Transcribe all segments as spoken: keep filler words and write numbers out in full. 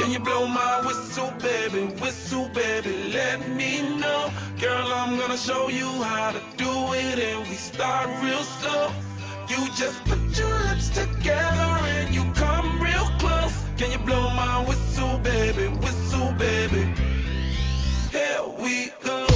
Can you blow my whistle, baby? Whistle, baby, let me know. Girl, I'm gonna show you how to do it, and we start real slow. You just put your lips together and you come real close. Can you blow my whistle, baby? Whistle, baby. Here we go.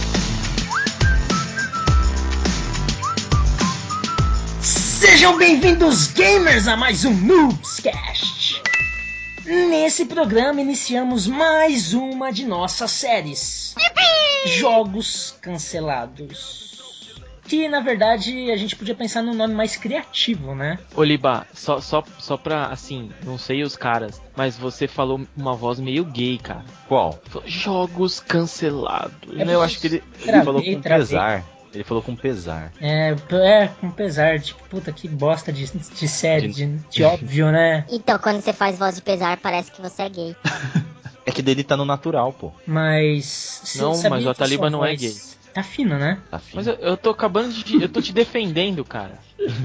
Sejam bem-vindos, gamers, a mais um Noobscast. Nesse programa iniciamos mais uma de nossas séries. Yippee! Jogos cancelados. Que, na verdade, a gente podia pensar num nome mais criativo, né? Oliba, só, só, só pra, assim, não sei os caras, mas você falou uma voz meio gay, cara. Qual? Jogos cancelados. É, eu acho que ele, ele travei, falou com travei. pesar. Ele falou com pesar. É, é, com pesar. Tipo, puta, que bosta de, de série, de, de óbvio, né? Então, quando você faz voz de pesar, parece que você é gay. É que dele tá no natural, pô. Mas... Não, mas o Ataliba não é gay. Tá fino, né? Tá fino. Mas eu, eu tô acabando de... Eu tô te defendendo, cara.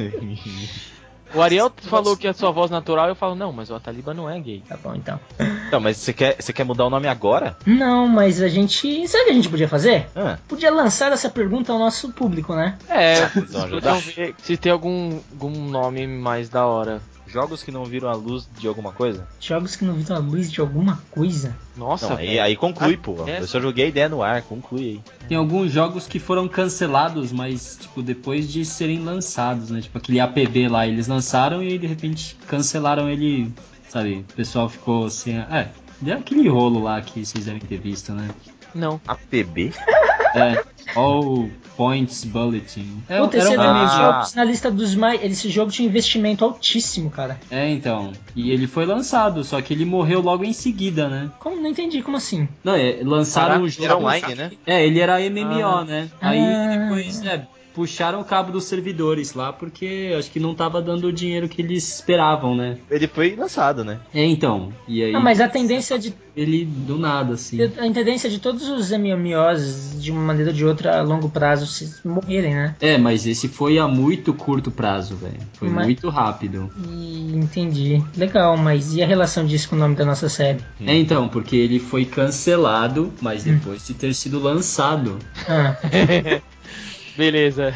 O Ariel falou que é a sua voz natural, eu falo, não, mas o Ataliba não é gay. Tá bom, então. Então, mas você quer, você quer mudar o nome agora? Não, mas a gente... Sabe o que a gente podia fazer? Ah. Podia lançar essa pergunta ao nosso público, né? É, podiam ver se tem algum, algum nome mais da hora. Jogos que não viram a luz de alguma coisa? Jogos que não viram a luz de alguma coisa? Nossa, não, aí, aí conclui, ah, pô. É. Eu só joguei a ideia no ar, conclui aí. Tem alguns jogos que foram cancelados, mas, tipo, depois de serem lançados, né? Tipo, aquele A P B lá, eles lançaram e aí, de repente, cancelaram ele, sabe? O pessoal ficou sem... É, deu aquele rolo lá que vocês devem ter visto, né? Não. A P B? É, All Points Bulletin. É, Puta, esse era um dos jogos na lista dos mais... Esse jogo tinha investimento altíssimo, cara. É, então. E ele foi lançado, só que ele morreu logo em seguida, né? Como? Não entendi, como assim? Não, é, lançaram o jogo... Era online, né? É, ele era M M O, ah. né? Aí depois, é... puxaram o cabo dos servidores lá, porque acho que não tava dando o dinheiro que eles esperavam, né? Ele foi lançado, né? É, então. E aí, ah, mas a tendência de... Ele, do nada, assim. A tendência de todos os M M Os, de uma maneira ou de outra, a longo prazo, se morrerem, né? É, mas esse foi a muito curto prazo, velho. Foi mas... muito rápido. E... Entendi. Legal, mas e a relação disso com o nome da nossa série? É, então, porque ele foi cancelado, mas depois hum. de ter sido lançado. Ah. Beleza.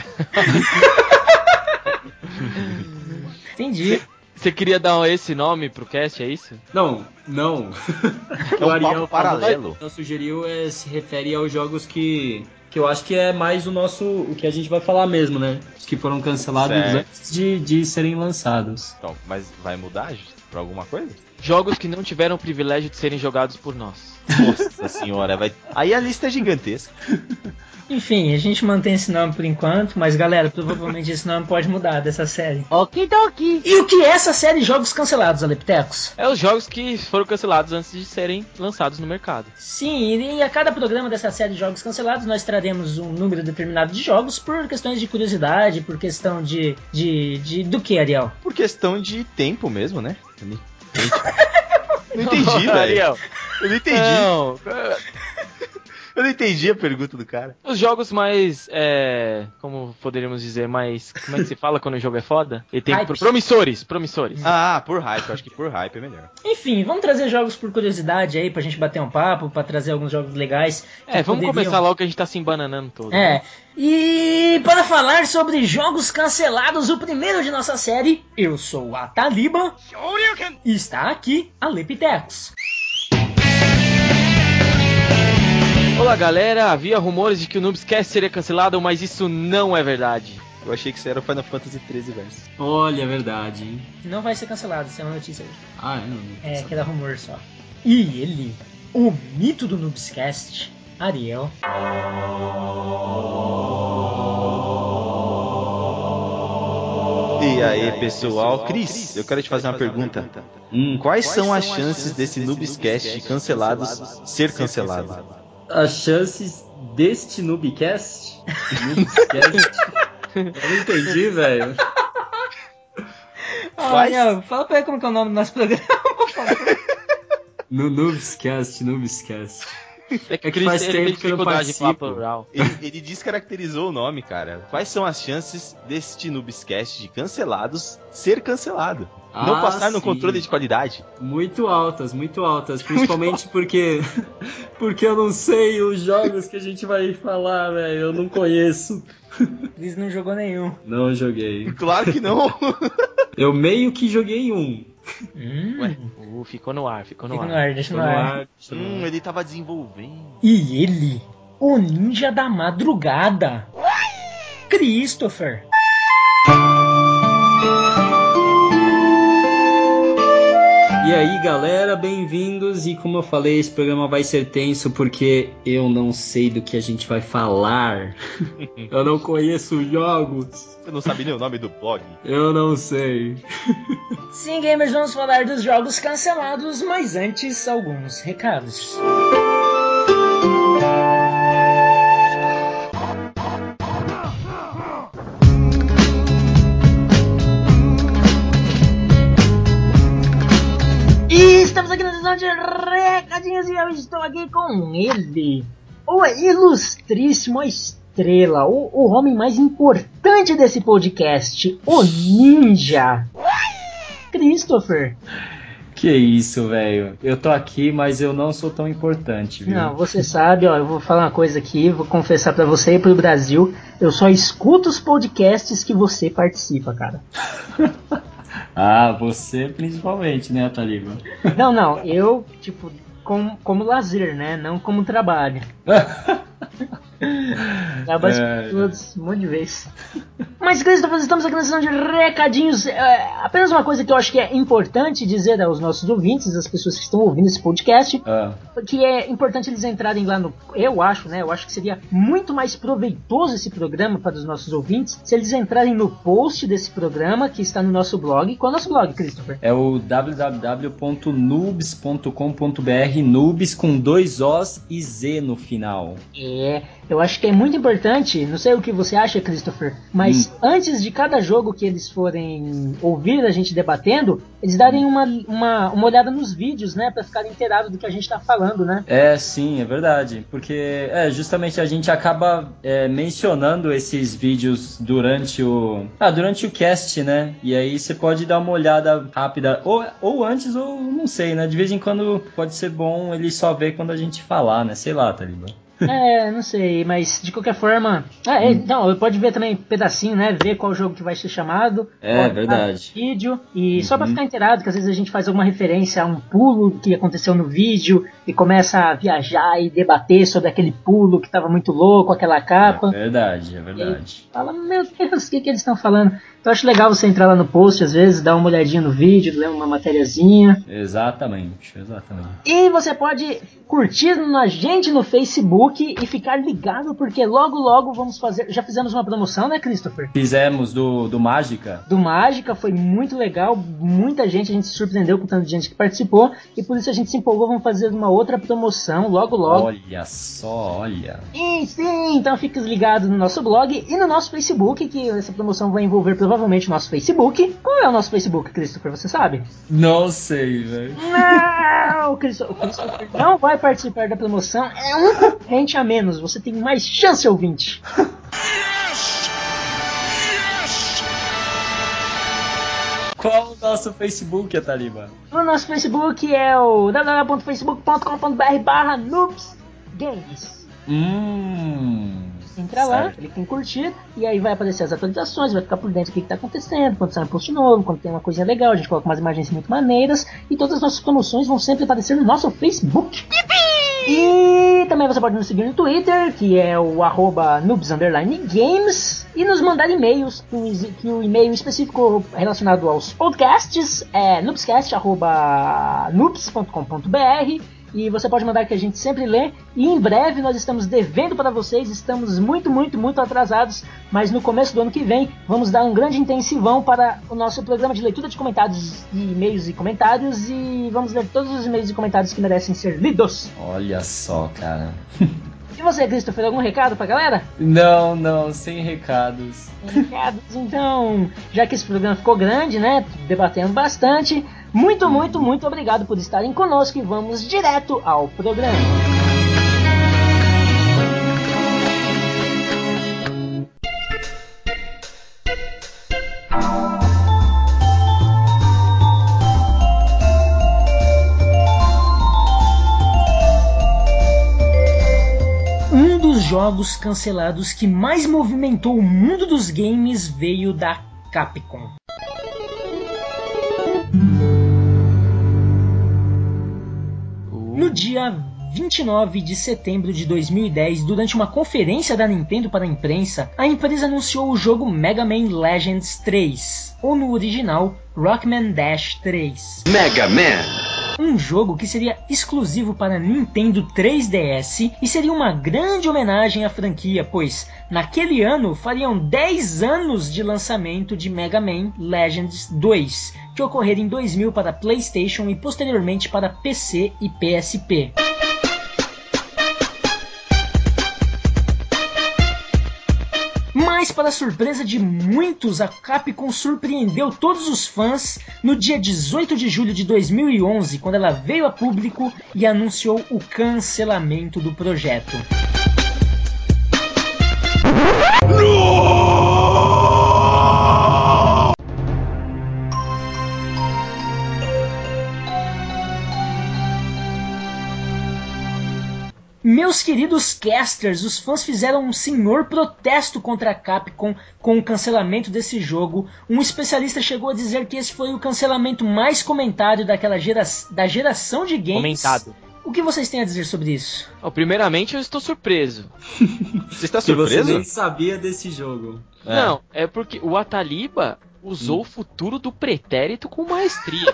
Entendi. Você queria dar esse nome pro cast, é isso? Não, não. É um o Ariel paralelo. Falou, sugeriu é, se refere aos jogos que que eu acho que é mais o nosso, o que a gente vai falar mesmo, né? Os que foram cancelados certo. antes de, de serem lançados. Então, mas vai mudar pra alguma coisa? Jogos que não tiveram o privilégio de serem jogados por nós. Nossa senhora, vai... Aí a lista é gigantesca. Enfim, a gente mantém esse nome por enquanto, mas galera, provavelmente esse nome pode mudar dessa série. Okidoki. E o que é essa série Jogos Cancelados, Aleptecos? É os jogos que foram cancelados antes de serem lançados no mercado. Sim, e a cada programa dessa série Jogos Cancelados nós traremos um número determinado de jogos por questões de curiosidade, por questão de... de, de do que, Ariel? Por questão de tempo mesmo, né? Não entendi, velho. Eu não entendi. Não. Eu não entendi a pergunta do cara. Os jogos mais, é, como poderíamos dizer, mais, como é que se fala quando o jogo é foda? Ele tem pro, promissores, promissores. Ah, por hype, eu acho que por hype é melhor. Enfim, vamos trazer jogos por curiosidade aí, pra gente bater um papo, pra trazer alguns jogos legais. É, vamos poderiam... começar logo que a gente tá se embananando todo. É, né? E para falar sobre jogos cancelados, o primeiro de nossa série, eu sou a Taliba e está aqui a Lepitex. Olá galera, havia rumores de que o Noobscast seria cancelado, mas isso não é verdade. Eu achei que isso era o Final Fantasy treze, velho. Olha, é verdade, hein? Não vai ser cancelado, isso é uma notícia hoje. Ah, é? Não, não é, que dá rumor só. E ele, o mito do Noobscast, Ariel. E aí, pessoal? Cris, eu quero te fazer uma pergunta. Hum, quais são as chances desse Noobscast cancelados ser cancelado? As chances deste Noobcast? Noobcast? Eu não entendi, velho. Ah, fala pra ele como que é o nome do nosso programa, por favor. No Noobscast, Noobscast. É que, é que faz tempo que eu não participo. Ele, ele descaracterizou o nome, cara. Quais são as chances deste Noobscast de cancelados ser cancelado? Ah, não passar no sim. controle de qualidade? Muito altas, muito altas. Principalmente muito porque porque eu não sei os jogos que a gente vai falar, velho. Eu não conheço. Cris não jogou nenhum. Não joguei. Claro que não. Eu meio que joguei um. Hum. Ué, uh, ficou no ar, ficou no Fica ar. no ar, deixa no, no ar. ar deixa hum, no ar. Ele tava desenvolvendo. E ele, o ninja da madrugada, Christopher. E aí galera, bem-vindos, e como eu falei, esse programa vai ser tenso porque eu não sei do que a gente vai falar. Eu não conheço jogos. Você não sabe nem o nome do blog? Eu não sei. Sim, gamers, vamos falar dos jogos cancelados, mas antes, alguns recados. E estamos aqui na sessão de recadinhos e eu estou aqui com ele, o ilustríssimo, a estrela, o, o homem mais importante desse podcast, o ninja, Christopher. Que isso, velho. Eu tô aqui, mas eu não sou tão importante, viu? Não, você sabe, ó, eu vou falar uma coisa aqui, vou confessar pra você e pro Brasil, eu só escuto os podcasts que você participa, cara. Ah, você principalmente, né, Taliba? Não, não, eu, tipo, com, como lazer, né? Não como trabalho. Trabalho é, todos, um monte de vezes. Mas, Christopher, estamos aqui na sessão de recadinhos. É, apenas uma coisa que eu acho que é importante dizer aos nossos ouvintes, às pessoas que estão ouvindo esse podcast, ah. que é importante eles entrarem lá no... Eu acho, né? Eu acho que seria muito mais proveitoso esse programa para os nossos ouvintes se eles entrarem no post desse programa que está no nosso blog. Qual é o nosso blog, Christopher? É o w w w ponto noobs ponto com ponto b r, noobs com dois Os e Z no final. É... Eu acho que é muito importante, não sei o que você acha, Christopher, mas hum. antes de cada jogo que eles forem ouvir a gente debatendo, eles darem uma, uma, uma olhada nos vídeos, né, pra ficarem inteirados do que a gente tá falando, né? É, sim, é verdade, porque é, justamente a gente acaba é, mencionando esses vídeos durante o ah, durante o cast, né, e aí você pode dar uma olhada rápida, ou, ou antes, ou não sei, né, de vez em quando pode ser bom ele só ver quando a gente falar, né, sei lá, Taliba. É, não sei, mas de qualquer forma... Ah, é, então, pode ver também pedacinho, né? Ver qual jogo que vai ser chamado. É, verdade. Vídeo. E uhum. só pra ficar inteirado, que às vezes a gente faz alguma referência a um pulo que aconteceu no vídeo e começa a viajar e debater sobre aquele pulo que tava muito louco, aquela capa. É verdade, é verdade. Fala, meu Deus, o que, que eles estão falando? Então eu acho legal você entrar lá no post, às vezes, dar uma olhadinha no vídeo, ler uma matériazinha. Exatamente, exatamente. E você pode curtir a gente no Facebook e ficar ligado, porque logo, logo vamos fazer... Já fizemos uma promoção, né, Christopher? Fizemos do, do Mágica. Do Mágica, foi muito legal, muita gente, a gente se surpreendeu com tanta gente que participou, e por isso a gente se empolgou, vamos fazer uma outra promoção logo, logo. Olha só, olha. E sim, então fique ligado no nosso blog e no nosso Facebook, que essa promoção vai envolver provavelmente o nosso Facebook. Qual é o nosso Facebook, Christopher, você sabe? Não sei, velho. Não, o Christopher não vai participar da promoção, é um concorrente a menos, você tem mais chance, ouvinte. Yes! Yes! Qual o nosso Facebook, Taliba? O nosso Facebook é o w w w ponto facebook ponto com ponto b r barra noobsgames. Hum... Entra lá, certo. clica em curtir, e aí vai aparecer as atualizações, vai ficar por dentro do que está acontecendo, quando sai um post novo, quando tem uma coisa legal, a gente coloca umas imagens muito maneiras, e todas as nossas promoções vão sempre aparecer no nosso Facebook. E também você pode nos seguir no Twitter, que é o arroba noobs underline games, e nos mandar e-mails, que o e-mail específico relacionado aos podcasts é noobscast arroba noobs ponto com ponto b r. E você pode mandar, que a gente sempre lê. E em breve nós estamos devendo para vocês. Estamos muito, muito, muito atrasados. Mas no começo do ano que vem vamos dar um grande intensivão para o nosso programa de leitura de comentários e e-mails e comentários. E vamos ler todos os e-mails e comentários que merecem ser lidos. Olha só, cara. E você, Christopher, algum recado pra galera? Não, não, sem recados. Sem recados, então, já que esse programa ficou grande, né, debatendo bastante, muito, muito, muito obrigado por estarem conosco e vamos direto ao programa. Um dos jogos cancelados que mais movimentou o mundo dos games veio da Capcom. No dia vinte e nove de setembro de dois mil e dez, durante uma conferência da Nintendo para a imprensa, a empresa anunciou o jogo Mega Man Legends três, ou no original, Rockman Dash três. Mega Man! Um jogo que seria exclusivo para Nintendo três D S e seria uma grande homenagem à franquia, pois naquele ano fariam dez anos de lançamento de Mega Man Legends dois, que ocorreram em dois mil para PlayStation e posteriormente para P C e P S P. Mas, para surpresa de muitos, a Capcom surpreendeu todos os fãs no dia dezoito de julho de dois mil e onze, quando ela veio a público e anunciou o cancelamento do projeto. Meus queridos casters, os fãs fizeram um senhor protesto contra a Capcom com o cancelamento desse jogo. Um especialista chegou a dizer que esse foi o cancelamento mais comentado daquela gera... da geração de games. Comentado. O que vocês têm a dizer sobre isso? Oh, primeiramente, eu estou surpreso. Você está surpreso? Você nem sabia desse jogo. É. Não, é porque o Ataliba usou hum. o futuro do pretérito com maestria.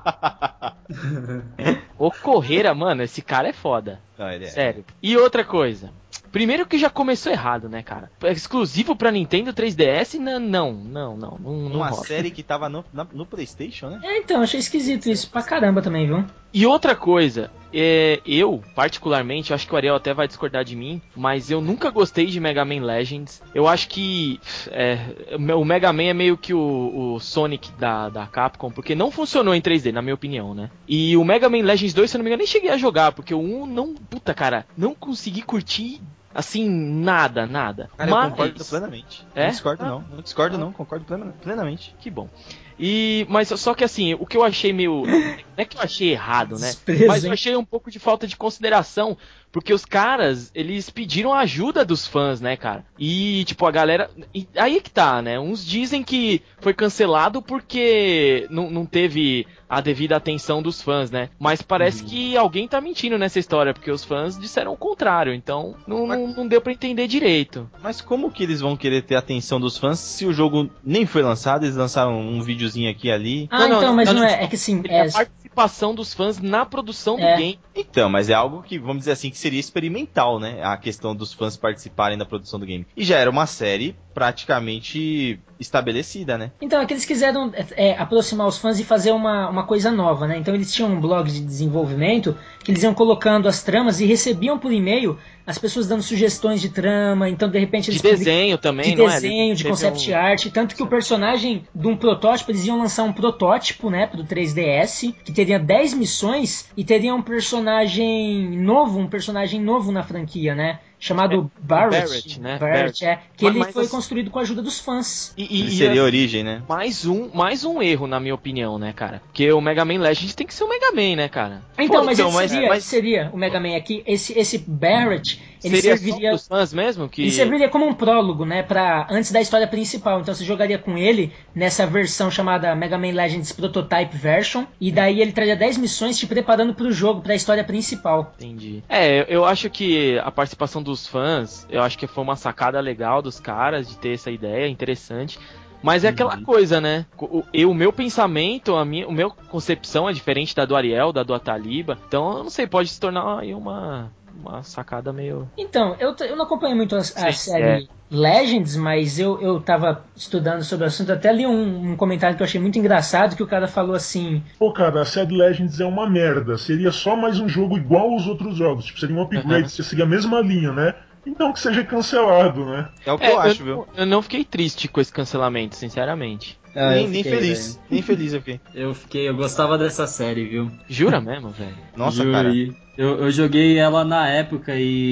O Correira, mano, esse cara é foda. Não, ele é. Sério. E outra coisa. Primeiro que já começou errado, né, cara? Exclusivo pra Nintendo três D S? Não, não, não, não. não Uma não série que tava no, na, no PlayStation, né? É, então, achei esquisito isso pra caramba também, viu? E outra coisa, é, eu, particularmente, acho que o Ariel até vai discordar de mim, mas eu nunca gostei de Mega Man Legends. Eu acho que é, o Mega Man é meio que o, o Sonic da, da Capcom, porque não funcionou em três D, na minha opinião, né? E o Mega Man Legends dois, se eu não me engano, nem cheguei a jogar, porque o um não... Puta, cara, não consegui curtir... Assim, nada, nada. Cara, mas... eu concordo plenamente. É? Não discordo ah. não. Não discordo ah. não, concordo plenamente. Que bom. E, mas só que assim, o que eu achei meio... Não é que eu achei errado, né? Desprezo, mas eu hein? achei um pouco de falta de consideração, porque os caras, eles pediram a ajuda dos fãs, né, cara? E, tipo, a galera... E aí que tá, né? Uns dizem que foi cancelado porque não, não teve a devida atenção dos fãs, né? Mas parece uhum. que alguém tá mentindo nessa história, porque os fãs disseram o contrário, então não, mas... não, não deu pra entender direito. Mas como que eles vão querer ter a atenção dos fãs se o jogo nem foi lançado, eles lançaram um videozinho aqui e ali? Ah, não, então, não, mas não, não é, é que assim... É a participação dos fãs na produção é. do game. Então, mas é algo que, vamos dizer assim, que seria experimental, né? A questão dos fãs participarem da produção do game. E já era uma série praticamente estabelecida, né? Então, é que eles quiseram é, aproximar os fãs e fazer uma, uma coisa nova, né? Então eles tinham um blog de desenvolvimento que eles iam colocando as tramas e recebiam por e-mail as pessoas dando sugestões de trama, então de repente eles... De desenho também, de não desenho, é? de concept um... art, tanto que o personagem de um protótipo, eles iam lançar um protótipo, né, pro três D S, que teria dez missões e teria um personagem novo, um personagem novo na franquia, né? Chamado é, Barrett, Barrett, né? Barrett, é, que mas, ele mas foi assim, construído com a ajuda dos fãs. E, e, e seria a origem, né? Mais um, mais um erro, na minha opinião, né, cara? Porque o Mega Man Legends tem que ser o Mega Man, né, cara? Então, Pô, mas então, ele mas, seria, mas... seria o Mega Man aqui, esse, esse Barrett, ele seria serviria... só dos fãs mesmo? Que... Ele serviria como um prólogo, né, pra, antes da história principal. Então você jogaria com ele nessa versão chamada Mega Man Legends Prototype Version, e daí ele traria dez missões te preparando pro jogo, pra história principal. Entendi. É, eu acho que a participação dos fãs, eu acho que foi uma sacada legal dos caras de ter essa ideia, interessante. Mas é aquela coisa, né? O, o, o meu pensamento, a minha, a minha concepção é diferente da do Ariel, da do Ataliba. Então, eu não sei, pode se tornar aí uma, uma sacada meio... Então, eu, eu não acompanho muito a, a Sim, série é. Legends, mas eu, eu tava estudando sobre o assunto, até li um, um comentário que eu achei muito engraçado, que o cara falou assim... Pô, cara, a série Legends é uma merda. Seria só mais um jogo igual aos outros jogos. Tipo, seria um upgrade, uhum. Você seguir a mesma linha, né? Então que seja cancelado, né? É o que é, eu acho, eu, viu? Eu não fiquei triste com esse cancelamento, sinceramente. Ah, nem, fiquei, nem feliz. Véio. Nem feliz eu fiquei. Eu fiquei, eu gostava dessa série, viu? Jura mesmo, velho? Nossa, Juro, cara. Eu, eu joguei ela na época e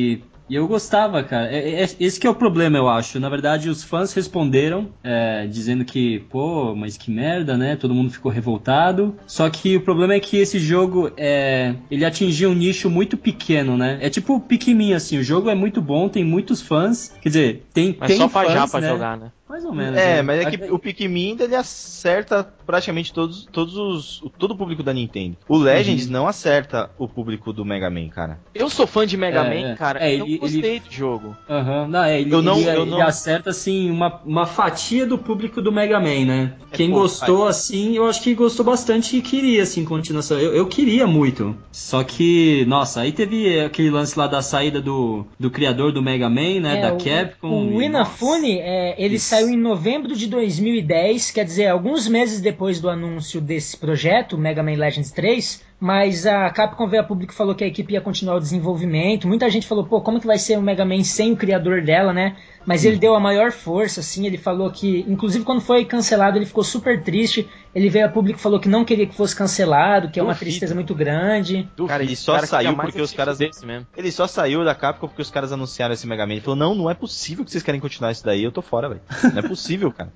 E eu gostava, cara. É, é, esse que é o problema, eu acho. Na verdade, os fãs responderam, é, dizendo que, pô, mas que merda, né? Todo mundo ficou revoltado. Só que o problema é que esse jogo, é, ele atingiu um nicho muito pequeno, né? É tipo o Pikmin, assim. O jogo é muito bom, tem muitos fãs. Quer dizer, tem, Mas tem só pra fãs, já pra né? jogar, né? Mais ou menos. É, né? mas é que o Pikmin ele acerta praticamente todos, todos os, todo o público da Nintendo. O Legends Uhum. não acerta o público do Mega Man, cara. Eu sou fã de Mega É, Man, é. cara, É, então ele- eu gostei ele- do jogo. Aham, não, é, ele, Eu não- ele, eu ele não- acerta, assim, uma, uma fatia do público do Mega Man, né? É Quem pouco, gostou, assim, eu acho que gostou bastante e queria, assim, continuação. Eu, eu queria muito. Só que, nossa, aí teve aquele lance lá da saída do, do criador do Mega Man, né? É, da o- Capcom. O e, Inafune, nossa. é, ele Isso. saiu em novembro de dois mil e dez, quer dizer, alguns meses depois do anúncio desse projeto, Mega Man Legends três, mas a Capcom veio a público e falou que a equipe ia continuar o desenvolvimento. Muita gente falou, pô, como que vai ser o Mega Man sem o criador dela, né? Mas ele deu a maior força, assim, ele falou que, inclusive quando foi cancelado, ele ficou super triste. Ele veio a público e falou que não queria que fosse cancelado, que é uma Duvido. tristeza muito grande. Duvido, Cara, ele o só cara queria saiu mais porque é os se caras. fudesse mesmo. Ele só saiu da Capcom porque os caras anunciaram esse Mega Man. Ele falou: não, não é possível que vocês querem continuar isso daí, eu tô fora, velho. Não é possível, cara.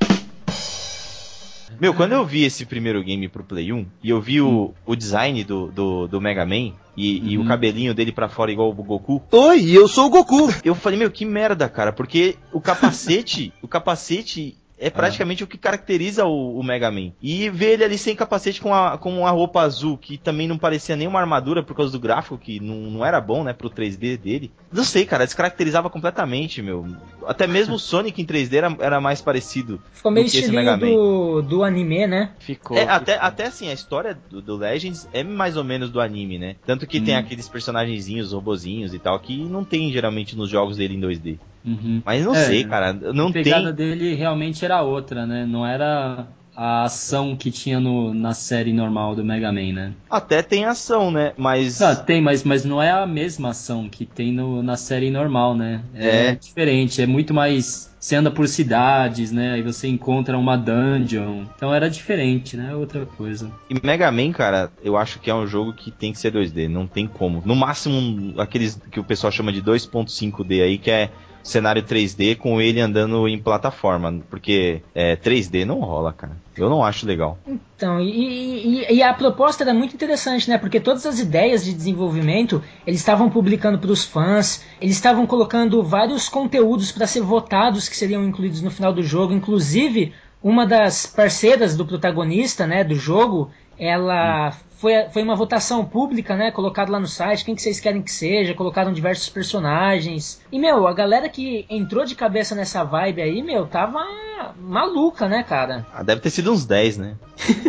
Meu, quando eu vi esse primeiro game pro Play um e eu vi o, o design do, do, do Mega Man e, e o Uhum. cabelinho dele pra fora igual o Goku. Oi, eu sou o Goku! Eu falei, meu, que merda, cara, porque o capacete, o capacete é praticamente o que caracteriza o, o Mega Man. E ver ele ali sem capacete com a, com uma roupa azul, que também não parecia nem uma armadura por causa do gráfico, que não, não era bom, né, pro três D dele. Não sei, cara, descaracterizava completamente, meu. Até mesmo o Sonic em três D era, era mais parecido Ficou do meio que esse Mega estilinho Man. do, do anime, né? Ficou. É, até, ficou. até assim, a história do, do Legends é mais ou menos do anime, né? Tanto que Hum. tem aqueles personagenzinhos, robozinhos e tal, que não tem geralmente nos jogos dele em dois D. Uhum. Mas não É, sei, cara, não a pegada tem... dele realmente era outra, né? Não era a ação que tinha no, na série normal do Mega Man, né? Até tem ação, né? Mas... Ah, tem, mas, mas não é a mesma ação que tem no, na série normal, né? É, É. diferente, é muito mais... Você anda por cidades, né? Aí você encontra uma dungeon. Então era diferente, né? Outra coisa. E Mega Man, cara, eu acho que é um jogo que tem que ser dois D, não tem como. No máximo, aqueles que o pessoal chama de dois ponto cinco D aí, que é cenário três D com ele andando em plataforma. Porque é, três D não rola, cara. Eu não acho legal. Então, e, e- e a proposta era muito interessante, né? Porque todas as ideias de desenvolvimento eles estavam publicando para os fãs, eles estavam colocando vários conteúdos para ser votados que seriam incluídos no final do jogo. Inclusive, uma das parceiras do protagonista, né, do jogo, ela foi, foi uma votação pública, né? Colocado lá no site, quem que vocês querem que seja, colocaram diversos personagens. E, meu, a galera que entrou de cabeça nessa vibe aí, meu, tava maluca, né, cara? Ah, deve ter sido uns dez, né?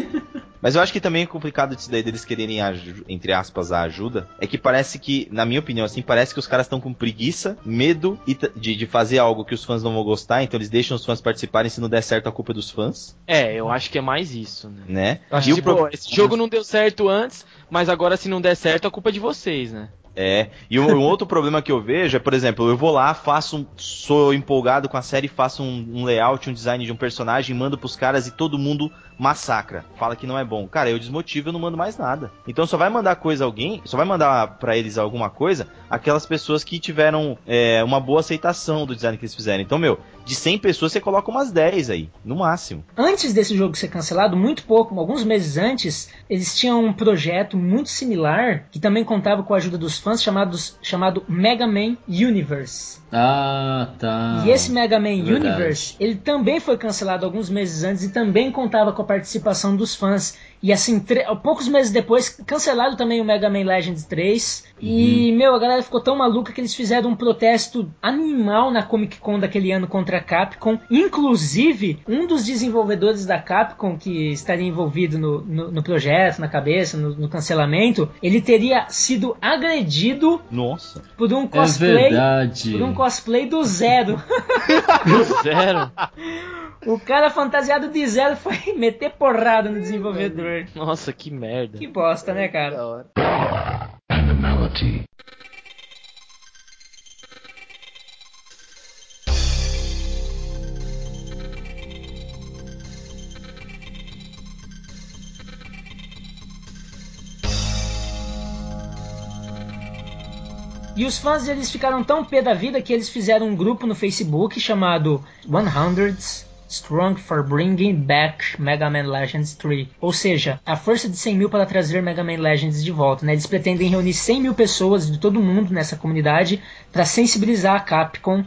Mas eu acho que também é complicado disso daí deles quererem, entre aspas, a ajuda. É que parece que, na minha opinião, assim, parece que os caras estão com preguiça, medo de, de fazer algo que os fãs não vão gostar, então eles deixam os fãs participarem, se não der certo a culpa é dos fãs. É, eu acho que é mais isso, né? Né? Eu acho E que, o pro... pô, esse jogo não deu certo antes, mas agora se não der certo a culpa é de vocês, né? É, e um, um outro problema que eu vejo é, por exemplo, eu vou lá, faço um, sou empolgado com a série, faço um, um layout, um design de um personagem, mando pros caras e todo mundo massacra, fala que não é bom. Cara, eu desmotivo, eu não mando mais nada. Então só vai mandar coisa a alguém, só vai mandar pra eles alguma coisa, aquelas pessoas que tiveram é, uma boa aceitação do design que eles fizeram. Então, meu, de cem pessoas você coloca umas dez aí, no máximo. Antes desse jogo ser cancelado, muito pouco, alguns meses antes, eles tinham um projeto muito similar, que também contava com a ajuda dos fãs, chamados, chamado Mega Man Universe. Ah, tá. E esse Mega Man Verdade. Universe, ele também foi cancelado alguns meses antes e também contava com a participação dos fãs. E assim, poucos meses depois, cancelado também o Mega Man Legends três. Uhum. E, meu, a galera ficou tão maluca que eles fizeram um protesto animal na Comic Con daquele ano contra a Capcom. Inclusive, um dos desenvolvedores da Capcom que estaria envolvido no, no, no projeto, na cabeça, no, no cancelamento, ele teria sido agredido Nossa. por um cosplay, é verdade. por um cosplay do Zero. Do Zero? O cara fantasiado de Zero foi meter porrada no desenvolvedor. Nossa, que merda. Que bosta, né, cara? Animality. E os fãs, eles ficaram tão pé da vida que eles fizeram um grupo no Facebook chamado cem Strong for Bringing Back Mega Man Legends três. Ou seja, a força de cem mil para trazer Mega Man Legends de volta, né? Eles pretendem reunir cem mil pessoas de todo mundo nessa comunidade para sensibilizar a Capcom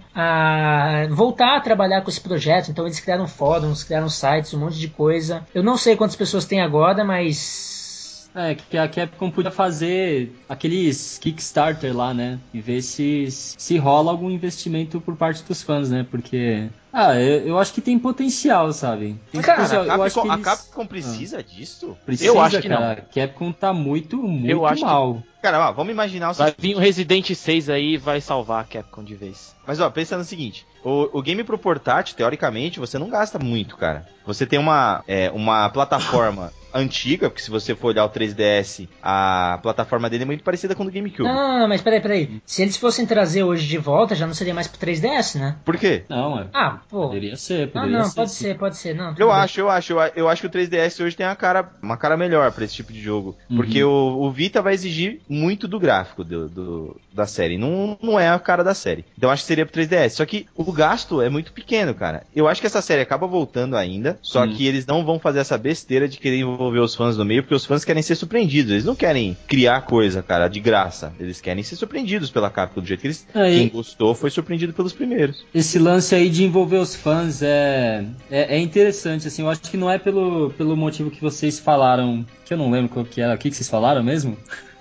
a voltar a trabalhar com esse projeto. Então eles criaram fóruns, criaram sites, um monte de coisa. Eu não sei quantas pessoas tem agora, mas... É, que a Capcom podia fazer aqueles Kickstarter lá, né? E ver se, se rola algum investimento por parte dos fãs, né? Porque... Ah, eu, eu acho que tem potencial, sabe? Tem Cara, potencial. a Capcom, eu acho que a eles... Capcom precisa ah. disso? Precisa, eu acho que cara. não. A Capcom tá muito, muito eu acho mal. Que... Cara, ó, vamos imaginar o vai seguinte... vir o Resident seis aí e vai salvar a Capcom de vez. Mas ó, pensa no seguinte, o, o game pro portátil, teoricamente, você não gasta muito, cara. Você tem uma, é, uma plataforma antiga, porque se você for olhar o três D S, a plataforma dele é muito parecida com a do GameCube. Não, mas peraí, peraí. Se eles fossem trazer hoje de volta, já não seria mais pro três D S, né? Por quê? Não, é. Ah, pô. Poderia ser, poderia Ah, não, ser. pode sim. ser, pode ser. Não, Eu bem. acho, eu acho, eu, eu acho que o três D S hoje tem uma cara, uma cara melhor pra esse tipo de jogo. Uhum. Porque o, o Vita vai exigir muito do gráfico do, do, da série. Não, não é a cara da série. Então acho que seria pro três D S. Só que o gasto é muito pequeno, cara. Eu acho que essa série acaba voltando ainda. Só uhum. que eles não vão fazer essa besteira de querer envolver os fãs no meio, porque os fãs querem ser surpreendidos. Eles não querem criar coisa, cara, de graça. Eles querem ser surpreendidos pela Capcom do jeito que eles... Aí, quem gostou foi surpreendido pelos primeiros. Esse lance aí de envolver os fãs é, é, é interessante, assim. Eu acho que não é pelo, pelo motivo que vocês falaram, que eu não lembro qual que era. O que, que vocês falaram mesmo?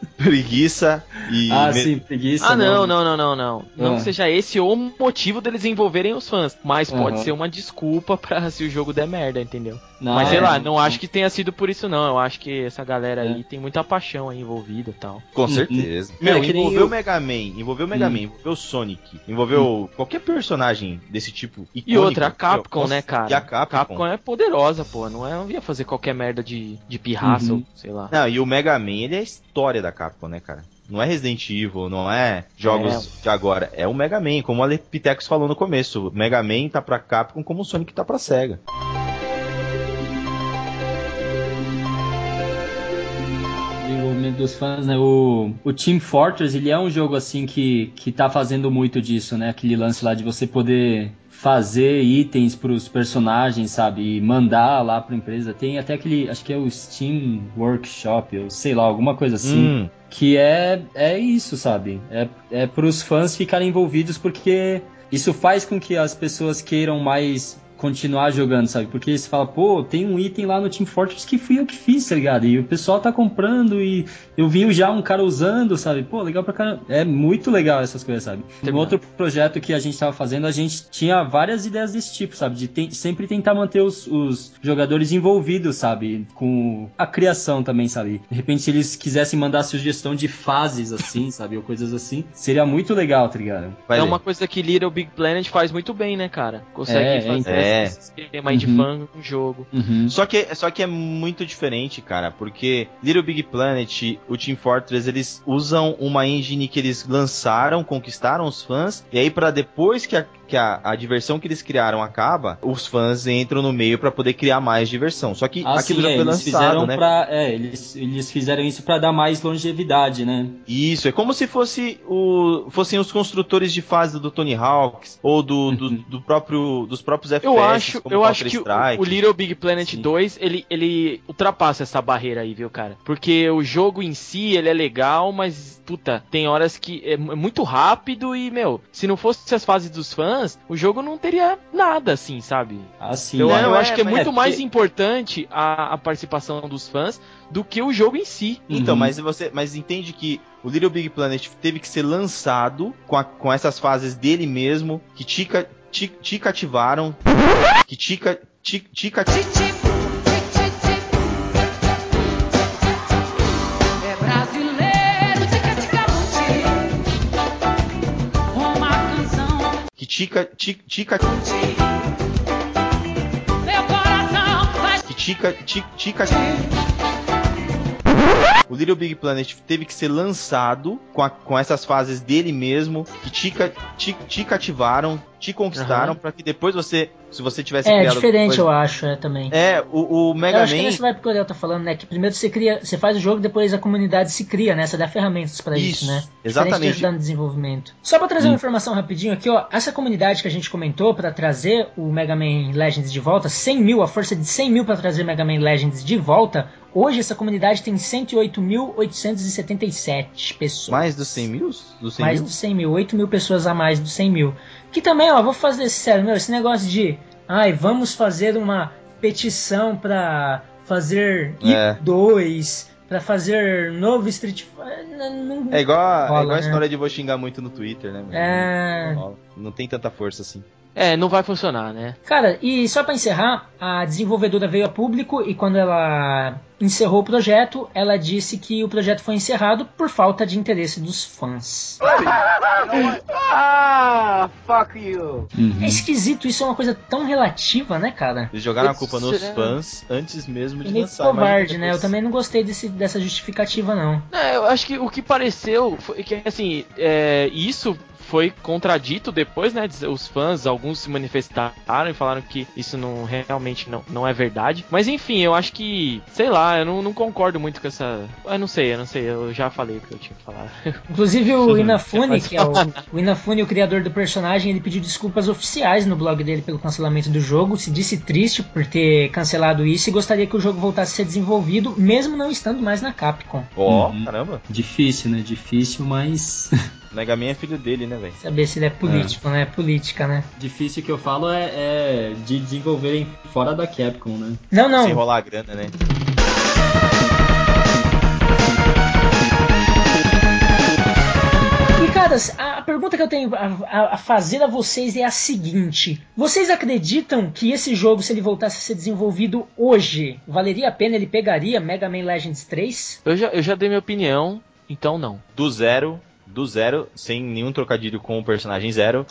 Preguiça e... Ah, me... sim, preguiça. Ah, não, não, não, não, não. Não Ah. que seja esse o motivo deles envolverem os fãs. Mas pode Uhum. ser uma desculpa pra se o jogo der merda, entendeu? Não, mas sei é, lá, não, não, não. acho que tenha sido por isso, não. Eu acho que essa galera É. aí tem muita paixão aí envolvida e tal. Com Uhum. certeza. É, Meu, que nem envolveu eu- o Mega Man, envolveu o Mega Hum. Man, envolveu o Sonic, envolveu qualquer personagem desse tipo E icônico. outra, a Capcom, Meu, né, cara? E a Capcom. é poderosa, pô. Não, é, não ia fazer qualquer merda de, de pirraça, Uhum. ou sei lá. Não, e o Mega Man, ele é a história da Capcom, né, cara? Não é Resident Evil, não é jogos de agora. É o Mega Man, como o Alepitecos falou no começo. O Mega Man tá pra Capcom como o Sonic tá pra Sega. O envolvimento dos fãs, né? O, o Team Fortress, ele é um jogo assim que, que tá fazendo muito disso, né? Aquele lance lá de você poder fazer itens pros personagens, sabe? E mandar lá pra empresa. Tem até aquele, acho que é o Steam Workshop, ou sei lá, alguma coisa assim. Hum. Que é, é isso, sabe? É, é pros fãs ficarem envolvidos, porque isso faz com que as pessoas queiram mais continuar jogando, sabe? Porque você fala, pô, tem um item lá no Team Fortress que fui eu que fiz, tá ligado? E o pessoal tá comprando e eu vi já um cara usando, sabe? Pô, legal pra caramba. É muito legal essas coisas, sabe? No outro projeto que a gente tava fazendo, a gente tinha várias ideias desse tipo, sabe? De te- sempre tentar manter os, os jogadores envolvidos, sabe? Com a criação também, sabe? De repente, se eles quisessem mandar sugestão de fases, assim, sabe? Ou coisas assim, seria muito legal, tá ligado? Vai é ler. uma coisa que Little Big Planet faz muito bem, né, cara? Consegue É, fazer é. esse esquema aí de Uhum. fã no jogo. Uhum. Só que, só que é muito diferente, cara, porque Little Big Planet, o Team Fortress, eles usam uma engine que eles lançaram, conquistaram os fãs, e aí pra depois que a, que a, a diversão que eles criaram acaba, os fãs entram no meio pra poder criar mais diversão. Só que Ah, aquilo sim, já é, foi eles lançado, fizeram né? pra, é, eles, eles fizeram isso pra dar mais longevidade, né? Isso, é como se fosse o, fossem os construtores de fase do Tony Hawk's, ou do, do, Uhum. do próprio, dos próprios F P S, Eu acho, como eu acho que o, Counter-Strike. o Little Big Planet Sim. dois, ele, ele ultrapassa essa barreira aí, viu, cara? Porque o jogo em si, ele é legal, mas, puta, tem horas que é, mu- é muito rápido e, meu, se não fosse as fases dos fãs, o jogo não teria nada, assim, sabe? Ah, sim. Eu, Não, eu é, acho que é mas muito é mais porque- importante a, a participação dos fãs do que o jogo em si. Então, Uhum. mas você mas entende que o Little Big Planet teve que ser lançado com, a- com essas fases dele mesmo, que te, ca- te, te cativaram, que te, ca- te, te cativaram. É brasileiro, uma canção, Que te, ca- te, te, ca- meu coração faz que te, ca- te, te, ca- O Little Big Planet teve que ser lançado com, a- com essas fases dele mesmo, que te, ca- te, te cativaram, te conquistaram, Aham. pra que depois você se você tivesse É criado diferente, coisa... eu acho, é, também. É, o, o Mega Eu Man... acho que nessa vai pro que o Ariel tá falando, né? Que primeiro você cria, você faz o jogo, depois a comunidade se cria, né? Você dá ferramentas pra isso, Isso, né? exatamente. Diferente de ajudar no desenvolvimento. Só pra trazer Hum. uma informação rapidinho aqui, ó. Essa comunidade que a gente comentou pra trazer o Mega Man Legends de volta, cem mil, a força de cem mil pra trazer o Mega Man Legends de volta, hoje essa comunidade tem cento e oito mil oitocentos e setenta e sete pessoas. Mais dos cem mil? Dos cem mais mil? dos cem mil, oito mil pessoas a mais dos cem mil. Que também, ó, vou fazer sério, meu, esse negócio de, ai, vamos fazer uma petição pra fazer É. I dois, pra fazer novo Street Fighter. Não, É igual, a, rola, é igual a né? história de vou xingar muito no Twitter, né? É. Não, rola. Não tem tanta força assim. É, não vai funcionar, né? Cara, e só pra encerrar, a desenvolvedora veio a público e quando ela encerrou o projeto, ela disse que o projeto foi encerrado por falta de interesse dos fãs. Ah, fuck you. Uhum. É esquisito, isso é uma coisa tão relativa, né, cara? Eles jogaram a Putz, culpa nos será? fãs antes mesmo de É meio lançar. covarde, Imagina né? Eu depois. também não gostei desse, dessa justificativa, não. É, eu acho que o que pareceu foi que, assim, é, isso foi contradito depois, né? Os fãs, alguns se manifestaram e falaram que isso não realmente não, não é verdade. Mas enfim, eu acho que, sei lá, eu não, não concordo muito com essa. Eu não sei, eu não sei, eu já falei o que eu tinha que falar. Inclusive o Inafune, Mas- que é o, o Inafune, o criador do personagem, ele pediu desculpas oficiais no blog dele pelo cancelamento do jogo, se disse triste por ter cancelado isso e gostaria que o jogo voltasse a ser desenvolvido, mesmo não estando mais na Capcom. Ó, Uhum. caramba. Difícil, né? Difícil, mas... Mega Man é filho dele, né, velho? Saber se ele é político, né? Política, né? Difícil que eu falo é, é de desenvolverem fora da Capcom, né? Não, não. Sem rolar a grana, né? E, caras, a pergunta que eu tenho a, a- a fazer a vocês é a seguinte: vocês acreditam que esse jogo, se ele voltasse a ser desenvolvido hoje, valeria a pena? Ele pegaria Mega Man Legends três? Eu já, eu já dei minha opinião, então não. Do zero, do zero, sem nenhum trocadilho com o personagem zero.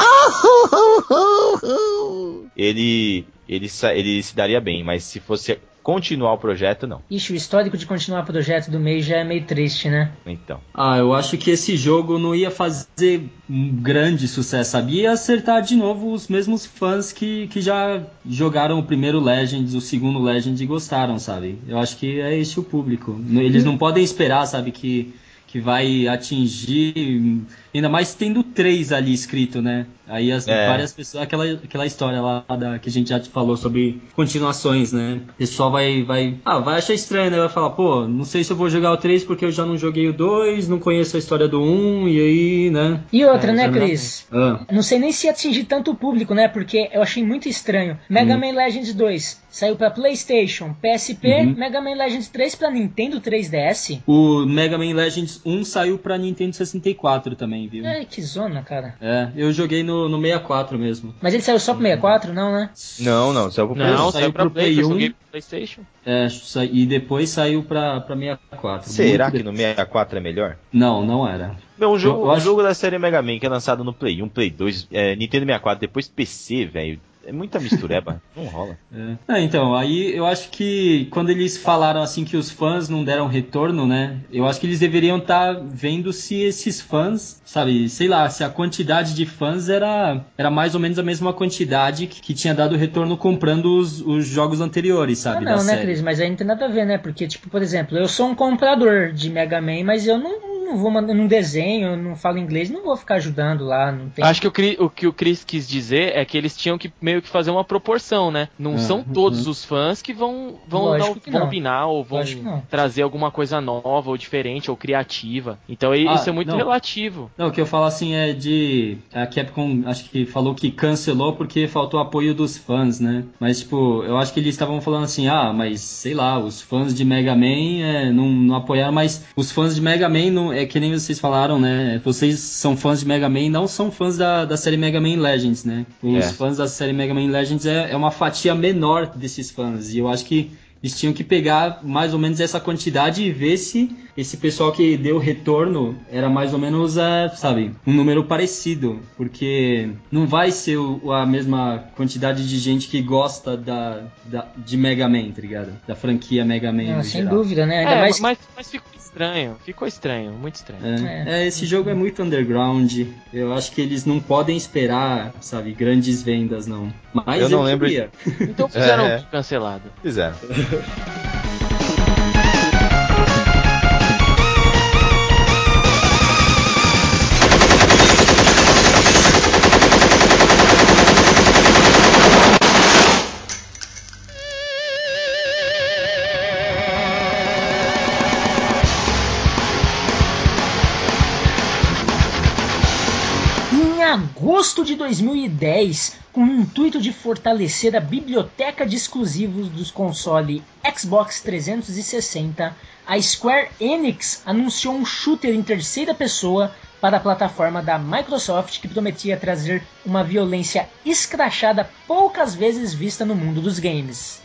Ele, ele, sa- ele se daria bem, mas se fosse continuar o projeto, não. Ixi, o histórico de continuar o projeto do meio já é meio triste, né? Então. Ah, eu acho que esse jogo não ia fazer um grande sucesso, sabia? Ia acertar de novo os mesmos fãs que, que já jogaram o primeiro Legends, o segundo Legends e gostaram, sabe? Eu acho que é esse o público. Eles não podem esperar, sabe, que, que vai atingir... Ainda mais tendo três ali escrito, né? Aí as É. várias pessoas... Aquela, aquela história lá da, que a gente já te falou sobre continuações, né? O pessoal vai, vai... Ah, vai achar estranho, né? Vai falar, pô, não sei se eu vou jogar o três porque eu já não joguei o dois, não conheço a história do um, e aí, né? E outra, É, né, exatamente. Cris? Ah, Não sei nem se atingir tanto o público, né? Porque eu achei muito estranho. Mega Hum. Man Legends dois saiu pra PlayStation, P S P, Uhum. Mega Man Legends três pra Nintendo três D S. o Mega Man Legends um saiu pra Nintendo sessenta e quatro também, viu? Ai, que zona, cara. É, eu joguei no, no sessenta e quatro mesmo. Mas ele saiu só pro sessenta e quatro, não, né? Não, não, saiu pro Play. Não, saiu saiu pra pro Play, Play eu um. joguei pro PlayStation. É, sa- e depois saiu pra, pra sessenta e quatro. Será Muito que no depois. sessenta e quatro é melhor? Não, não era. Meu, um jogo, Eu um acho- jogo da série Mega Man que é lançado no Play um, Play dois, é, Nintendo sessenta e quatro, depois P C, velho. É muita mistureba. Não rola. É. É, então, aí eu acho que quando eles falaram assim que os fãs não deram retorno, né? Eu acho que eles deveriam estar vendo se esses fãs, sabe, sei lá, se a quantidade de fãs era, era mais ou menos a mesma quantidade que, que tinha dado retorno comprando os, os jogos anteriores, Ah, sabe? não, da né, série. Cris? Mas aí não tem nada a ver, né? Porque, tipo, por exemplo, eu sou um comprador de Mega Man, mas eu não, não vou mandar num desenho, eu não falo inglês, não vou ficar ajudando lá, não tem. Acho que o, Cri- o que o Chris quis dizer é que eles tinham que meio que fazer uma proporção, né? Não Ah, são todos uhum. os fãs que vão, vão, Lógico dar- que vão não. opinar ou vão Lógico que não. trazer alguma coisa nova ou diferente ou criativa. Então e- Ah, isso é muito não. relativo. Não, o que eu falo assim é de... A Capcom, acho que falou que cancelou porque faltou apoio dos fãs, né? Mas, tipo, eu acho que eles estavam falando assim, ah, mas, sei lá, os fãs de Mega Man é, não, não apoiaram, mas os fãs de Mega Man, não, é que nem vocês falaram, né? Vocês são fãs de Mega Man, não são fãs da, da série Mega Man Legends, né? Os É. fãs da série Mega Man Legends é, é uma fatia menor desses fãs, e eu acho que Eles tinham que pegar mais ou menos essa quantidade e ver se esse pessoal que deu retorno era mais ou menos, é, sabe, um número parecido. Porque não vai ser o, a mesma quantidade de gente que gosta da, da, de Mega Man, tá ligado? Da franquia Mega Man. Não, no sem geral. dúvida, né? Ainda É, mais... mas, mas ficou estranho, ficou estranho, muito estranho. É, é, esse jogo é muito underground. Eu acho que eles não podem esperar, sabe, grandes vendas, não. Mas Eu não lembro queria. Então fizeram É. um cancelado. Fizeram. Em agosto de dois mil e dez, com o intuito de fortalecer a biblioteca de exclusivos dos consoles Xbox trezentos e sessenta, a Square Enix anunciou um shooter em terceira pessoa para a plataforma da Microsoft que prometia trazer uma violência escrachada poucas vezes vista no mundo dos games.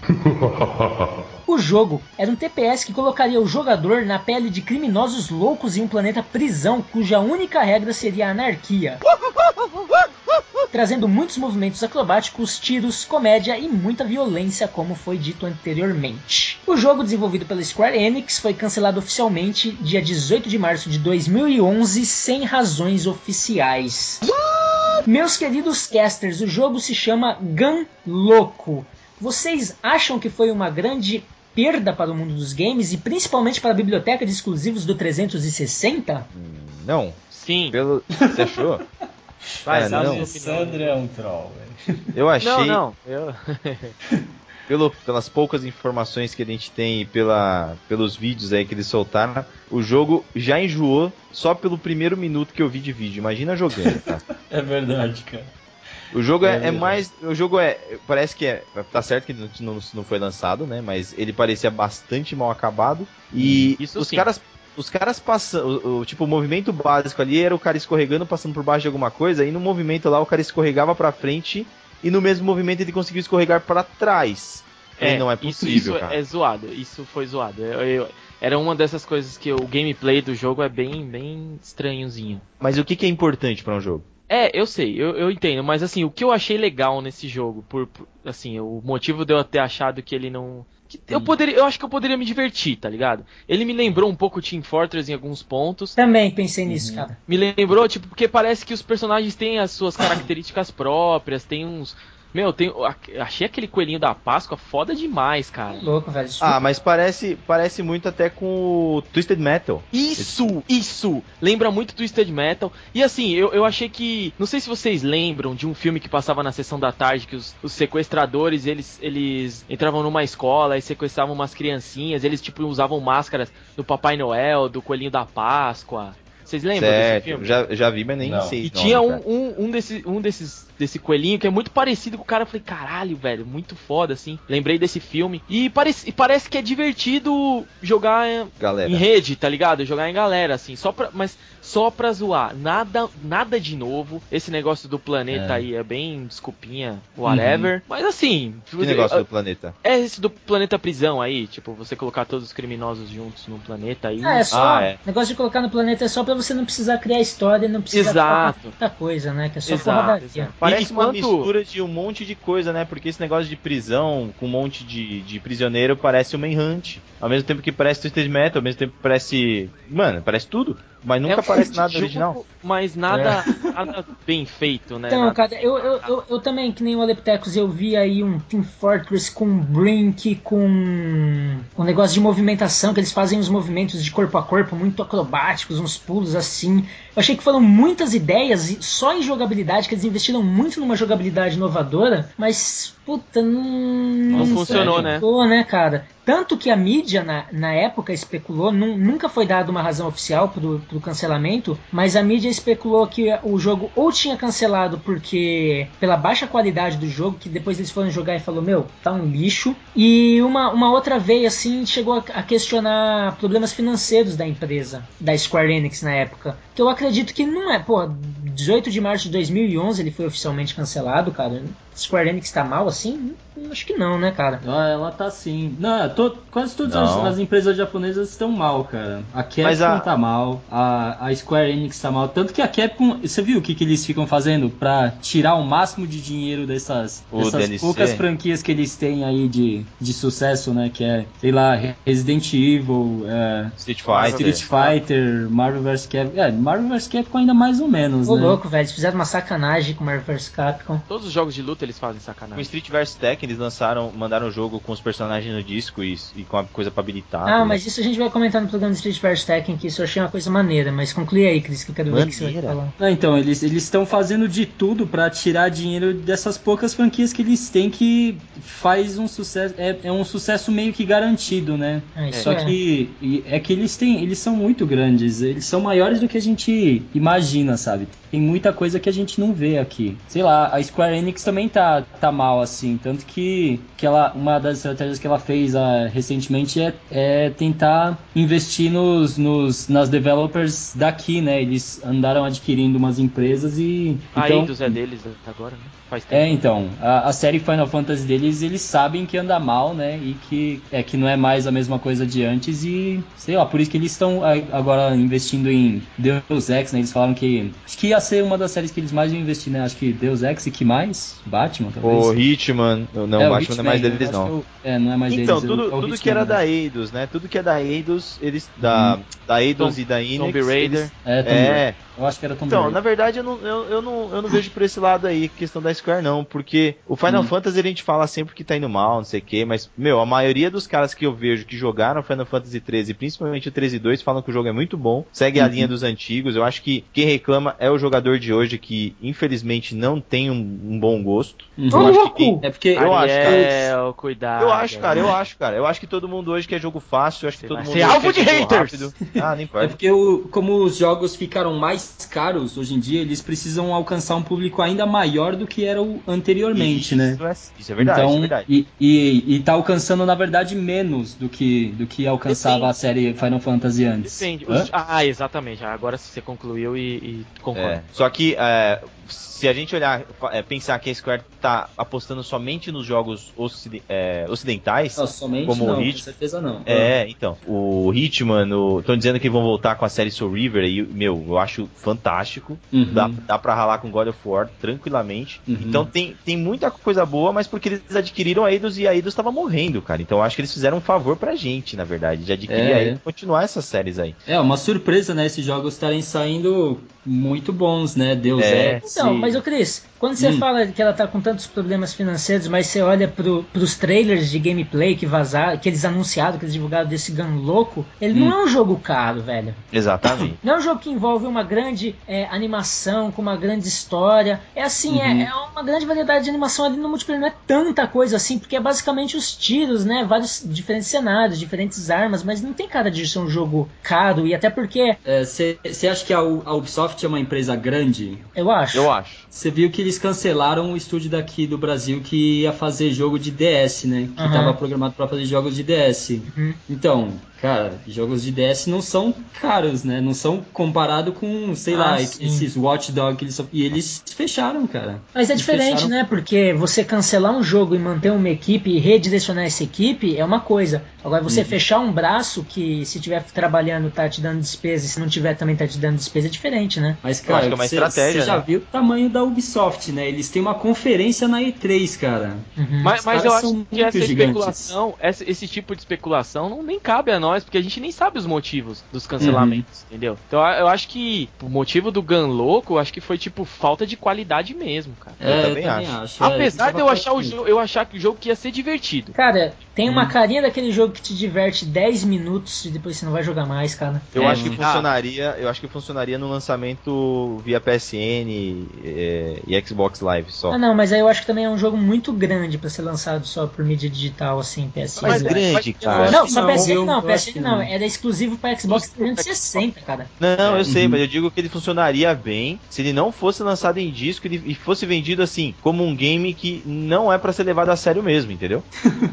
O jogo era um T P S que colocaria o jogador na pele de criminosos loucos em um planeta prisão cuja única regra seria a anarquia, trazendo muitos movimentos acrobáticos, tiros, comédia e muita violência, como foi dito anteriormente. O jogo, desenvolvido pela Square Enix, foi cancelado oficialmente dia dezoito de março de dois mil e onze sem razões oficiais. Meus queridos casters, o jogo se chama Gun Loco. Vocês acham que foi uma grande perda para o mundo dos games e principalmente para a biblioteca de exclusivos do trezentos e sessenta? Não. Sim. Pelo... Você achou? Vai, Ah, dá não. sua Alessandro é um troll, velho. Eu achei, Não, não. Eu... Pelo, pelas poucas informações que a gente tem e pela, pelos vídeos aí que eles soltaram, o jogo já enjoou só pelo primeiro minuto que eu vi de vídeo. Imagina jogando, tá? É verdade, cara. O jogo é, É é verdade. mais. O jogo é. Parece que é. Tá certo que não, não foi lançado, né? Mas ele parecia bastante mal acabado. E Isso os sim. caras. Os caras passam. O, o- tipo, o movimento básico ali era o cara escorregando, passando por baixo de alguma coisa. E no movimento lá o cara escorregava pra frente. E no mesmo movimento ele conseguiu escorregar pra trás. Falei, não é isso, possível, isso cara. é zoado, isso foi zoado. Eu- eu- era uma dessas coisas que o gameplay do jogo é bem, bem estranhozinho. Mas o que, que é importante pra um jogo? É, eu sei, eu, eu entendo, mas assim, o que eu achei legal nesse jogo, por, por- assim, o motivo de eu ter achado que ele não... que eu, poderia, eu acho que eu poderia me divertir, tá ligado? Ele me lembrou um pouco Team Fortress em alguns pontos. Também pensei nisso, cara. Me lembrou, tipo, porque parece que os personagens têm as suas características próprias, tem uns... Meu, tem, achei aquele coelhinho da Páscoa foda demais, cara. Louco, velho. Isso- Ah, mas parece, parece muito até com o Twisted Metal. Isso, isso! Lembra muito Twisted Metal. E assim, eu, eu achei que... Não sei se vocês lembram de um filme que passava na sessão da tarde, que os, os sequestradores, eles, eles entravam numa escola e sequestravam umas criancinhas, eles tipo usavam máscaras do Papai Noel, do Coelhinho da Páscoa. Vocês lembram desse Certo, filme? já, já vi, mas nem Não. sei. E o nome, tinha um, cara. um, um, desse, um desses desse coelhinho que é muito parecido com o cara. Eu falei, caralho, velho, muito foda, assim. Lembrei desse filme. E parece, e parece que é divertido jogar em, Galera. em rede, tá ligado? Jogar em galera, assim. Só pra, mas só pra zoar. Nada, nada de novo. Esse negócio do planeta É. aí é bem desculpinha, whatever. Mas assim... Que negócio do planeta? É esse do planeta prisão aí. Tipo, você colocar todos os criminosos juntos num planeta aí. Ah, é só. Ah, é. Negócio de colocar no planeta é só pra você não precisar criar história e não precisar Exato. falar muita coisa, né? Que é só Exato, porradaria. exato. Parece E uma enquanto- mistura de um monte de coisa, né? Porque esse negócio de prisão com um monte de, de prisioneiro parece o Manhunt. Ao mesmo tempo que parece Twisted Metal, ao mesmo tempo que parece... Mano, parece tudo. Mas nunca É um parece nada jogo, original. Mas nada, nada bem feito, né? Então, Nada- cara, eu, eu, eu, eu também, que nem o Aleptecos, eu vi aí um Team Fortress com Brink, com um negócio de movimentação, que eles fazem uns movimentos de corpo a corpo muito acrobáticos, uns pulos assim. Eu achei que foram muitas ideias, e só em jogabilidade, que eles investiram muito numa jogabilidade inovadora, mas, puta, não... Não funcionou, né? funcionou, né, cara? Tanto que a mídia, na, na época, especulou, nu- nunca foi dada uma razão oficial pro, pro cancelamento, mas a mídia especulou que o jogo ou tinha cancelado porque pela baixa qualidade do jogo, que depois eles foram jogar e falou, meu, tá um lixo, e uma, uma outra veio, assim, chegou a, a questionar problemas financeiros da empresa, da Square Enix na época, que eu acredito que não é, pô, dezoito de março de dois mil e onze ele foi oficialmente cancelado, cara. Square Enix tá mal assim? Acho que não, né, cara? Ah, ela tá sim. Não, to, quase todas as, Não. as empresas japonesas estão mal, cara. A Capcom Mas a- tá mal, a, a Square Enix tá mal. Tanto que a Capcom, você viu o que, que eles ficam fazendo pra tirar o máximo de dinheiro dessas, O dessas D L C. poucas franquias que eles têm aí de, de sucesso, né? Que é, sei lá, Resident Evil, é, Street Fighter. Street Fighter, Marvel versus. Capcom. É, Marvel versus. Capcom ainda mais ou menos, Ô né? louco, velho, eles fizeram uma sacanagem com Marvel versus. Capcom. Todos os jogos de luta eles fazem Com sacanagem. Street versus. Tekken, eles lançaram, mandaram o jogo com os personagens no disco e, e com a coisa pra habilitar. Ah, tá mas isso a gente vai comentar no programa de Street versus. Tekken, que isso eu achei uma coisa maneira, mas conclui aí, Cris, que eu quero ver o que você vai Maneira? falar. Ah, então, eles estão fazendo de tudo pra tirar dinheiro dessas poucas franquias que eles têm que faz um sucesso, é, é um sucesso meio que garantido, né? Ah, isso Só é. que e- é que eles têm, eles são muito grandes, eles são maiores do que a gente imagina, sabe? Tem muita coisa que a gente não vê aqui. Sei lá, a Square Enix também tá, tá mal assim, tanto que, que ela, uma das estratégias que ela fez ah, recentemente é, é tentar investir nos, nos, nas developers daqui, né? Eles andaram adquirindo umas empresas e... A então, Eidos é deles agora, né? Faz tempo. é, então, a, a série Final Fantasy deles, eles sabem que anda mal, né, e que é que não é mais a mesma coisa de antes e, sei lá, por isso que eles estão agora investindo em Deus Ex, né, eles falaram que, acho que ia ser uma das séries que eles mais iam investir, né, acho que Deus Ex e que mais? Batman, talvez? O Hitman. Não, É, o Batman não é mais Hitman, deles, eu acho não. que eu- é, não é mais Então, deles. tudo, é o tudo Hitman, que era né? da Eidos, né? Tudo que é da Eidos, eles. Da, da Eidos Tom- e da Inex. Tomb Raider. Eles, É, Tomb é. Raider. Eu acho que era Tomb Então, Raider. na verdade, eu não, eu, eu, não, eu não vejo por esse lado aí, questão da Square, não. Porque o Final Hum. Fantasy a gente fala sempre que tá indo mal, não sei o quê, mas, meu, a maioria dos caras que eu vejo que jogaram Final Fantasy treze, principalmente o treze e dois, falam que o jogo é muito bom, segue a Uhum. linha dos antigos. Eu acho que quem reclama é o jogador de hoje que, infelizmente, não tem um, um bom gosto. Uhum. Eu acho que quem- É porque Eu acho, cara. Ariel, cuidado. Eu acho, cara, eu acho, cara. Eu acho que todo mundo hoje quer jogo fácil, eu acho que Você todo vai mundo ser hoje alvo quer de jogo haters. rápido. Ah, não É importa. porque o, como os jogos ficaram mais caros hoje em dia, eles precisam alcançar um público ainda maior do que era o anteriormente, isso, né? é, isso é verdade, então, isso é verdade. E, e, e tá alcançando, na verdade, menos do que, do que alcançava Depende. a série Final Fantasy antes. Depende. Hã? Os- Ah, exatamente. Agora você concluiu e, e concordo. É, só que é, se a gente olhar, é, pensar que a Square tá apostando somente nos jogos ocidi- é, ocidentais, Não, somente como não, o com Hit, certeza não. é, então, o Hitman, estão dizendo que vão voltar com a série Soul River e, meu, eu acho fantástico. Uhum. Dá, dá pra ralar com God of War tranquilamente. Uhum. Então tem, tem muita coisa boa, mas porque eles adquiriram a Eidos e a Eidos tava morrendo, cara. Então eu acho que eles fizeram um favor pra gente, na verdade, de adquirir É, a Eidos é. e continuar essas séries aí. É uma surpresa, né? Esses jogos estarem saindo muito bons, né? Deus É. Ex. Então, e- mas ô Cris, quando você Hum. fala que ela tá com tantos problemas financeiros, mas você olha pro, pros trailers de gameplay que vazaram, que eles anunciaram, que eles divulgaram desse Gun louco, ele Hum. não é um jogo caro, velho. Exatamente. Não é um jogo que envolve uma grande é, animação, com uma grande história. É assim, Uhum. é, é uma grande variedade de animação ali no multiplayer. Não é tanta coisa assim, porque é basicamente os tiros, né? Vários diferentes cenários, diferentes armas, mas não tem cara de ser um jogo caro. E até porque, Você acha que a, U- a Ubisoft é uma empresa grande? eu acho. Eu acho. Você viu que eles cancelaram o estúdio daqui do Brasil que ia fazer jogo de D S, né? Que Aham. estava programado para fazer jogos de D S. Uhum. Então, cara, jogos de D S não são caros, né? Não são comparado com, sei Ah, lá, sim. esses Watch Dogs que eles só... E eles fecharam, cara. Mas é Eles diferente, fecharam- né? Porque você cancelar um jogo e manter uma equipe e redirecionar essa equipe é uma coisa. Agora, você Uhum. fechar um braço que, se estiver trabalhando, tá te dando despesa, e se não tiver, também tá te dando despesa, é diferente, né? Mas, Eu cara, acho que é uma você estratégia, já né? viu o tamanho da Ubisoft, né? Eles têm uma conferência na E três, cara. Uhum. Mas, Os mas caras eu são acho que muito essa gigantes. especulação, essa- esse tipo de especulação não nem cabe a nós, porque a gente nem sabe os motivos dos cancelamentos, entendeu? Então eu eu acho que o motivo do Gun louco, eu acho que foi tipo falta de qualidade mesmo, cara. Eu É, também acho. É, Apesar isso de eu tava achar o perto. jogo, eu achar que o jogo que ia ser divertido. Cara, tem uma Hum. carinha daquele jogo que te diverte dez minutos e depois você não vai jogar mais, cara. Eu É, acho que hum. funcionaria, eu acho que funcionaria no lançamento via P S N é, e Xbox Live só. Ah, não, mas aí eu acho que também é um jogo muito grande pra ser lançado só por mídia digital, assim, P S N. Mas né? grande, eu cara. acho Não, que só não, P S N viu? não, Eu P S acho N que não, não. era exclusivo pra Xbox trezentos e sessenta, cara. Não, eu sei, Uhum. mas eu digo que ele funcionaria bem se ele não fosse lançado em disco e fosse vendido assim, como um game que não é pra ser levado a sério mesmo, entendeu? Aquele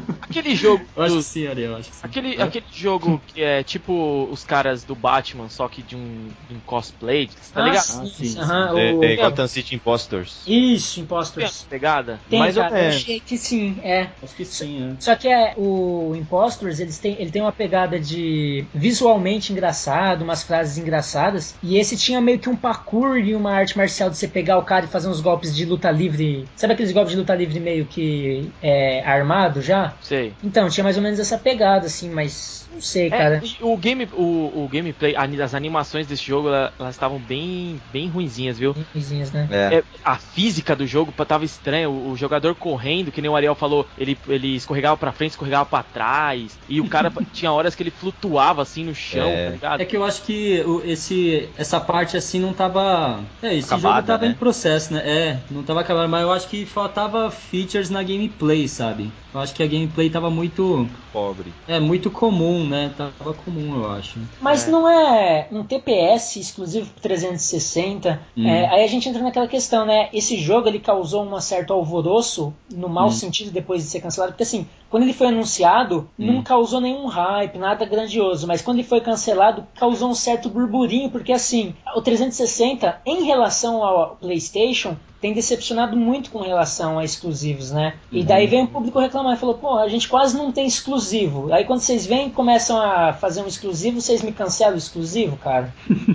aquele jogo. Eu acho do- que sim, Ariel, eu acho que sim. Aquele, Hã? aquele jogo que é tipo os caras do Batman, só que de um, de um cosplay, tá Ah, ligado? sim, Ah, sim, aham, sim. o- É, é, Gotham City Impostors. Isso, Tem Impostors. essa pegada? Tem, Mais ou cara, eu menos. achei que sim, é. Acho que sim, é. Só que é, o Impostors, eles têm, ele tem uma pegada de visualmente engraçado, umas frases engraçadas, e esse tinha meio que um parkour e uma arte marcial de você pegar o cara e fazer uns golpes de luta livre. Sabe aqueles golpes de luta livre meio que é, armado já? Sei. Então, tinha mais ou menos essa pegada, assim, mas não sei, É, cara. e o, game, o, o gameplay, a- as animações desse jogo, ela- elas estavam bem, bem ruinzinhas, viu? Bem ruinzinhas, né? É. É, a física do jogo pô, tava estranha, o, o jogador correndo, que nem o Ariel falou, ele, ele escorregava pra frente, escorregava pra trás, e o cara tinha horas que ele flutuava assim no chão, É. tá ligado? É que eu acho que o- esse, essa parte assim não tava. É, esse Acabada, jogo tava né? em processo, né? É, não tava acabado, mas eu acho que faltava features na gameplay, sabe? Eu acho que a gameplay tava muito. Pobre. É, muito comum, né? Tava comum, eu acho. Mas É. não é um T P S exclusivo pro trezentos e sessenta. Hum. É, aí a gente entra naquela questão, né? Esse jogo ele causou um certo alvoroço, no mau Hum. sentido, depois de ser cancelado. Porque assim, quando ele foi anunciado, não Hum. causou nenhum hype, nada grandioso. Mas quando ele foi cancelado, causou um certo burburinho. Porque assim, o trezentos e sessenta, em relação ao PlayStation, tem decepcionado muito com relação a exclusivos, né? E daí vem o público reclamar e falou, pô, a gente quase não tem exclusivo. Aí quando vocês vêm e começam a fazer um exclusivo, vocês me cancelam o exclusivo, cara?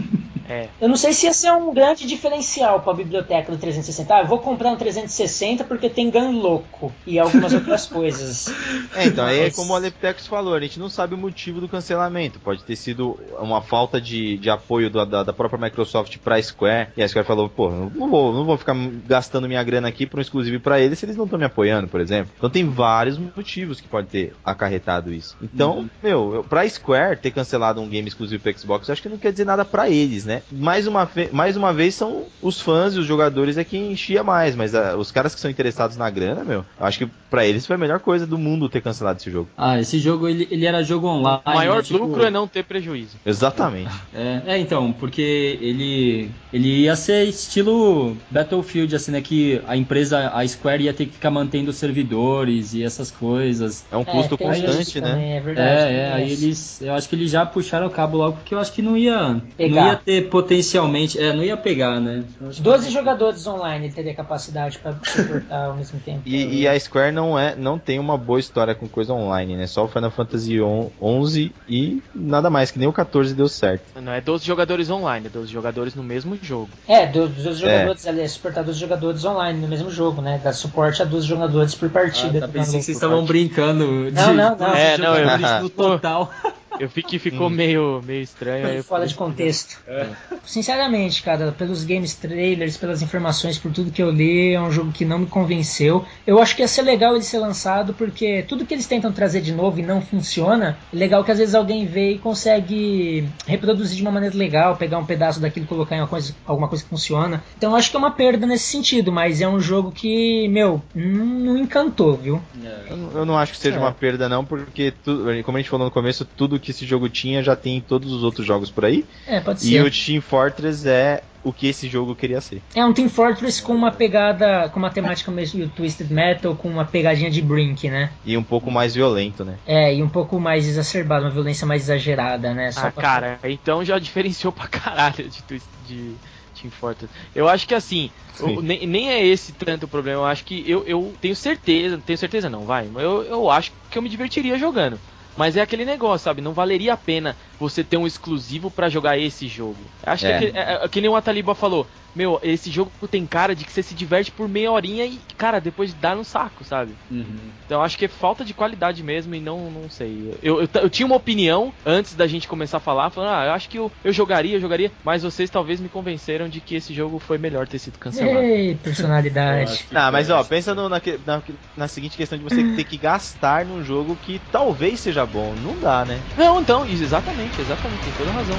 É. Eu não sei se ia ser um grande diferencial para a biblioteca do trezentos e sessenta. Ah, eu vou comprar um trezentos e sessenta porque tem Gun Louco e algumas outras coisas. É, então, aí é Mas- como o Aleptex falou, a gente não sabe o motivo do cancelamento. Pode ter sido uma falta de, de apoio da, da, da própria Microsoft pra Square. E a Square falou, pô, não vou, não vou ficar gastando minha grana aqui pra um exclusivo pra eles se eles não estão me apoiando, por exemplo. Então tem vários motivos que pode ter acarretado isso. Então, Uhum. meu, eu- pra Square ter cancelado um game exclusivo pro Xbox, eu acho que não quer dizer nada pra eles, né? Mais uma, fe- mais uma vez são os fãs e os jogadores é que enchia mais, mas ah, os caras que são interessados na grana, meu, eu acho que pra eles foi a melhor coisa do mundo ter cancelado esse jogo. Ah, esse jogo ele, ele era jogo online. O maior né? Tipo, lucro é não ter prejuízo. Exatamente. É, é, então, porque ele ele ia ser estilo Battlefield, assim, né? Que a empresa, a Square ia ter que ficar mantendo os servidores e essas coisas. É um custo tem constante, isso né? também, é verdade. É, tem é, aí essa. eles, eu acho que eles já puxaram o cabo logo, porque eu acho que não ia, Pegar. não ia ter potencialmente, é, não ia pegar, né? Eu acho que- doze jogadores online ele teria capacidade para suportar ao mesmo tempo. E, e a Square não é, não tem uma boa história com coisa online, né? Só o Final Fantasy onze e nada mais, que nem o quatorze deu certo. Não é doze jogadores online, é doze jogadores no mesmo jogo. É, dos doze jogadores, aliás, suportar doze jogadores online no mesmo jogo, né? Dá suporte a doze jogadores por Ah, partida. tá, do pensei Gun que vocês Louco. estavam brincando de Não, não, não. doze É, não, eu- jogadores no total. Eu vi que ficou meio, meio estranho. aí eu Fora falei, de contexto. Sinceramente, cara, pelos games trailers, pelas informações, por tudo que eu li, é um jogo que não me convenceu. Eu acho que ia ser legal ele ser lançado, porque tudo que eles tentam trazer de novo e não funciona, é legal que às vezes alguém vê e consegue reproduzir de uma maneira legal, pegar um pedaço daquilo e colocar em uma coisa, alguma coisa que funciona. Então eu acho que é uma perda nesse sentido, mas é um jogo que, meu, não, não encantou, viu? Eu, não- eu não acho que seja É. uma perda não, porque tu- como a gente falou no começo, tudo que esse jogo tinha já tem em todos os outros jogos por aí. É, pode E ser. o Team Fortress é o que esse jogo queria ser. É um Team Fortress com uma pegada, com uma temática meio Twisted Metal, com uma pegadinha de Brink, né? E um pouco mais violento, né? É, e um pouco mais exacerbado, uma violência mais exagerada, né? Só Ah, pra- cara, então já diferenciou pra caralho de, Twist- de Team Fortress. Eu acho que assim, Sim. o- nem, nem é esse tanto o problema. Eu acho que eu, eu tenho certeza, tenho certeza não, vai. mas Eu, eu acho que eu me divertiria jogando. Mas é aquele negócio, sabe? Não valeria a pena você ter um exclusivo pra jogar esse jogo. Acho É. que é, que é, é que nem o Ataliba falou. Meu, esse jogo tem cara de que você se diverte por meia horinha e, cara, depois dá no saco, sabe? Uhum. Então acho que é falta de qualidade mesmo e não, não sei. Eu, eu, eu tinha uma opinião antes da gente começar a falar, falando, ah, eu acho que eu, eu jogaria, eu jogaria, mas vocês talvez me convenceram de que esse jogo foi melhor ter sido cancelado. Ei, Eu personalidade. acho que Ah, mas ó, acho que- pensa no- na, que- na, na seguinte questão de você ter que gastar num jogo que talvez seja bom. Não dá, né? Não, então, isso, exatamente, exatamente, tem toda razão.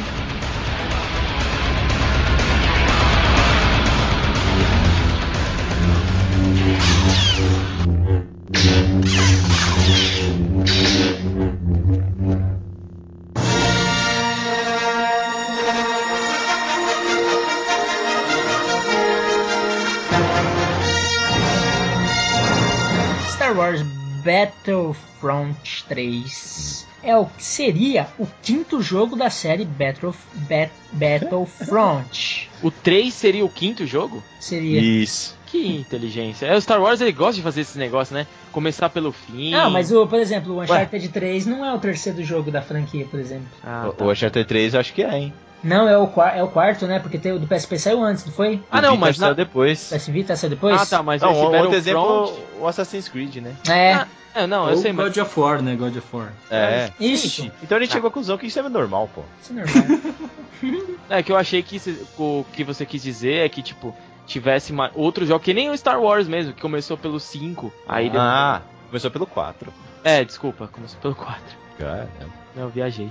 Star Wars Battle Battlefront três. É o que seria o quinto jogo da série Battle, Bat, Battlefront. O três seria o quinto jogo? Seria. Isso. Que inteligência. É, o Star Wars ele gosta de fazer esse negócio, né? Começar pelo fim. Ah, mas o, por exemplo, o Uncharted três não é o terceiro jogo da franquia, por exemplo. Ah, O- tá. O Uncharted três eu acho que é, hein? Não, é o, qua- é o quarto, né? Porque tem o do P S P saiu antes, não foi? Ah, O não, Vita mas saiu na... depois. P S Vita saiu depois? Ah, tá, mas Não, esse um outro Battlefront... exemplo, o Assassin's Creed, né? É, Ah, é, não, eu Ou sei, mas... God of War, né? God of War. É. isso. Então a gente chegou à conclusão que isso é normal, pô. Isso é normal. É que eu achei que isso- o que você quis dizer é que, tipo, tivesse ma- outro jogo, que nem o Star Wars mesmo, que começou pelo cinco, aí deu... Ah, começou pelo quatro. É, desculpa, começou pelo quatro. Caramba. Não, eu viajei.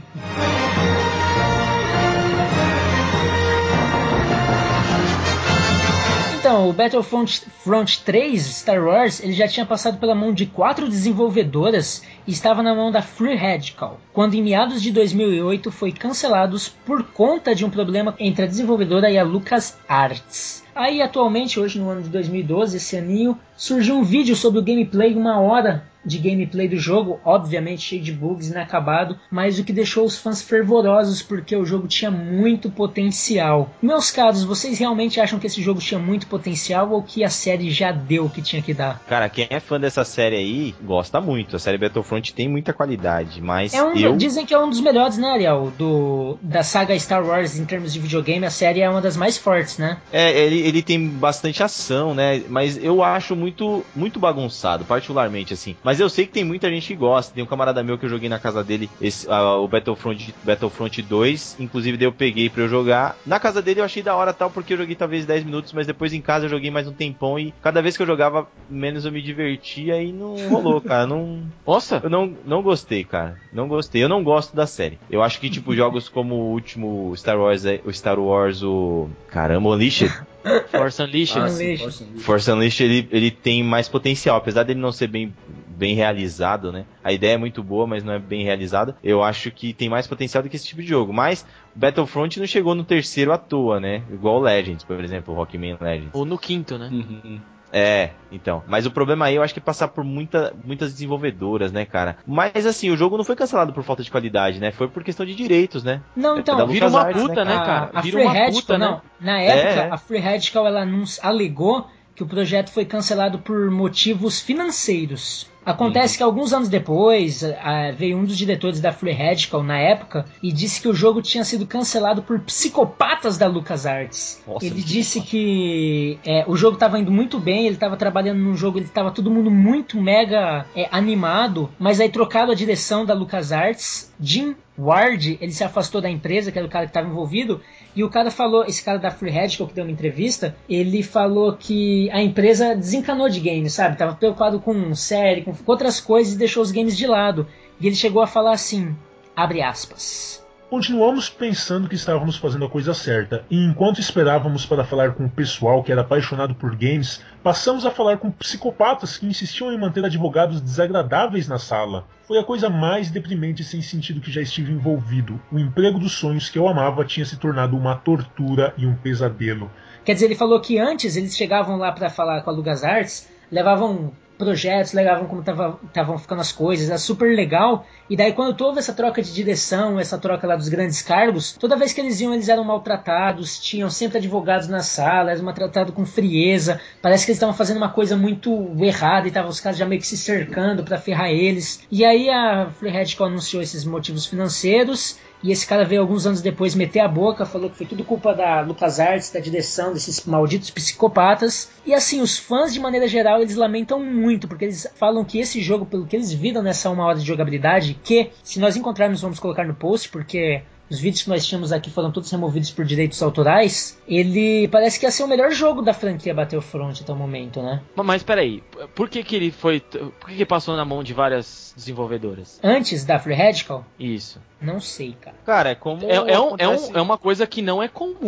Então, o Battlefront Front três Star Wars, ele já tinha passado pela mão de quatro desenvolvedoras e estava na mão da Free Radical, quando em meados de dois mil e oito foi cancelado por conta de um problema entre a desenvolvedora e a LucasArts. Aí, atualmente, hoje no ano de dois mil e doze, esse aninho, surgiu um vídeo sobre o gameplay, uma hora de gameplay do jogo, obviamente cheio de bugs, inacabado, mas o que deixou os fãs fervorosos porque o jogo tinha muito potencial. Meus caros, vocês realmente acham que esse jogo tinha muito potencial ou que a série já deu o que tinha que dar? Cara, quem é fã dessa série aí gosta muito. A série Battlefront tem muita qualidade, mas É um, eu... Dizem que é um dos melhores, né, Ariel? Do, da saga Star Wars em termos de videogame, a série é uma das mais fortes, né? É, ele, ele tem bastante ação, né? Mas eu acho muito, muito bagunçado, particularmente, assim. Mas eu sei que tem muita gente que gosta. Tem um camarada meu que eu joguei na casa dele, esse, uh, o Battlefront, Battlefront dois. Inclusive, daí eu peguei pra eu jogar. Na casa dele eu achei da hora tal, porque eu joguei talvez dez minutos, mas depois em casa eu joguei mais um tempão. E cada vez que eu jogava, menos eu me divertia e não rolou, cara. Não... Nossa! Eu não, não gostei, cara. Não gostei. Eu não gosto da série. Eu acho que, tipo, jogos como o último Star Wars, o Star Wars, o... Caramba, o Unleashed. Force Unleashed. Ah, Unleashed. sim, Force Unleashed. Force Unleashed, ele, ele tem mais potencial, apesar dele não ser bem, bem realizado, né? A ideia é muito boa, mas não é bem realizada. Eu acho que tem mais potencial do que esse tipo de jogo. Mas Battlefront não chegou no terceiro à toa, né? Igual o Legends, por exemplo, o Rockman Legends. Ou no quinto, né? Uhum. É, então. Mas o problema aí eu acho que é passar por muita, muitas desenvolvedoras, né, cara? Mas assim, o jogo não foi cancelado por falta de qualidade, né? Foi por questão de direitos, né? Não, É então, da Vira uma LucasArts, puta, né, a, cara? a Vira Free uma Radical, puta, não. né? Na época, É. a Free Radical ela não alegou que o projeto foi cancelado por motivos financeiros. Acontece Uhum. que alguns anos depois a, veio um dos diretores da Free Radical na época e disse que o jogo tinha sido cancelado por psicopatas da LucasArts. Nossa, ele que disse que é, o jogo estava indo muito bem, ele estava trabalhando num jogo, ele estava todo mundo muito mega é, animado, mas aí trocaram a direção da LucasArts. Jim Ward, ele se afastou da empresa, que era o cara que estava envolvido, e o cara falou, esse cara da Free Radical que deu uma entrevista, ele falou que a empresa desencanou de games, sabe? Tava preocupado com série, com outras coisas e deixou os games de lado. E ele chegou a falar assim, abre aspas. Continuamos pensando que estávamos fazendo a coisa certa, e enquanto esperávamos para falar com o pessoal que era apaixonado por games, passamos a falar com psicopatas que insistiam em manter advogados desagradáveis na sala. Foi a coisa mais deprimente e sem sentido que já estive envolvido. O emprego dos sonhos que eu amava tinha se tornado uma tortura e um pesadelo. Quer dizer, ele falou que antes eles chegavam lá para falar com a LucasArts, levavam projetos, levavam como estavam ficando as coisas, era super legal, e daí quando houve essa troca de direção, essa troca lá dos grandes cargos, toda vez que eles iam eles eram maltratados, tinham sempre advogados na sala, eram maltratados com frieza, parece que eles estavam fazendo uma coisa muito errada e estavam os caras já meio que se cercando para ferrar eles, e aí a Free Radical anunciou esses motivos financeiros, e esse cara veio alguns anos depois meter a boca, falou que foi tudo culpa da LucasArts, da direção desses malditos psicopatas. E assim, os fãs de maneira geral, eles lamentam muito, porque eles falam que esse jogo, pelo que eles viram nessa uma hora de jogabilidade, que se nós encontrarmos vamos colocar no post, porque os vídeos que nós tínhamos aqui foram todos removidos por direitos autorais, ele parece que ia ser o melhor jogo da franquia Battlefront até o momento, né? Mas peraí, por que que ele foi... Por que que passou na mão de várias desenvolvedoras? Antes da Free Radical? Isso. Não sei, cara. Cara, é como É, é, um, é, acontece- um, é uma coisa que não é comum.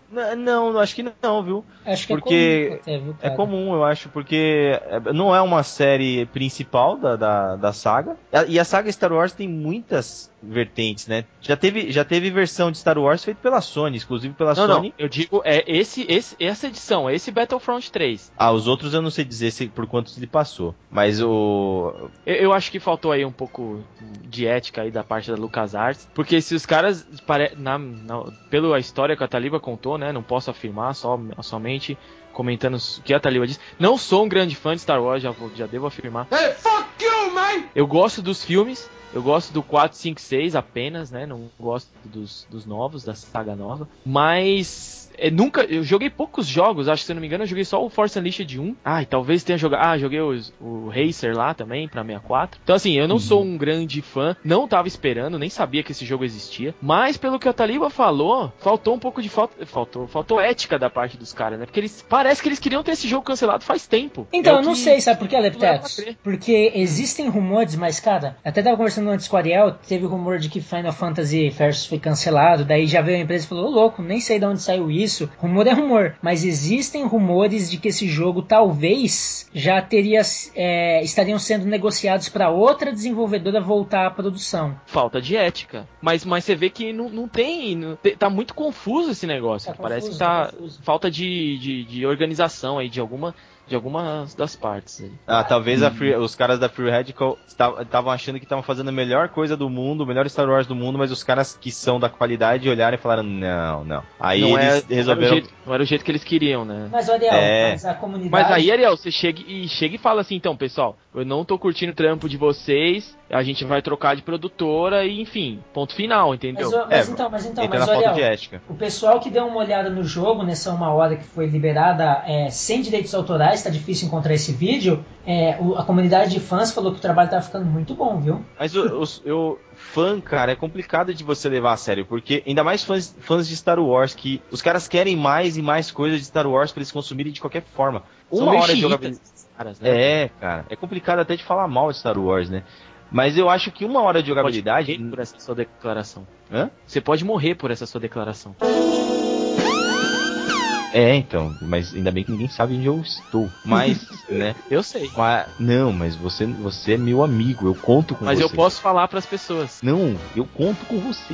N- Não, eu acho que não, viu? Acho que Porque é comum até, viu, é cara? comum, eu acho, porque é- não é uma série principal da, da, da saga. E a saga Star Wars tem muitas vertentes, né? Já teve, já teve versão de Star Wars feita pela Sony, exclusivo pela Não, Sony. não, eu digo, é esse, esse, essa edição, é esse Battlefront três. Ah, os outros eu não sei dizer se, por quantos ele passou. Mas o. Eu, eu acho que faltou aí um pouco de ética aí da parte da LucasArts, porque se os caras, pare- na, na, pela história que a Taliba contou, né, não posso afirmar, só, somente comentando o que a Taliba disse. Não sou um grande fã de Star Wars, já, vou- já devo afirmar. Hey, fuck you, man! Eu gosto dos filmes, eu gosto do quatro, cinco, seis apenas, né? Não gosto dos, dos novos, da saga nova. Mas é, nunca. Eu joguei poucos jogos, acho que se eu não me engano, eu joguei só o Force Unleashed um. Ah, e talvez tenha jogado. Ah, joguei os, o Racer lá também, pra sessenta e quatro. Então, assim, eu não uhum. sou um grande fã, não tava esperando, nem sabia que esse jogo existia. Mas, pelo que a Taliba falou, faltou um pouco de falta. Faltou, faltou ética da parte dos caras, né? Porque eles. Parece que eles queriam ter esse jogo cancelado faz tempo. Então, é eu não que... sei, sabe por quê, Leptetos? Porque existem rumores, mas, cara, até tava conversando antes com o Ariel, teve o rumor de que Final Fantasy Versus foi cancelado, daí já veio a empresa e falou, ô louco, nem sei de onde saiu isso. Rumor é rumor, mas existem rumores de que esse jogo talvez já teria, é, estariam sendo negociados para outra desenvolvedora voltar à produção. Falta de ética. Mas, mas você vê que não, não tem, não, tá muito confuso esse negócio. Tá Parece confuso, que tá, tá falta de, de, de organização aí de alguma... de algumas das partes. Aí. Ah, talvez a Free, os caras da Free Radical estavam achando que estavam fazendo a melhor coisa do mundo, o melhor Star Wars do mundo, mas os caras que são da qualidade olharam e falaram, não, não. Aí não eles é, resolveram... Não era, jeito, não era o jeito que eles queriam, né? Mas, Ariel, é... mas a comunidade... Mas aí, Ariel, você chega e, chega e fala assim, então, pessoal, eu não tô curtindo o trampo de vocês, a gente vai trocar de produtora e, enfim, ponto final, entendeu? Mas, mas é, então, mas então, entra mas, na Ariel, falta de ética. O pessoal que deu uma olhada no jogo, nessa uma hora que foi liberada, é, sem direitos autorais, tá difícil encontrar esse vídeo, é, o, a comunidade de fãs falou que o trabalho tava ficando muito bom, viu? Mas o, o, o fã, cara, é complicado de você levar a sério, porque ainda mais fãs, fãs de Star Wars, que os caras querem mais e mais coisas de Star Wars pra eles consumirem de qualquer forma. Uma hora de jogabilidade. Caras, né? É, cara, é complicado até de falar mal de Star Wars, né? Mas eu acho que uma hora de jogabilidade... Você pode morrer por essa sua declaração. Hã? Você pode morrer por essa sua declaração. É, então, mas ainda bem que ninguém sabe onde eu estou. Mas, né? Eu sei. Mas, não, mas você, você é meu amigo, eu conto com mas você. Mas eu posso falar pras pessoas. Não, eu conto com você.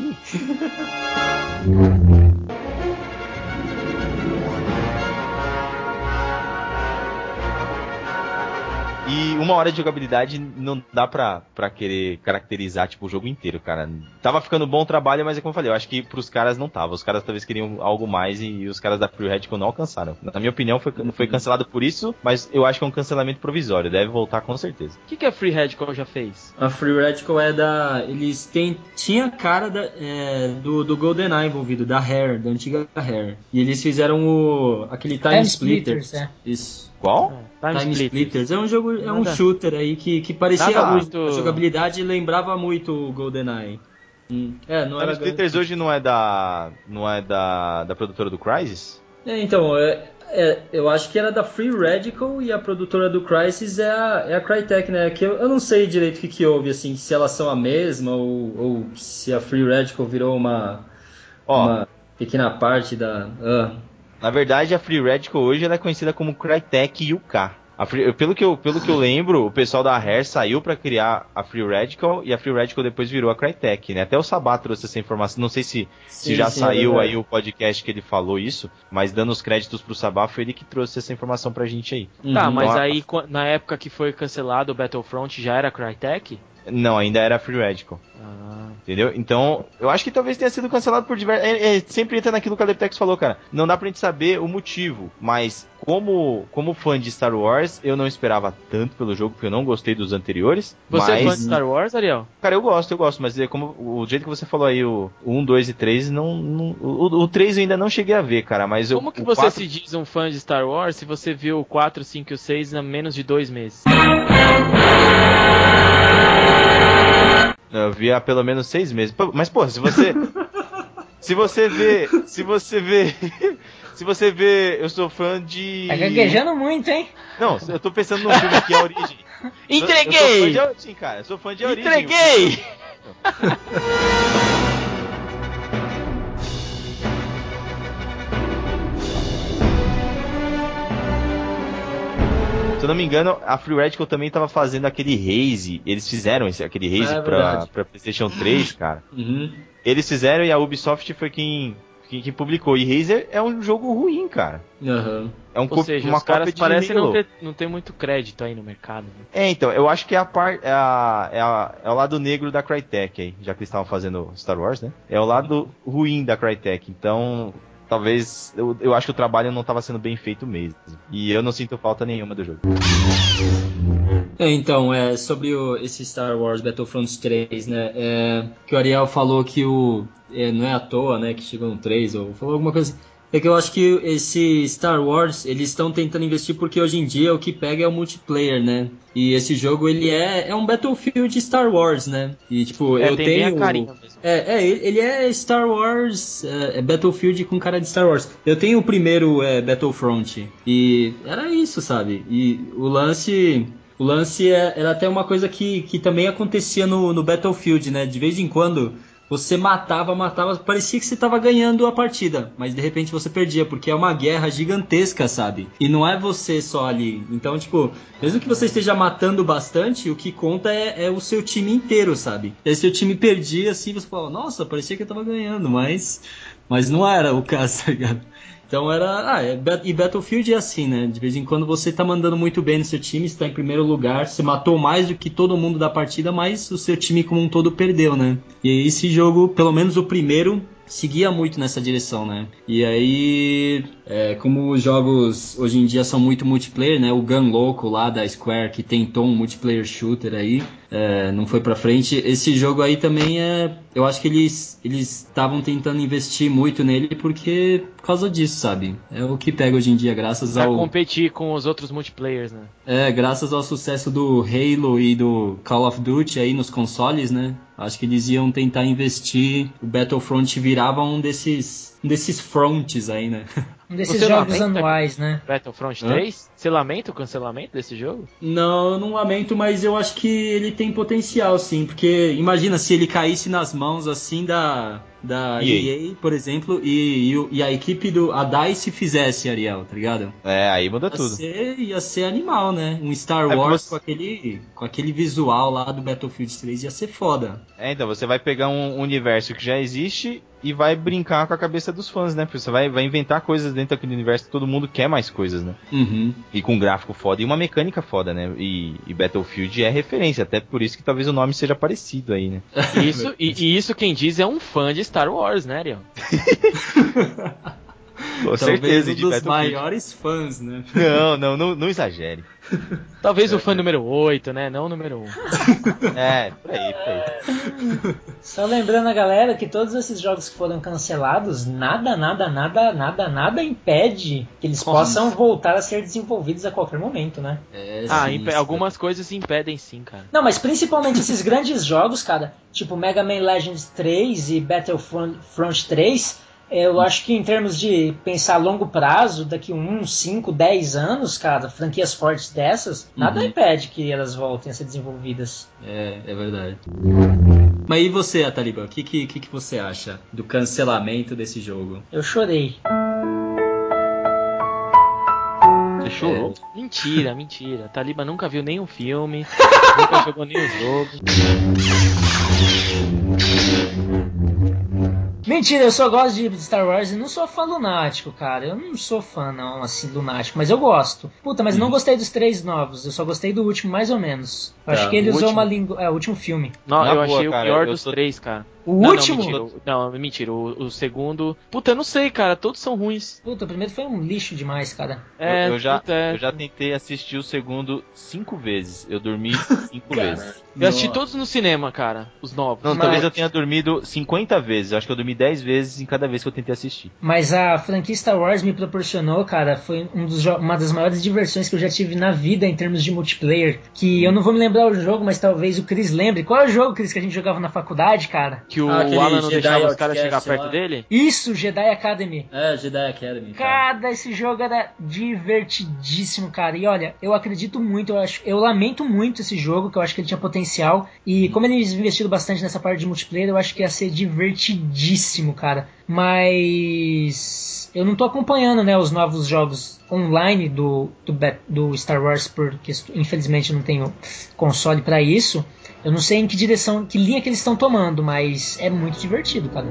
E uma hora de jogabilidade não dá pra, pra querer caracterizar, tipo, o jogo inteiro, cara. Tava ficando bom o trabalho, mas é como eu falei, eu acho que pros caras não tava. Os caras talvez queriam algo mais e, e os caras da Free Radical não alcançaram. Na minha opinião, foi, foi cancelado por isso, mas eu acho que é um cancelamento provisório. Deve voltar com certeza. O que, que a Free Radical já fez? A Free Radical é da... Eles têm... Tinha cara da, é, do, do GoldenEye envolvido, da Rare, da antiga Rare. E eles fizeram o... aquele Time, Time Splitters. Splitters é. Isso. Qual? É, Time, Time Splitters. Splitters. É um jogo, é um shooter aí que, que parecia Nada muito... muito... A jogabilidade lembrava muito o GoldenEye. Hum. É, não Time era Splitters grande... hoje não é da... não é da, da produtora do Crysis? É, então, é, é, eu acho que era da Free Radical e a produtora do Crysis é a, é a Crytek, né? Que eu, eu não sei direito o que, que houve, assim, se elas são a mesma ou, ou se a Free Radical virou uma, Ó, uma pequena parte da... Uh. Na verdade, a Free Radical hoje ela é conhecida como Crytek U K. A Free, pelo, que eu, pelo que eu lembro, o pessoal da Rare saiu pra criar a Free Radical e a Free Radical depois virou a Crytek, né? Até o Sabá trouxe essa informação, não sei se, sim, se já sim, saiu é aí o podcast que ele falou isso, mas dando os créditos pro Sabá, foi ele que trouxe essa informação pra gente aí. Uhum. Tá, mas então, aí a... na época que foi cancelado o Battlefront já era a Crytek? Não, ainda era a Free Radical. Ah. Entendeu? Então, eu acho que talvez tenha sido cancelado por diversos... É, é, sempre entra naquilo que a Leptex falou, cara. Não dá pra gente saber o motivo, mas como, como fã de Star Wars, eu não esperava tanto pelo jogo, porque eu não gostei dos anteriores. Você mas... é fã de Star Wars, Ariel? Cara, eu gosto, eu gosto, mas é como o jeito que você falou aí, o um, dois e três, não, não, o, o três eu ainda não cheguei a ver, cara, mas eu... Como que você quatro... se diz um fã de Star Wars se você viu o quatro, cinco e o seis em menos de dois meses? Eu vi há pelo menos seis meses. Mas, pô, se você... se você vê... Se você vê... se você vê... Eu sou fã de... Tá gaguejando muito, hein? Não, eu tô pensando no filme aqui, A Origem. Entreguei! Eu, eu sou fã de Origem, cara. Eu sou fã de Origem. Entreguei! Se eu não me engano, a Free Radical também tava fazendo aquele Haze. Eles fizeram esse, aquele Haze É, pra, verdade. pra PlayStation três, cara. Uhum. Eles fizeram e a Ubisoft foi quem, quem, quem publicou. E Haze é um jogo ruim, cara. Aham. É um Ou co- seja, uma os caras cópia de parecem não Halo. ter, não ter muito crédito aí no mercado. Né? É, então, eu acho que é a par, é, a, é, a, é o lado negro da Crytek aí, já que eles estavam fazendo Star Wars, né? É o lado ruim da Crytek, então talvez, eu, eu acho que o trabalho não estava sendo bem feito mesmo. E eu não sinto falta nenhuma do jogo. É, então, é, sobre o, esse Star Wars Battlefront três, né, é, que o Ariel falou que o, é, não é à toa, né, que chegou no três, ou falou alguma coisa assim. É que eu acho que esse Star Wars, eles estão tentando investir porque hoje em dia o que pega é o multiplayer, né? E esse jogo, ele é, é um Battlefield Star Wars, né? E, tipo, É, eu tem bem tenho... a carinha mesmo. É, é, ele é Star Wars, é, é Battlefield com cara de Star Wars. Eu tenho o primeiro é, Battlefront, e era isso, sabe? E o lance... O lance é, era até uma coisa que, que também acontecia no, no Battlefield, né? De vez em quando... Você matava, matava, parecia que você estava ganhando a partida, mas de repente você perdia, porque é uma guerra gigantesca, sabe? E não é você só ali. Então, tipo, mesmo que você esteja matando bastante, o que conta é, é o seu time inteiro, sabe? E aí, se o time perdia, assim, você fala, nossa, parecia que eu tava ganhando, mas, mas não era o caso, tá ligado? Então era. Ah, é, e Battlefield é assim, né? De vez em quando você tá mandando muito bem no seu time, você tá em primeiro lugar, você matou mais do que todo mundo da partida, mas o seu time como um todo perdeu, né? E esse jogo, pelo menos o primeiro, seguia muito nessa direção, né? E aí, é, como os jogos hoje em dia são muito multiplayer, né? O Gun Loco lá da Square, que tentou um multiplayer shooter aí, é, não foi pra frente. Esse jogo aí também é... Eu acho que eles eles estavam tentando investir muito nele porque... Por causa disso, sabe? É o que pega hoje em dia, graças Pra ao... competir com os outros multiplayers, né? É, graças ao sucesso do Halo e do Call of Duty aí nos consoles, né? Acho que eles iam tentar investir, o Battlefront virava um desses, um desses fronts aí, né? Um desses Você jogos lamenta anuais, que- né? Battlefront Hã? três? Você lamenta o cancelamento desse jogo? Não, eu não lamento, mas eu acho que ele tem potencial, sim. Porque imagina se ele caísse nas mãos, assim, da, da E E A, por exemplo, e, e, o- e a equipe do a DICE fizesse, Ariel, tá ligado? É, aí muda Ia tudo. ser, ia ser animal, né? Um Star É, Wars você- com, aquele, com aquele visual lá do Battlefield três ia ser foda. É, então, você vai pegar um universo que já existe e vai brincar com a cabeça dos fãs, né? Porque você vai, vai inventar coisas dentro daquele universo que todo mundo quer mais coisas, né? Uhum. E com um gráfico foda e uma mecânica foda, né? E, e Battlefield é referência, até por isso que talvez o nome seja parecido aí, né? Isso, e, e isso quem diz é um fã de Star Wars, né, Ariel? Com Talvez certeza, um de dos Battlefield. maiores fãs, né? Não, não, não, não exagere. Talvez o fã número oito, né? Não o número um. É, por aí, por aí. Só lembrando a galera que todos esses jogos que foram cancelados, nada, nada, nada, nada, nada impede que eles Nossa. possam voltar a ser desenvolvidos a qualquer momento, né? É, Ah, sim, impe- isso. algumas coisas impedem sim, cara. Não, mas principalmente esses grandes jogos, cara, tipo Mega Man Legends três e Battlefront Front três, eu acho que em termos de pensar a longo prazo, daqui um, cinco, dez anos, cara, franquias fortes dessas, nada Uhum. impede que elas voltem a ser desenvolvidas. É, é verdade. Mas e você, Ataliba? O que, que, que, que você acha do cancelamento desse jogo? Eu chorei. Você chorou? Mentira, mentira. Taliba nunca viu nenhum filme, nunca jogou nenhum jogo. Mentira, eu só gosto de Star Wars e não sou fã lunático, cara. Eu não sou fã, não, assim, lunático, mas eu gosto. Puta, mas não gostei dos três novos, eu só gostei do último, mais ou menos. Eu Tá, acho que ele o usou último? uma língua. É, o último filme. Não, Na eu boa, achei cara, o pior eu dos tô- três, cara. O Não, último? Não, mentira. o- Não, mentira. O, o segundo. Puta, eu não sei, cara. Todos são ruins. Puta, o primeiro foi um lixo demais, cara. É, eu, eu já, puta, é. eu já tentei assistir o segundo cinco vezes. Eu dormi cinco Cara. vezes. Eu assisti todos no cinema, cara. Os novos. Não, Mas- talvez eu tenha dormido cinquenta vezes. Eu acho que eu dormi dez vezes em cada vez que eu tentei assistir. Mas a franquia Star Wars me proporcionou, cara, foi um dos jo- uma das maiores diversões que eu já tive na vida em termos de multiplayer. Que eu não vou me lembrar o jogo, mas talvez o Chris lembre. Qual é o jogo, Chris, que a gente jogava na faculdade, cara? Que o Ah, aquele Alan não Jedi deixava os caras Outcast chegar perto lá. dele? Isso, Jedi Academy. É, Jedi Academy. Cara. Cara, esse jogo era divertidíssimo, cara. E olha, eu acredito muito, eu acho, eu lamento muito esse jogo, que eu acho que ele tinha potencial. E como eles investiram bastante nessa parte de multiplayer, eu acho que ia ser divertidíssimo, cara. Mas eu não tô acompanhando, né, os novos jogos online do, do, do Star Wars, porque infelizmente eu não tenho console pra isso. Eu não sei em que direção, que linha que eles estão tomando, mas é muito divertido, cara.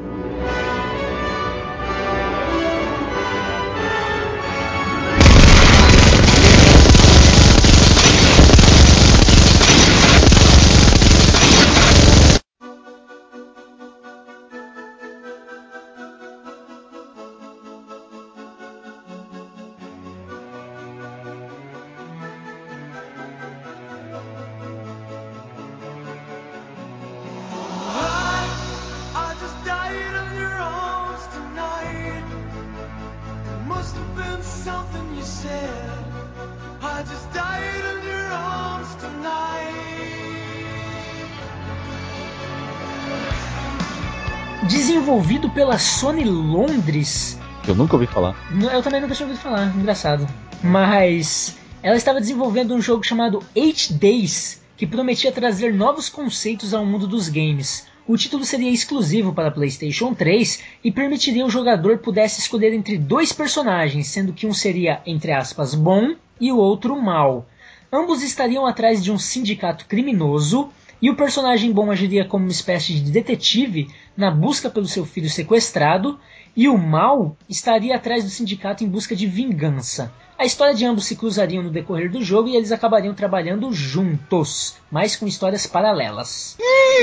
Desenvolvido pela Sony Londres. Eu nunca ouvi falar. Eu também nunca tinha ouvido falar, engraçado. Mas ela estava desenvolvendo um jogo chamado Eight Days, que prometia trazer novos conceitos ao mundo dos games. O título seria exclusivo para PlayStation três e permitiria o jogador pudesse escolher entre dois personagens, sendo que um seria, entre aspas, bom e o outro mal. Ambos estariam atrás de um sindicato criminoso e o personagem bom agiria como uma espécie de detetive na busca pelo seu filho sequestrado, e o mal estaria atrás do sindicato em busca de vingança. A história de ambos se cruzariam no decorrer do jogo e eles acabariam trabalhando juntos, mas com histórias paralelas.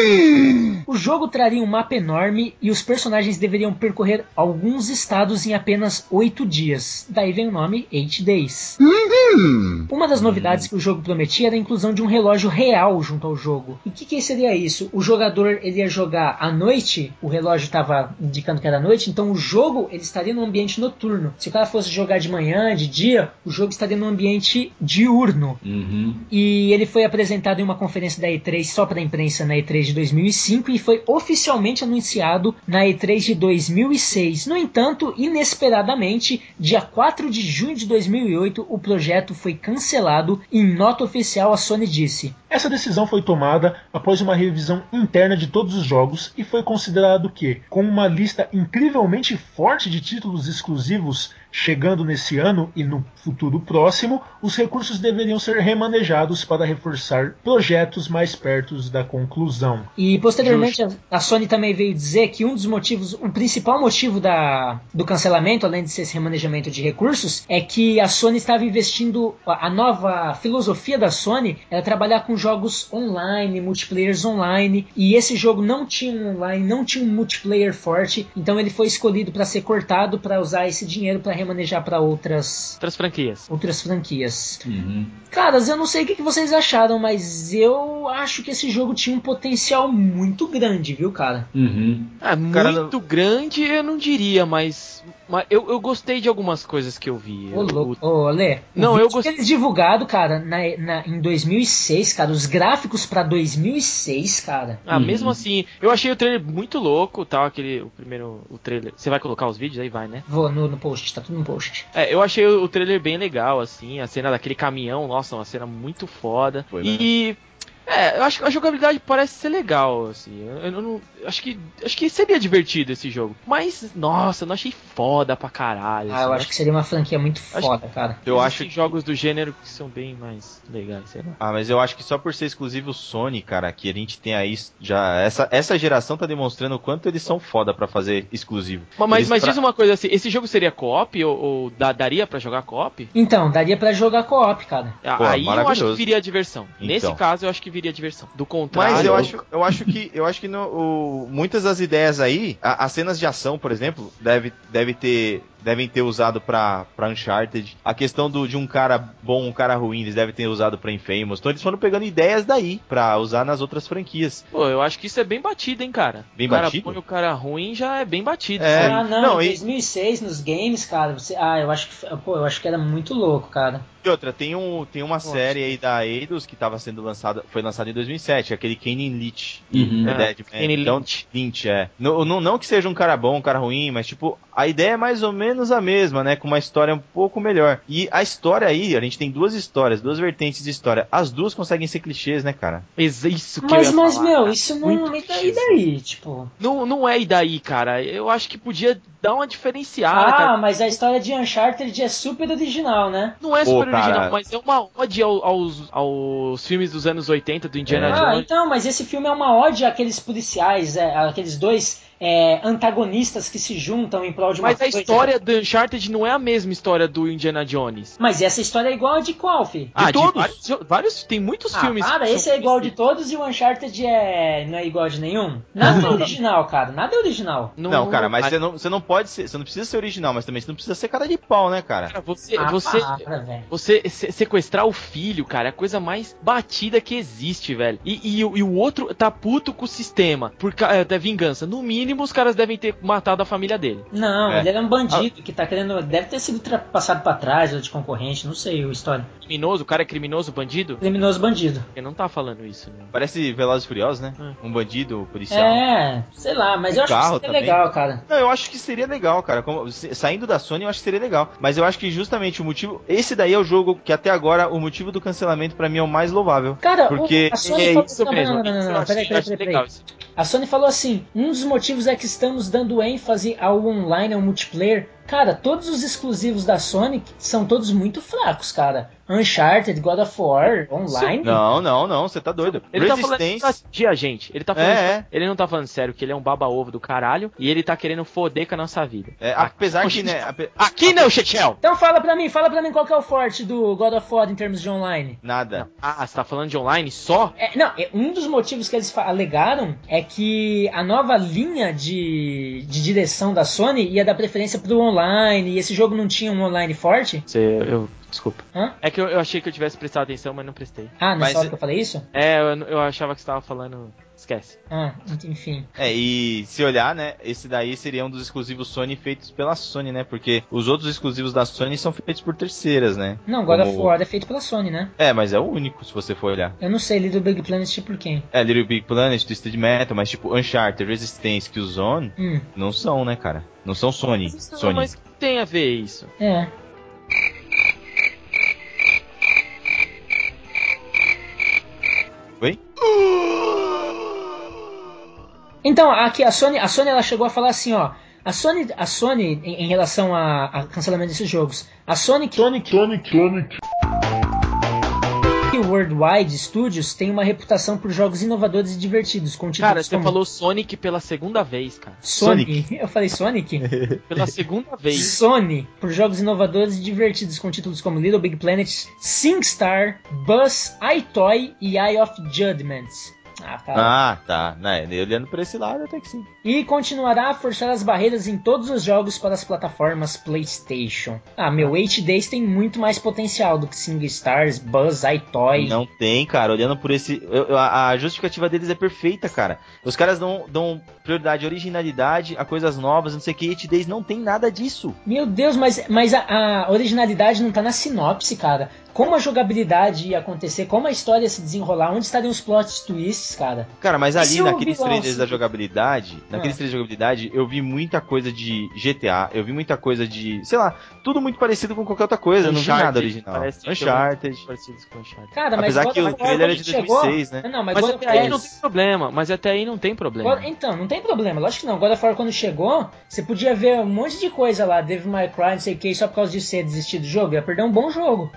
O jogo traria um mapa enorme e os personagens deveriam percorrer alguns estados em apenas oito dias. Daí vem o nome Eight Days. Uma das novidades que o jogo prometia era a inclusão de um relógio real junto ao jogo. E o que, que seria isso? O jogador ele ia jogar à noite, o relógio estava indicando que era noite, então o jogo ele estaria num ambiente noturno. Se o cara fosse jogar de manhã, de dia, o jogo estaria num ambiente diurno. Uhum. E ele foi apresentado em uma conferência da E três só para a imprensa na E três de dois mil e cinco e foi oficialmente anunciado na E três de dois mil e seis. No entanto, inesperadamente, dia quatro de junho de dois mil e oito, o projeto foi cancelado. Em nota oficial, a Sony disse: essa decisão foi tomada após uma revisão interna de todos os jogos e foi considerado que, com uma lista incrivelmente forte de títulos exclusivos chegando nesse ano e no futuro próximo, os recursos deveriam ser remanejados para reforçar projetos mais perto da conclusão. E posteriormente a, a Sony também veio dizer que um dos motivos, o principal motivo da, do cancelamento, além de ser esse remanejamento de recursos, é que a Sony estava investindo, a nova filosofia da Sony era trabalhar com jogos online, multiplayers online, e esse jogo não tinha um online, não tinha um multiplayer forte, então ele foi escolhido para ser cortado para usar esse dinheiro para remanejar para outras outras franquias. Outras franquias. Uhum. Caras, eu não sei o que vocês acharam, mas eu acho que esse jogo tinha um potencial muito grande, viu, cara? Uhum. É, Cara, muito não... grande eu não diria, mas, mas eu, eu gostei de algumas coisas que eu vi. Ô, louco. Ô, Lê, não, o eu vídeo gostei. que eles divulgado, cara, na, na, em dois mil e seis, cara, os gráficos pra dois mil e seis, cara. Ah, Uhum. mesmo assim, eu achei o trailer muito louco, tal, aquele, o primeiro, o trailer. Você vai colocar os vídeos aí, vai, né? Vou no, no post, tá tudo no post. É, eu achei o trailer bem legal, assim, a cena daquele caminhão, nossa, uma cena muito foda. Foi, e é, eu acho que a jogabilidade parece ser legal, assim. Eu, eu não, acho que acho que seria divertido esse jogo. Mas, nossa, eu não achei foda pra caralho. Ah, assim. eu acho que seria uma franquia muito foda, cara. Eu Existem acho que... jogos do gênero que são bem mais legais, sei lá. Ah, mas eu acho que só por ser exclusivo Sony, cara, que a gente tem aí já... Essa, essa geração tá demonstrando o quanto eles são foda pra fazer exclusivo. Mas, Eles mas tra... diz uma coisa assim, esse jogo seria co-op ou, ou da, daria pra jogar co-op? Então, daria pra jogar co-op, cara. Pô, Aí eu acho que maravilhoso. viria a diversão. Então. Nesse caso, eu acho que viria a diversão. Do contrário... Mas eu acho, eu acho que, eu acho que no, o, muitas das ideias aí, a, as cenas de ação, por exemplo, deve, deve ter devem ter usado pra, pra Uncharted. A questão do, de um cara bom, um cara ruim, eles devem ter usado pra Infamous. Então eles foram pegando ideias daí pra usar nas outras franquias. Pô, eu acho que isso é bem batido, hein, cara. Bem o cara batido? bom e o cara ruim já é bem batido. É. Isso aí. Ah, não, Não, em e- dois mil e seis nos games, cara, você... Ah, eu acho que... Pô, eu acho que era muito louco, cara. E outra, tem, um, tem uma série aí da Eidos que tava sendo lançada, foi lançada em dois mil e sete, aquele Kane Lynch. Uhum. É Ah, Dead Man. Kane Então, Lynch. Lynch, é. Não, não, não que seja um cara bom, um cara ruim, mas tipo, a ideia é mais ou menos a mesma, né? Com uma história um pouco melhor. E a história aí, a gente tem duas histórias, duas vertentes de história. As duas conseguem ser clichês, né, cara? Ex- Isso que Mas, eu ia mas falar, meu, cara. isso não... Muito E daí, clichê. daí, tipo... Não, não é e daí, cara. Eu acho que podia dar uma diferenciada, Ah, cara. mas a história de Uncharted é super original, né? Não é Pô, super cara. original, mas é uma ode ao- aos, aos filmes dos anos oitenta do Indiana É. Ah, Jones. então, mas esse filme é uma ode àqueles policiais, é, aqueles dois é, antagonistas que se juntam em prol de uma Mas a coisa. história do Uncharted não é a mesma história do Indiana Jones. Mas essa história é igual a de qual, fi? Ah, de todos. vários, vários. Tem muitos Ah, filmes. para, que esse são é igual de parecidos. todos e o Uncharted é... não é igual de nenhum? Nada é original, cara, nada é original. Não, cara, mas ah, você não, você não pode ser, você não precisa ser original, mas também você não precisa ser cara de pau, né, cara? Cara, você, Ah, você, para, velho. você se- sequestrar o filho, cara, é a coisa mais batida que existe, velho. E, e, o- e o outro tá puto com o sistema, por ca- é, da vingança. No mínimo, os caras devem ter matado a família dele. Não, É. ele era um bandido que tá querendo... Deve ter sido tra- passado pra trás, ou de concorrente, não sei a história. Criminoso, o cara é criminoso, bandido? Criminoso bandido. Ele não tá falando isso, né? Parece Velozes e Furiosos, né? Hum. Um bandido policial. É, sei lá, mas O eu acho que carro isso é também. legal, cara. Não, eu acho que seria legal, cara. Como- se- saindo da Sony, eu acho que seria legal. Mas eu acho que justamente o motivo. Esse daí é o jogo que até agora o motivo do cancelamento pra mim é o mais louvável. Cara, Porque o, a Sony é falou... isso não, mesmo. não, não, não, isso não, eu não, achei- peraí, peraí, achei peraí, legal peraí. isso. A Sony falou assim, um dos motivos é que estamos dando ênfase ao online, ao multiplayer. Cara, todos os exclusivos da Sony são todos muito fracos, cara. Uncharted, God of War, online. Não, não, não, você tá doido. Ele tá falando Resistance. pra dia, gente. Ele tá falando. É, é. Ele não tá falando sério, que ele é um baba-ovo do caralho e ele tá querendo foder com a nossa vida. É, apesar que, né? ape- Aqui não, Chechel! Então fala pra mim, fala pra mim qual que é o forte do God of War em termos de online. Nada. Ah, você tá falando de online só? É, não, é, um dos motivos que eles fa- alegaram é que a nova linha de, de direção da Sony ia dar preferência pro online, e esse jogo não tinha um online forte. Você, eu, desculpa. Hã? É que eu, eu achei que eu tivesse prestado atenção, mas não prestei. Ah, nessa Mas- hora que eu falei isso? É, eu, eu achava que você tava falando. Esquece. Ah, enfim. É, e se olhar, né? Esse daí seria um dos exclusivos Sony feitos pela Sony, né? Porque os outros exclusivos da Sony são feitos por terceiras, né? Não, God of Como- War é feito pela Sony, né? É, mas é o único, se você for olhar. Eu não sei, Little Big Planet por quem? É, Little Big Planet, Twisted Metal, mas tipo, Uncharted, Resistance, Killzone, Hum, não são, né, cara? Não são Sony. Mas isso- Sony. Mas o que tem a ver isso? é. Oi? Então, aqui a Sony, a Sony ela chegou a falar assim, ó. A Sony, a Sony em, em relação a, a cancelamento desses jogos, a Sony Sonic, Sonic, Sonic. Worldwide Studios tem uma reputação por jogos inovadores e divertidos, com títulos Cara, você como falou Sonic pela segunda vez, cara. Sony. Eu falei Sonic? Pela segunda vez. Sony, por jogos inovadores e divertidos com títulos como Little Big Planet, SingStar, Buzz, iToy e Eye of Judgment. Ah, cara. Ah, tá. Né, olhando por esse lado, até que sim. E continuará a forçar as barreiras em todos os jogos para as plataformas PlayStation. Ah, meu, H Days tem muito mais potencial do que SingStars, Buzz, iToy. Não tem, cara. Olhando por esse. eu- a, a justificativa deles é perfeita, cara. Os caras dão, dão prioridade à originalidade, a coisas novas, não sei o que. H Days não tem nada disso. Meu Deus, mas, mas a, a originalidade não tá na sinopse, cara. Como a jogabilidade ia acontecer, como a história ia se desenrolar, onde estariam os plot twists, cara. Cara, mas E ali se o naqueles vilão trailers se- da jogabilidade, naqueles Ah. trailers de jogabilidade, eu vi muita coisa de G T A, eu vi muita coisa de, sei lá, tudo muito parecido com qualquer outra coisa, eu não vi Uncharted, nada original. parece que Uncharted. tem parecidos com Uncharted. Cara, mas Apesar God que of o War, trailer é quando de chegou- dois mil e seis, né? Não, mas, Mas God até of War- aí não tem problema, mas até aí não tem problema. God- Então, não tem problema, lógico que não. God of War, quando chegou, você podia ver um monte de coisa lá, Devil May Cry, não sei o que, só por causa disso você ia desistir do jogo, ia perder um bom jogo. N- Não,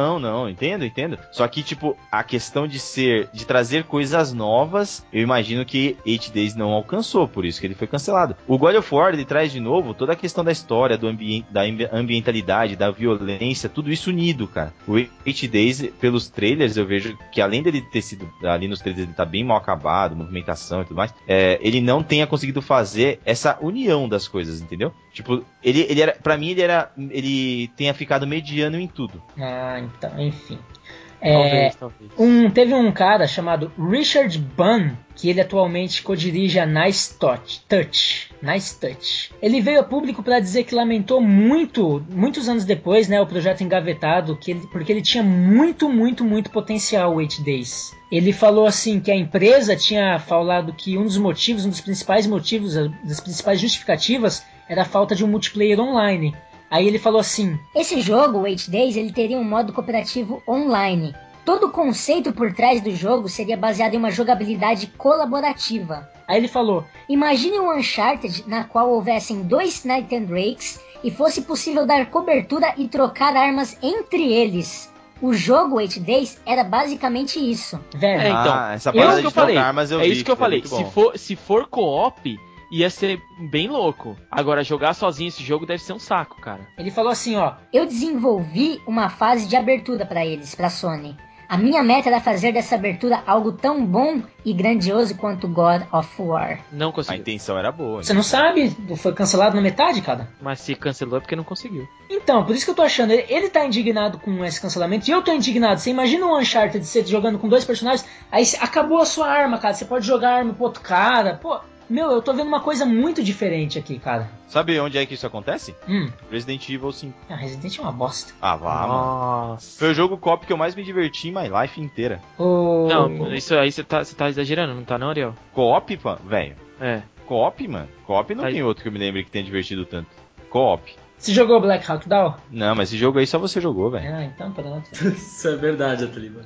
Não, não, entendo, entendo. Só que, tipo, a questão de ser, de trazer coisas novas, eu imagino que eight days não alcançou, por isso que ele foi cancelado. O God of War, ele traz de novo toda a questão da história, do ambiente, da ambientalidade, da violência, tudo isso unido, cara. O eight days, pelos trailers, eu vejo que além dele ter sido, ali nos trailers, ele tá bem mal acabado, movimentação e tudo mais, é, ele não tenha conseguido fazer essa união das coisas, entendeu? Tipo, ele, ele era, pra mim, ele era, ele tenha ficado mediano em tudo. Ah, então, enfim. É, Talvez, talvez. um, teve um cara chamado Richard Bunn, que ele atualmente co-dirige a Nice Touch, Touch, Nice Touch. Ele veio a público para dizer que lamentou muito, muitos anos depois, né, o projeto engavetado, que ele, porque ele tinha muito, muito, muito potencial, o eight days. Ele falou assim que a empresa tinha falado que um dos motivos, um dos principais motivos, das principais justificativas, era a falta de um multiplayer online. Aí ele falou assim: esse jogo, o eight days, ele teria um modo cooperativo online. Todo o conceito por trás do jogo seria baseado em uma jogabilidade colaborativa. Aí ele falou: imagine um Uncharted na qual houvessem dois Nathan Drakes e fosse possível dar cobertura e trocar armas entre eles. O jogo eight days era basicamente isso. Velho, É, então, Ah, essa é parada isso que de eu falei. trocar armas eu é vi, isso que eu é falei. muito Se bom. for, se for co-op, ia ser bem louco. Agora, jogar sozinho esse jogo deve ser um saco, cara. ele falou assim, ó: Eu desenvolvi uma fase de abertura para eles, para Sony. A minha meta era fazer dessa abertura algo tão bom e grandioso quanto God of War. Não A conseguiu. intenção era boa. você não sabe? Foi cancelado na metade, cara? Mas se cancelou é porque não conseguiu. Então, por isso que eu tô achando, ele, ele tá indignado com esse cancelamento, e eu tô indignado. Você imagina um Uncharted, você jogando com dois personagens, aí cê- acabou a sua arma, cara, você pode jogar a arma pro outro cara, pô, meu, eu tô vendo uma coisa muito diferente aqui, cara. Sabe onde é que isso acontece? Hum, Resident Evil cinco. a Resident é uma bosta. Ah, vá, mano. Nossa. Foi o jogo co-op que eu mais me diverti em my life inteira. O... Não, isso aí você tá, você tá exagerando, não tá não, Ariel? Co-op, pô, velho. É. Co-op, mano. Co-op não Aí- tem outro que eu me lembre que tenha divertido tanto. Co-op. Você jogou Black Hawk Down? Não, mas esse jogo aí só você jogou, velho. Ah, então pronto. Isso é verdade, Ataliba.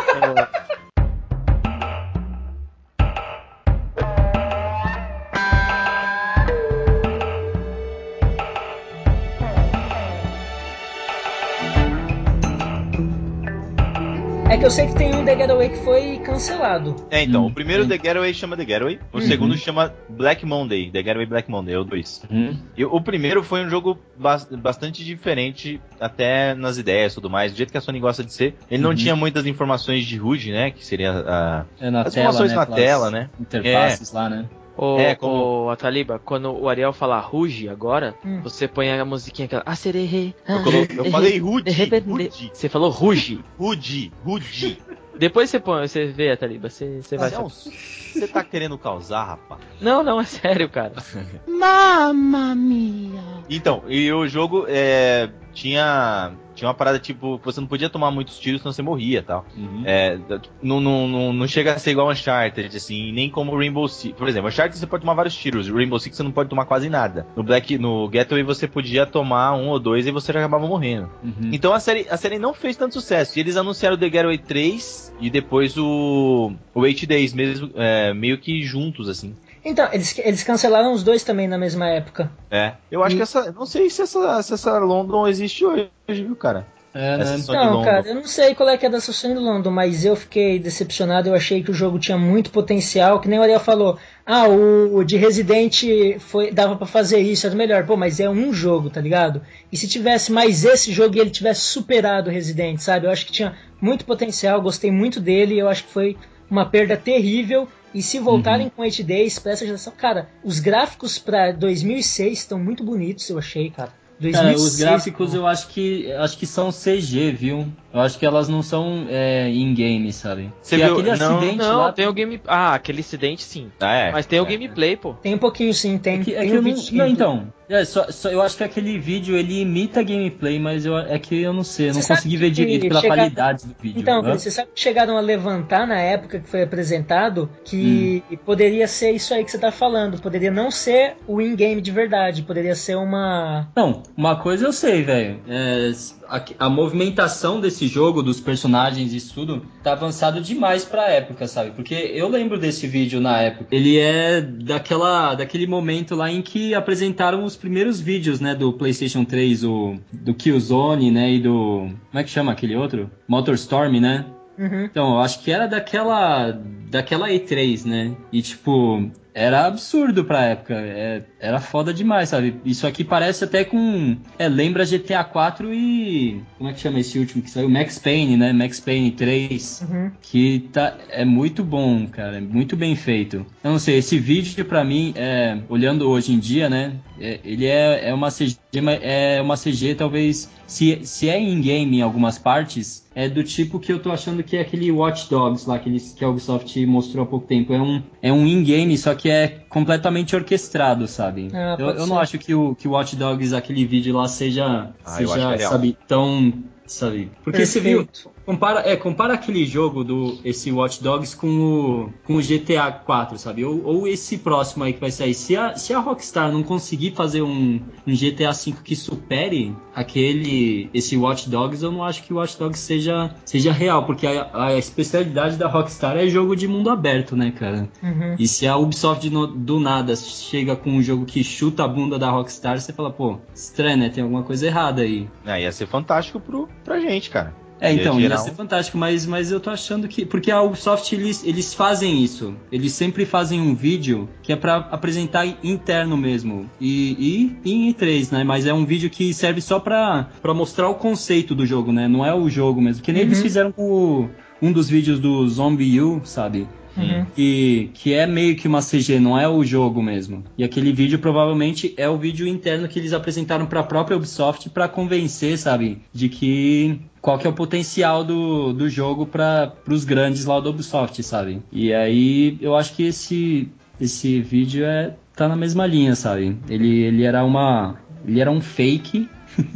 É que eu sei que tem um The Getaway que foi cancelado. É, então, Hum, o primeiro hum. The Getaway chama The Getaway, o Uhum. segundo chama Black Monday, The Getaway Black Monday, é o dois. Uhum. E o primeiro foi um jogo bas- bastante diferente, até nas ideias e tudo mais, do jeito que a Sony gosta de ser. Ele não Uhum. tinha muitas informações de H U D, né, que seria a... É na As tela, informações né? na aquelas tela, né? Interfaces lá, né? Ô, É, como- ô, Ataliba, quando o Ariel falar ruge agora, Hum. você põe a musiquinha aquela. Ah, serei. Eu, colo- eu falei H U D, De repente, H U D, você falou ruge. H U D, H U D. Depois você põe, você vê, Ataliba, você, você vai Mas é um- saber. Você tá querendo causar, rapaz? Não, não, é sério, cara. Então, e o jogo é, tinha, tinha uma parada tipo, você não podia tomar muitos tiros senão você morria e tal. Uhum. É, não, não, não, não chega a ser igual Uncharted, assim, nem como Rainbow Six. Por exemplo, Uncharted você pode tomar vários tiros, Rainbow Six você não pode tomar quase nada. No Black, no Getaway você podia tomar um ou dois e você já acabava morrendo. Uhum. Então a série, a série não fez tanto sucesso. E eles anunciaram o The Getaway três e depois o, o eight days, mesmo, é, meio que juntos, assim. Então, eles, eles cancelaram os dois também na mesma época. É. Eu acho E- que essa. Não sei se essa, se essa London existe hoje, viu, cara? É, né? Essa Sony Não, London. cara, eu não sei qual é que é dessa Sony London, mas eu fiquei decepcionado, eu achei que o jogo tinha muito potencial, que nem o Ariel falou, ah, o, o de Resident foi, dava pra fazer isso, era melhor, pô, mas é um jogo, tá ligado? E se tivesse mais esse jogo e ele tivesse superado o Resident, sabe? Eu acho que tinha muito potencial, gostei muito dele, eu acho que foi uma perda terrível. E se voltarem Uhum. com eight days pra essa geração, cara, os gráficos pra dois mil e seis estão muito bonitos, eu achei, cara. Cara, dois mil e seis, os gráficos pô. eu acho que acho que são C G, viu? Eu acho que elas não são é, in-game, sabe? Você Porque viu- aquele não, acidente Não, lá... tem o game. Ah, aquele incidente sim. Ah, é. Mas tem o É. gameplay, pô. Tem um pouquinho sim, tem. É que, é tem que um eu não, vídeo de não, gameplay. então, é, só, só, eu acho que aquele vídeo ele imita gameplay, mas eu, é que eu não sei, eu Você não sabe consegui que ver direito pela chega- qualidade do vídeo. Então, né? Cris, você sabe que chegaram a levantar na época que foi apresentado que poderia ser isso aí que você tá falando. Poderia não ser o in-game de verdade, poderia ser uma. Não, uma coisa eu sei, velho. É, a, a movimentação desse desse jogo, dos personagens e isso tudo, tá avançado demais pra época, sabe? Porque eu lembro desse vídeo na época. Ele é daquela, daquele momento lá em que apresentaram os primeiros vídeos, né, do PlayStation três, o, do Killzone, né, e do... Como é que chama aquele outro? MotorStorm, né? Uhum. Então, eu acho que era daquela, daquela E três, né? E, tipo, era absurdo pra época. É, era foda demais, sabe? Isso aqui parece até com... É, lembra G T A quatro e... Como é que chama esse último que saiu? Max Payne, né? Max Payne três. Uhum. Que tá, é muito bom, cara. É muito bem feito. Eu não sei, esse vídeo pra mim, é, olhando hoje em dia, né? É, ele é, é uma C G, é uma C G talvez... Se, se é in-game em algumas partes, é do tipo que eu tô achando que é aquele Watch Dogs lá, que, eles, que a Ubisoft mostrou há pouco tempo. É um, é um in-game, só que é completamente orquestrado, sabe? Ah, eu pode eu ser. não acho que o, que o Watch Dogs, aquele vídeo lá, seja, Ah, eu acho que seja é real. sabe, tão... Sabe? Porque você viu... Perfeito. Compara, é, compara aquele jogo do esse Watch Dogs com o, com o G T A quatro, sabe? Ou, ou esse próximo aí que vai sair. Se a, se a Rockstar não conseguir fazer um, um G T A cinco que supere aquele esse Watch Dogs, eu não acho que o Watch Dogs seja, seja real, porque a, a especialidade da Rockstar é jogo de mundo aberto, né, cara? Uhum. E se a Ubisoft no, do nada chega com um jogo que chuta a bunda da Rockstar, você fala, pô, estranho, né? Tem alguma coisa errada aí. Ah, ia ser fantástico pro, pra gente, cara. É, então, ia gerar ser um- fantástico, mas, mas eu tô achando que... Porque a Ubisoft, eles, eles fazem isso. Eles sempre fazem um vídeo que é pra apresentar interno mesmo. E, e, e em E três, né? Mas é um vídeo que serve só pra, pra mostrar o conceito do jogo, né? Não é o jogo mesmo. Que nem Uhum. eles fizeram com o, um dos vídeos do Zombie U, sabe? Uhum. Que, que é meio que uma C G, não é o jogo mesmo. E aquele vídeo provavelmente é o vídeo interno que eles apresentaram pra própria Ubisoft pra convencer, sabe? De que... Qual que é o potencial do, do jogo para os grandes lá do Ubisoft, sabe? E aí eu acho que esse, esse vídeo é, tá na mesma linha, sabe? Ele, ele era uma... Ele era um fake,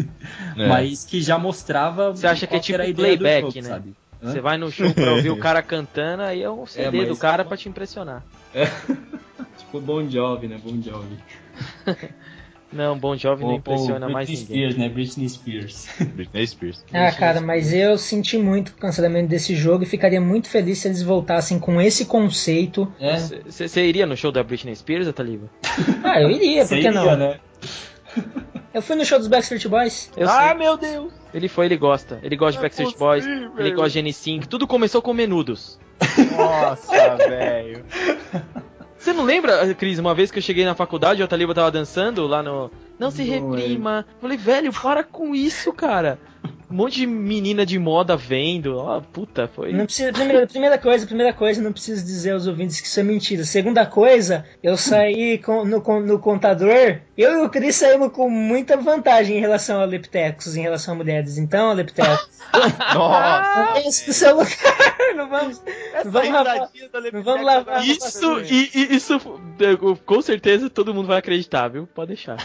É. mas que já mostrava... Você acha que é qual era a tipo ideia do playback, jogo, né? sabe? Hã? Você vai no show pra ouvir o cara cantando, aí é um C D É, mas- do cara pra te impressionar. Tipo Bon Jovi, né? Bon Jovi. Não, Bon Jovi não Ou- impressiona ou mais Britney ninguém. Spears, né? Britney Spears. Britney Spears. Ah, cara, mas eu senti muito o cancelamento desse jogo e ficaria muito feliz se eles voltassem com esse conceito. É? Você iria no show da Britney Spears, Ataliba? Ah, eu iria, por que Seria, não? né? Eu fui no show dos Backstreet Boys. Eu ah, sei. meu Deus! Ele foi, ele gosta. Ele gosta de Não é Backstreet possível. Boys, ele gosta de N Sync. Tudo começou com Menudos. Nossa, velho. Você não lembra, Cris, uma vez que eu cheguei na faculdade, o Ataliba tava dançando lá no... Não se Não, reprima. Falei, velho, para com isso, cara. Um monte de menina de moda vendo. Ó, puta, foi... Não precisa, primeira, primeira coisa, primeira coisa, não preciso dizer aos ouvintes que isso é mentira. Segunda coisa, eu saí com- no, com- no contador, eu e o Cris saímos com muita vantagem em relação a leptecos, em relação a mulheres. Então, leptecos, Nossa! vamos pro seu lugar, não vamos, não vamos lavar, não vamos lavar. Isso, e, e- isso, eu- com certeza todo mundo vai acreditar, viu? Pode deixar.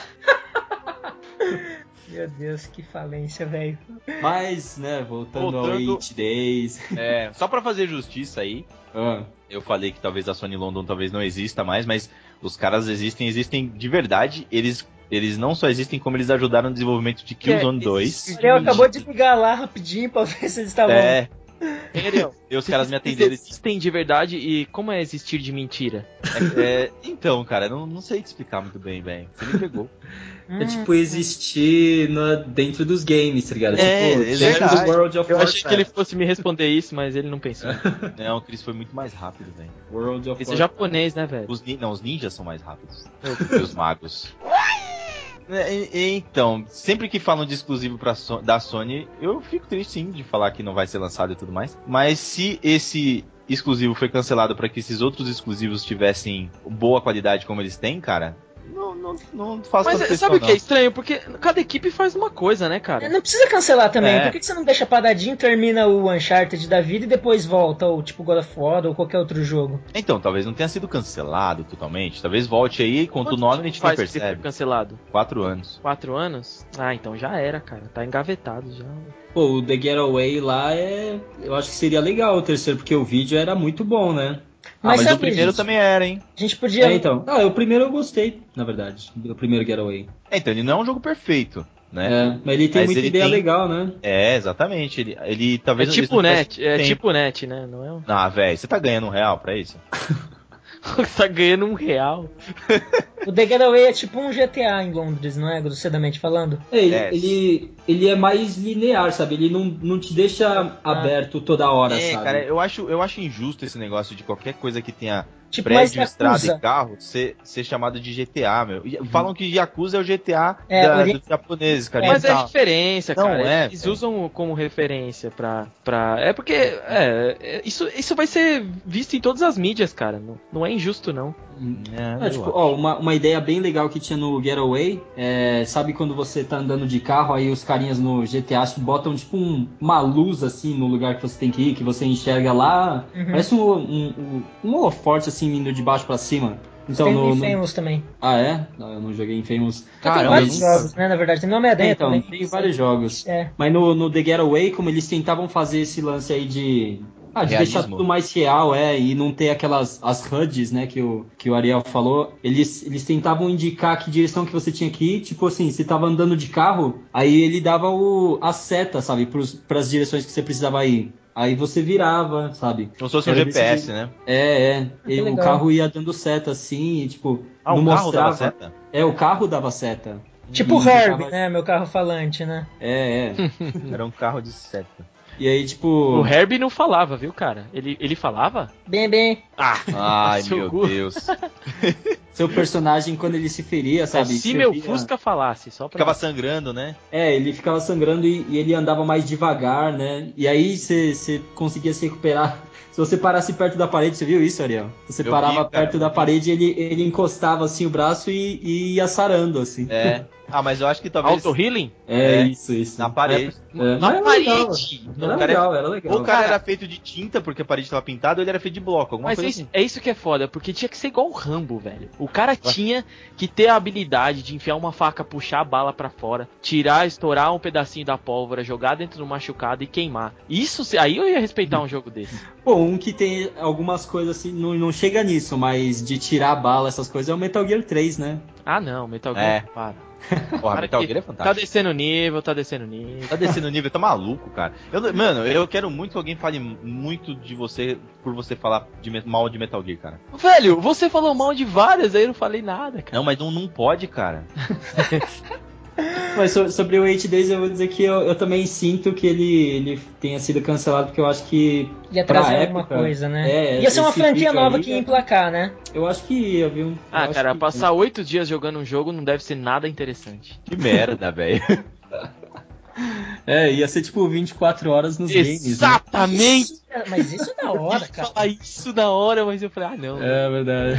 Meu Deus, que falência, velho. Mas, né, voltando, ao Voltando- Eight Days. É, só pra fazer justiça aí, Ah, eu falei que talvez a Sony London talvez não exista mais, mas os caras existem, existem de verdade. Eles, eles não só existem, como eles ajudaram no desenvolvimento de Killzone É, dois. existe- Ariel acabou de ligar lá rapidinho pra ver se eles estavam... É, Ariel, e os caras me vocês atenderam. existem de verdade e como é existir de mentira? É, é, então, cara, não, não sei te explicar muito bem, velho. Você me pegou. é tipo existir na- dentro dos games, tá ligado? É, tipo, é dentro verdade. do World of Eu Warcraft. achei que ele fosse me responder isso, mas ele não pensou. Não, o Chris foi muito mais rápido, velho. World of Esse é Warcraft. japonês, né, velho? Os, ni- não, os ninjas são mais rápidos. E os magos. É, e- e- Então, sempre que falam de exclusivo pra So- da Sony, eu fico triste sim de falar que não vai ser lançado e tudo mais. Mas se esse exclusivo foi cancelado pra que esses outros exclusivos tivessem boa qualidade como eles têm, cara, não, não, não faço Mas tanta é, questão, sabe o que é não. estranho? Porque cada equipe faz uma coisa, né, cara? Não precisa cancelar também. É. Por que que você não deixa paradinho, termina o Uncharted da vida e depois volta, ou tipo God of War ou qualquer outro jogo? Então, talvez não tenha sido cancelado totalmente. Talvez volte aí, conta o Quanto nome e a tempo gente nem faz que ele foi percebe. cancelado? Quatro anos. Quatro anos? Ah, então já era, cara. Tá engavetado já. Pô, o The Getaway lá é... Eu acho que seria legal o terceiro, porque o vídeo era muito bom, né? Ah, mas, sabe, o primeiro gente, também era, hein? A gente podia... É, então. Ah, o primeiro eu gostei, na verdade. O primeiro Getaway. É, então, ele não é um jogo perfeito. né? É, mas ele tem Mas muita ele ideia tem- legal, né? É, exatamente. Ele, ele É talvez tipo isso não net, tivesse é tempo. tipo net, né? Não é um... Ah, velho, você tá ganhando um real pra isso? Você tá ganhando um real. O The Getaway é tipo um G T A em Londres, não é? Grosseiramente falando. É, ele, É. ele, ele é mais linear, sabe? Ele não, não te deixa aberto toda hora, É, sabe? cara, eu acho, eu acho injusto esse negócio de qualquer coisa que tenha Tipo mais prédio, estrada Yakuza. e carro ser, ser chamado de G T A, meu. E falam que Yakuza é o G T A É, da- o G- dos japoneses, cara. Mas e é tal. referência, Não cara. é, Eles velho. usam como referência pra. pra... É porque. É, é, isso, isso vai ser visto em todas as mídias, cara. Não, não é injusto, não. É, É, eu tipo, acho. ó, uma, uma ideia bem legal que tinha no Getaway, é, sabe quando você tá andando de carro, aí os carinhas no G T A botam tipo um- uma luz assim no lugar que você tem que ir, que você enxerga lá, Uhum. parece um, um, um, um holoforte assim indo de baixo pra cima. Então, tem no, no no- Infamous também. Ah, é? Não, eu não joguei Infamous. Mas tem Caramba, vários eu nunca- jogos, né? Na verdade, tem nome É, Homem-Aranha então, também. tem vários jogos. É. Mas no, no The Getaway, como eles tentavam fazer esse lance aí de... Ah, de Realismo. deixar tudo mais real, é, e não ter aquelas as H U Ds, né, que o, que o Ariel falou. Eles, eles tentavam indicar que direção que você tinha que ir, tipo assim, você tava andando de carro, aí ele dava o, a seta, sabe, pros, pras direções que você precisava ir. Aí você virava, sabe? Como se fosse um Era G desse P S, jeito. né? É, é. que E o legal. carro ia dando seta assim, e, tipo, Ah, não um carro mostrava. dava seta? É, o carro dava seta. Tipo o E Herbie, ficava- né? Meu carro falante, né? É, é. Era um carro de seta. E aí, tipo. O Herbie não falava, viu, cara? Ele, ele falava? Bem, bem. Ah, Ai, seu meu cu. Deus. Seu personagem, quando ele se feria, É, sabe? se você meu via- Fusca falasse, só pra. Ficava sangrando, né? É, ele ficava sangrando e, e ele andava mais devagar, né? E aí você você conseguia se recuperar. Se você parasse perto da parede, você viu isso, Ariel? Você Eu parava vi, cara, perto eu da vi. parede e ele, ele encostava assim o braço e, e ia sarando, assim. É. Ah, mas eu acho que talvez Auto-healing? É, É, isso, isso. na parede. É, Na mas era legal. parede! Era O cara- legal, era legal. Ou o cara Cara- era feito de tinta porque a parede estava pintada, ou ele era feito de bloco, alguma Mas coisa é isso, assim. é isso que é foda, porque tinha que ser igual o Rambo, velho. O cara tinha que ter a habilidade de enfiar uma faca, puxar a bala pra fora, tirar, estourar um pedacinho da pólvora, jogar dentro do machucado e queimar. Isso, se- aí eu ia respeitar um jogo desse. Pô, um que tem algumas coisas assim, não, não chega nisso, mas de tirar a bala, essas coisas, é o Metal Gear três, né? Ah, não, Metal Gear, É. para. Porra, Para Metal que- Gear é Tá fantástico. descendo nível, tá descendo nível. Tá descendo o nível, tá maluco, cara. Eu, mano, eu quero muito que alguém fale muito de você por você falar de, me- mal de Metal Gear, cara. Velho, você falou mal de várias, aí eu não falei nada, cara. Não, mas não, não pode, cara. Mas so- sobre o Eight Days eu vou dizer que eu, eu também sinto que ele, ele tenha sido cancelado, porque eu acho que Ia pra trazer alguma época, coisa, né? é, Ia ser uma esse franquia vídeo nova aí, que ia é- emplacar, né? eu acho que ia, viu? Eu Ah, acho cara, que- passar oito dias jogando um jogo não deve ser nada interessante. Que merda, velho. É, ia ser tipo vinte e quatro horas nos games, né? Exatamente! Isso é- mas isso é da hora, Eu ia cara. falar isso na hora, mas eu falei, ah, não. É verdade.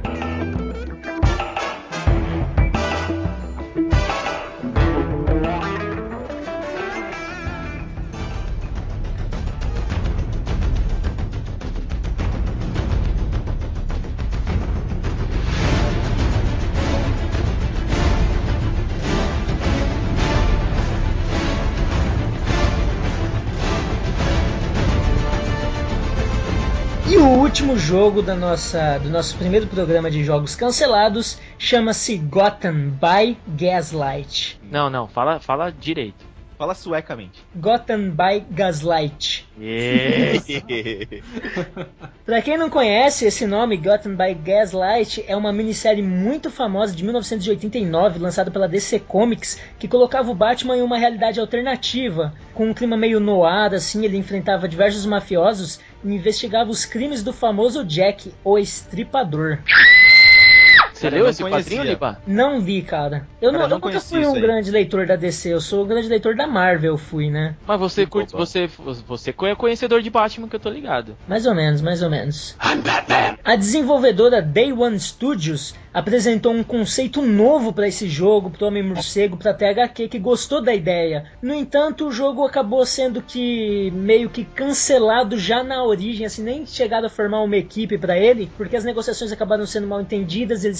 E o último jogo da nossa, do nosso primeiro programa de jogos cancelados chama-se Gotham by Gaslight. Não, não, fala, fala direito. Fala suecamente. Gotham by Gaslight. Yeah. Pra quem não conhece, esse nome, Gotham by Gaslight, é uma minissérie muito famosa de mil novecentos e oitenta e nove, lançada pela D C Comics, que colocava o Batman em uma realidade alternativa, com um clima meio noir, assim, ele enfrentava diversos mafiosos e investigava os crimes do famoso Jack, o Estripador. Você Cara, leu eu esse não quadrinho, conhecia. Liba? Não vi, cara. Eu, Cara, não, eu não nunca conhecia fui isso um aí. grande leitor da D C, eu sou um grande leitor da Marvel, fui, né? Mas você Que curte, bobão. você, você é conhecedor de Batman, que eu tô ligado. Mais ou menos, mais ou menos. A desenvolvedora Day One Studios apresentou um conceito novo para esse jogo, pro Homem-Morcego, pra T H Q, que gostou da ideia. No entanto, o jogo acabou sendo que meio que cancelado já na origem, assim, nem chegado a formar uma equipe para ele, porque as negociações acabaram sendo mal entendidas, eles se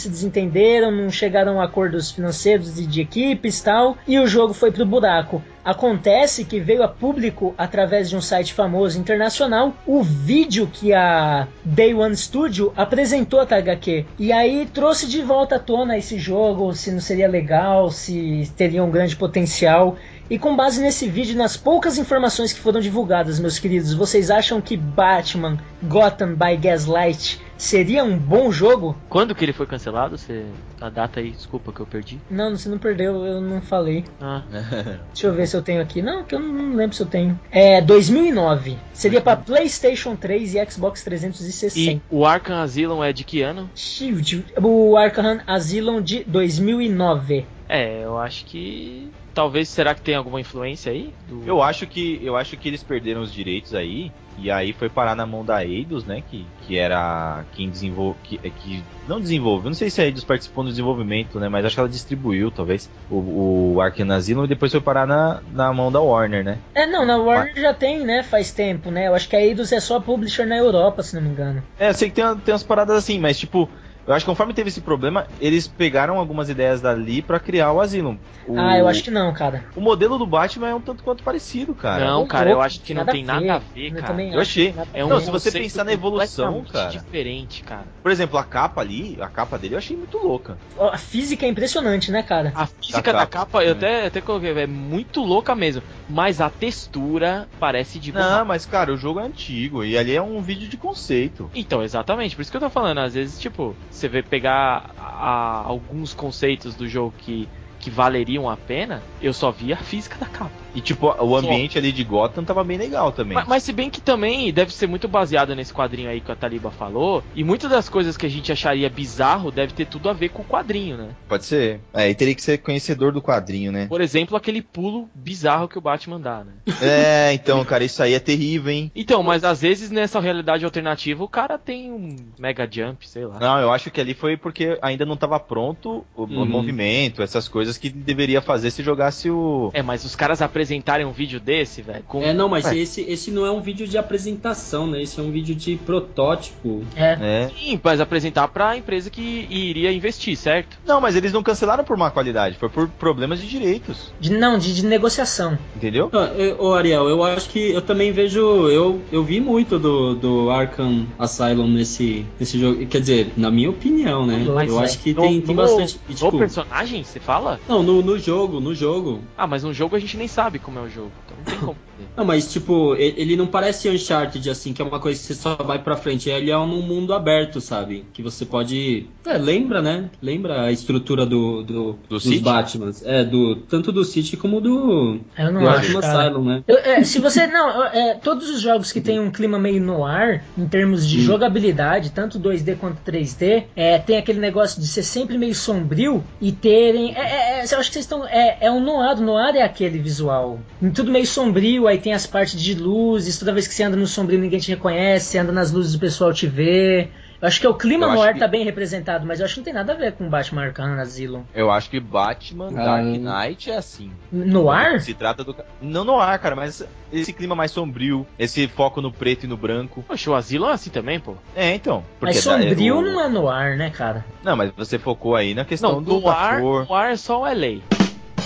desentenderam, não chegaram a acordos financeiros e de equipes e tal, e o jogo foi pro buraco. Acontece que veio a público, através de um site famoso internacional, o vídeo que a Day One Studio apresentou a T H Q. E aí trouxe de volta à tona esse jogo, se não seria legal, se teria um grande potencial. E com base nesse vídeo, nas poucas informações que foram divulgadas, meus queridos, vocês acham que Batman Gotham by Gaslight seria um bom jogo? Quando que ele foi cancelado? Você... A data aí, desculpa que eu perdi. Não, você não perdeu, eu não falei. Ah. Deixa eu ver se eu tenho aqui. Não, que eu não lembro se eu tenho. É dois mil e nove. Seria pra PlayStation três e Xbox trezentos e sessenta. E o Arkham Asylum é de que ano? Shield. O Arkham Asylum de dois mil e nove. É, eu acho que... Talvez, será que tem alguma influência aí? Do... Eu acho que eu acho que eles perderam os direitos aí, e aí foi parar na mão da Eidos, né, que, que era quem desenvolve, que, que não desenvolveu, não sei se a Eidos participou do desenvolvimento, né, mas acho que ela distribuiu, talvez, o, o Arkham Asylum, e depois foi parar na, na mão da Warner, né. É, não, na Warner mas... já tem, né, faz tempo, né, eu acho que a Eidos é só publisher na Europa, se não me engano. É, eu sei que tem, tem umas paradas assim, mas tipo... Eu acho que conforme teve esse problema, eles pegaram algumas ideias dali pra criar o Asylum. O... Ah, eu acho que não, cara. O modelo do Batman é um tanto quanto parecido, cara. Não, cara, louco, eu acho que não tem nada a ver, eu cara. Eu, eu achei. É um não, se você pensar na evolução, cara. Diferente, cara. Por exemplo, a capa ali, a capa dele eu achei muito louca. A física é impressionante, né, cara? A física da, da capa, capa eu até, até coloquei, é muito louca mesmo. Mas a textura parece de borracha. Não, mas cara, o jogo é antigo e ali é um vídeo de conceito. Então, exatamente, por isso que eu tô falando. Às vezes, tipo, você vê pegar a, alguns conceitos do jogo que, que valeriam a pena, eu só vi a física da capa. E tipo, o ambiente só. ali de Gotham tava bem legal também. Mas, mas se bem que também deve ser muito baseado nesse quadrinho aí que a Taliba falou, e muitas das coisas que a gente acharia bizarro deve ter tudo a ver com o quadrinho, né? Pode ser. É, e teria que ser conhecedor do quadrinho, né? Por exemplo, aquele pulo bizarro que o Batman dá, né? É, então, cara, isso aí é terrível, hein? Então, mas às vezes nessa realidade alternativa o cara tem um mega jump, sei lá. Não, eu acho que ali foi porque ainda não tava pronto o, uhum. o movimento, essas coisas que deveria fazer se jogasse o... É, mas os caras apresentarem um vídeo desse, velho... Com... É, não, mas é. esse, esse não é um vídeo de apresentação, né? Esse é um vídeo de protótipo. É. é. Sim, mas apresentar pra empresa que iria investir, certo? Não, mas eles não cancelaram por má qualidade, foi por problemas de direitos. De, não, de, de negociação. Entendeu? Ô, Ariel, eu acho que eu também vejo... Eu, eu vi muito do, do Arkham Asylum nesse, nesse jogo. Quer dizer, na minha opinião, né? Mas eu é. acho que no, tem, tem no, bastante... No tipo... personagem, você fala? Não, no, no jogo, no jogo. Ah, mas no jogo a gente nem sabe como é o jogo, então não tem como ver. Não, mas tipo, ele não parece Uncharted, assim, que é uma coisa que você só vai pra frente. Ele é um mundo aberto, sabe? Que você pode... É, lembra, né? Lembra a estrutura do, do, do dos City? Batmans. É, do, tanto do City como do... Eu não do acho, Arkham cara. Asylum, né? Eu, é, se você... Não, é, todos os jogos que tem um clima meio noir, em termos de hum. jogabilidade, tanto dois D quanto três D, é, tem aquele negócio de ser sempre meio sombrio e terem... É, é, é, eu acho que vocês estão... É, é um noir, o noir é aquele visual. Tudo meio sombrio, aí tem as partes de luzes, toda vez que você anda no sombrio ninguém te reconhece, você anda nas luzes o pessoal te vê. Eu acho que o clima eu noir que... tá bem representado, mas eu acho que não tem nada a ver com Batman Arkham Asylum. Eu acho que Batman ah, Dark Knight é assim. Noir? Se trata do... Não noir, cara, mas esse clima mais sombrio, esse foco no preto e no branco. Poxa, o Asylum é assim também, pô. É, então. Mas sombrio o... não é noir, né, cara? Não, mas você focou aí na questão não, do noir, cor. Noir é só o L A.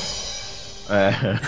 É.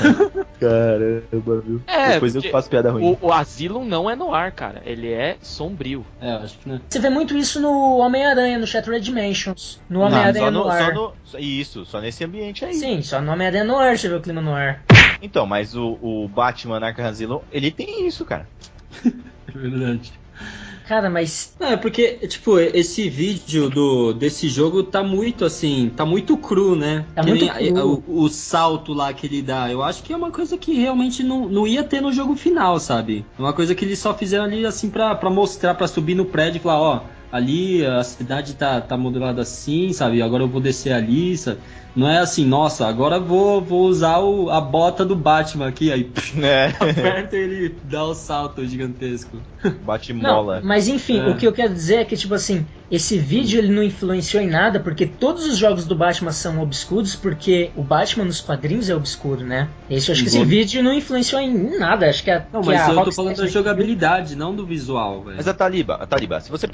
Caramba, viu? É, depois eu faço piada ruim. O, o Asylum não é noir, cara. Ele é sombrio. É, eu acho que não. Você vê muito isso no Homem-Aranha, no Shattered Dimensions. No Homem-Aranha no, Noir. Só no, isso, só nesse ambiente aí. Sim, só no Homem-Aranha Noir você vê o clima noir. Então, mas o, o Batman Arkham Asylum, ele tem isso, cara. É verdade. Cara, mas... É, porque, tipo, esse vídeo do, desse jogo tá muito, assim, tá muito cru, né? Tá que muito nem, cru. O, o salto lá que ele dá, eu acho que é uma coisa que realmente não, não ia ter no jogo final, sabe? Uma coisa que eles só fizeram ali, assim, pra, pra mostrar, pra subir no prédio e falar, ó, ali a cidade tá, tá modelada assim, sabe? Agora eu vou descer ali, sabe? Não é assim, nossa, agora vou, vou usar o, a bota do Batman aqui, aí é. aperta e ele dá o salto gigantesco. Bate mola. Não, mas enfim, É. o que eu quero dizer é que, tipo assim, esse vídeo ele não influenciou em nada, porque todos os jogos do Batman são obscuros, porque o Batman nos quadrinhos é obscuro, né? Esse, eu acho que esse Uhum. vídeo não influenciou em nada, acho que a Não, que mas a eu tô Rockstar falando da jogabilidade, não do visual, velho. Mas a Taliba, a Taliba, se você pegar os outros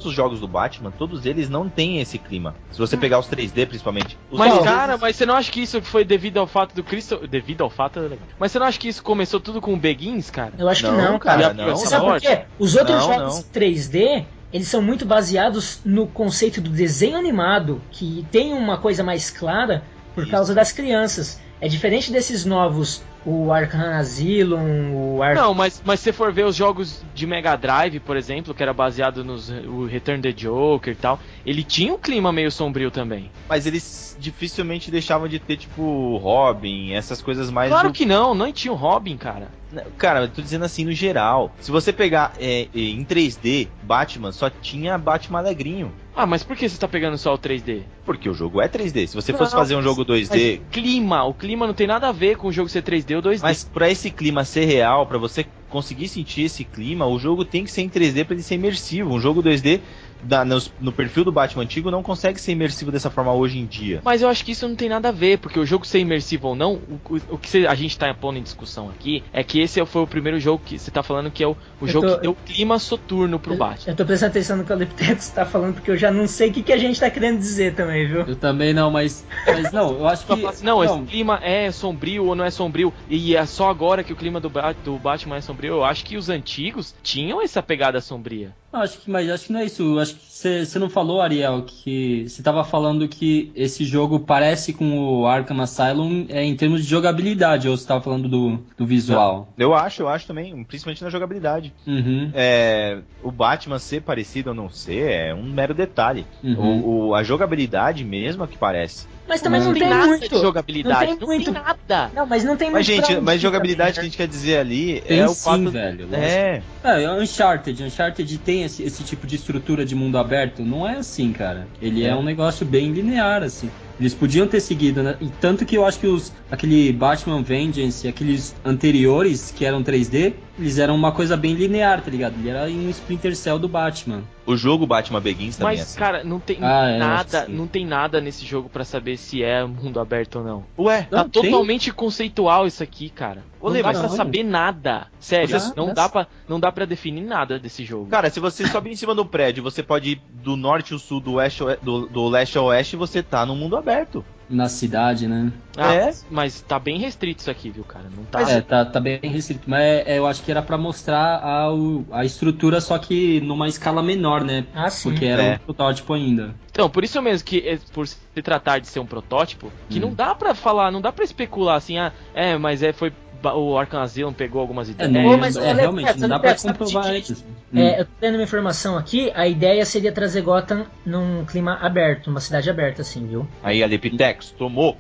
todos os jogos do Batman, todos eles não têm esse clima. Se você pegar os três D, principalmente. Os Mas, três D, cara, mas você não acha que isso foi devido ao fato do Crystal... Devido ao fato... é legal. Mas você não acha que isso começou tudo com o Begins, cara? Eu acho que Não, não, cara. cara, não. Você sabe por quê? Os outros Não, jogos não. três D, eles são muito baseados no conceito do desenho animado, que tem uma coisa mais clara por Isso. causa das crianças. É diferente desses novos, o Arkham Asylum, o Arkham... Não, mas, mas se você for ver os jogos de Mega Drive, por exemplo, que era baseado nos o Return the Joker e tal, ele tinha um clima meio sombrio também. Mas eles dificilmente deixavam de ter, tipo, Robin, essas coisas mais... Claro do- que não, não tinha o Robin, cara. Não, cara, eu tô dizendo assim, no geral. Se você pegar é, é, em três D, Batman, só tinha Batman alegrinho. Ah, mas por que você tá pegando só o três D? Porque o jogo é três D. Se você Não, fosse fazer um jogo dois D... Mas clima, o clima não tem nada a ver com o jogo ser três D ou dois D. Mas pra esse clima ser real, pra você conseguir sentir esse clima, o jogo tem que ser em três D pra ele ser imersivo. Um jogo dois D da, no, no perfil do Batman antigo não consegue ser imersivo dessa forma hoje em dia. Mas eu acho que isso não tem nada a ver, porque o jogo ser imersivo ou não, o, o, o que cê- a gente tá pondo em discussão aqui é que esse foi o primeiro jogo que você tá falando que é o, o Eu jogo tô- que deu clima soturno pro Eu, Batman. eu tô prestando atenção no que o Liptex tá falando, porque eu já não sei o que, que a gente tá querendo dizer também, viu? Eu também não, mas, mas não, eu acho Só que... fala assim, não, esse clima é sombrio ou não é sombrio, e é só agora que o clima do, Ba- do Batman é sombrio. Eu acho que os antigos tinham essa pegada sombria. Não, acho que, mas acho que não é isso. Acho que você não falou, Ariel, que você tava falando que esse jogo parece com o Arkham Asylum é, em termos de jogabilidade, ou você tava falando do, do visual? Eu acho, eu acho também, principalmente na jogabilidade. Uhum. É, o Batman ser parecido ou não ser é um mero detalhe. Uhum. O, o- a jogabilidade mesmo é que parece. Mas também Mas não, não tem, nada muito. de jogabilidade, Não tem muito. nada. Não, mas não tem Mas, muito. pra gente, onde mas ir jogabilidade que a também, gente quer dizer ali Tem é o sim, fato... velho. lógico. É, É, o Uncharted. Uncharted tem esse, esse tipo de estrutura de mundo aberto. Não é assim, cara. Ele é, É. um negócio bem linear, assim. Eles podiam ter seguido, né? E tanto que eu acho que os aquele Batman Vengeance, aqueles anteriores que eram três D, eles eram uma coisa bem linear, tá ligado? Ele era em um Splinter Cell do Batman. o jogo Batman Begins também Mas, é assim. cara, não tem Ah, é, eu acho nada, que sim. não tem nada nesse jogo pra saber se é mundo aberto ou não. Ué, Tá Não, tem? totalmente conceitual isso aqui, cara. Ô, Não Lê, dá mas pra não. saber nada. Sério, Você- não, mas- dá pra, não dá pra definir nada desse jogo. cara, se você sobe em cima do prédio, você pode ir do norte ao sul, do, oeste, ao- do, do leste ao oeste, você tá no mundo aberto. Na cidade, né? Ah, é? mas, mas tá bem restrito isso aqui, viu, cara? Não tá. É, tá, tá bem restrito. Mas é, eu acho que era pra mostrar a, o- a estrutura, só que numa escala menor, né? Ah, sim. Porque era É. um protótipo ainda. Então, por isso mesmo que, é, por se tratar de ser um protótipo, que Hum. não dá pra falar, não dá pra especular assim, ah, é, mas é, foi ba- o Arkham Asylum pegou algumas É, ideias. não, Ô, mas, é, olha, realmente, Beto, não dá olha, pra Beto, sabe comprovar que- isso. É, eu tô tendo uma informação aqui, a ideia seria trazer Gotham num clima aberto, numa cidade aberta, assim, viu? Aí a Lepitex tomou.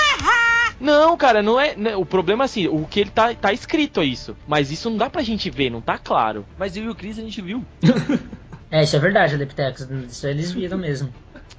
Não, cara, não é. né, O problema é assim, o que ele tá, tá escrito é isso. Mas isso não dá pra gente ver, não tá claro. Mas eu e o Chris a gente viu. É, isso é verdade, Leptex, isso eles viram mesmo.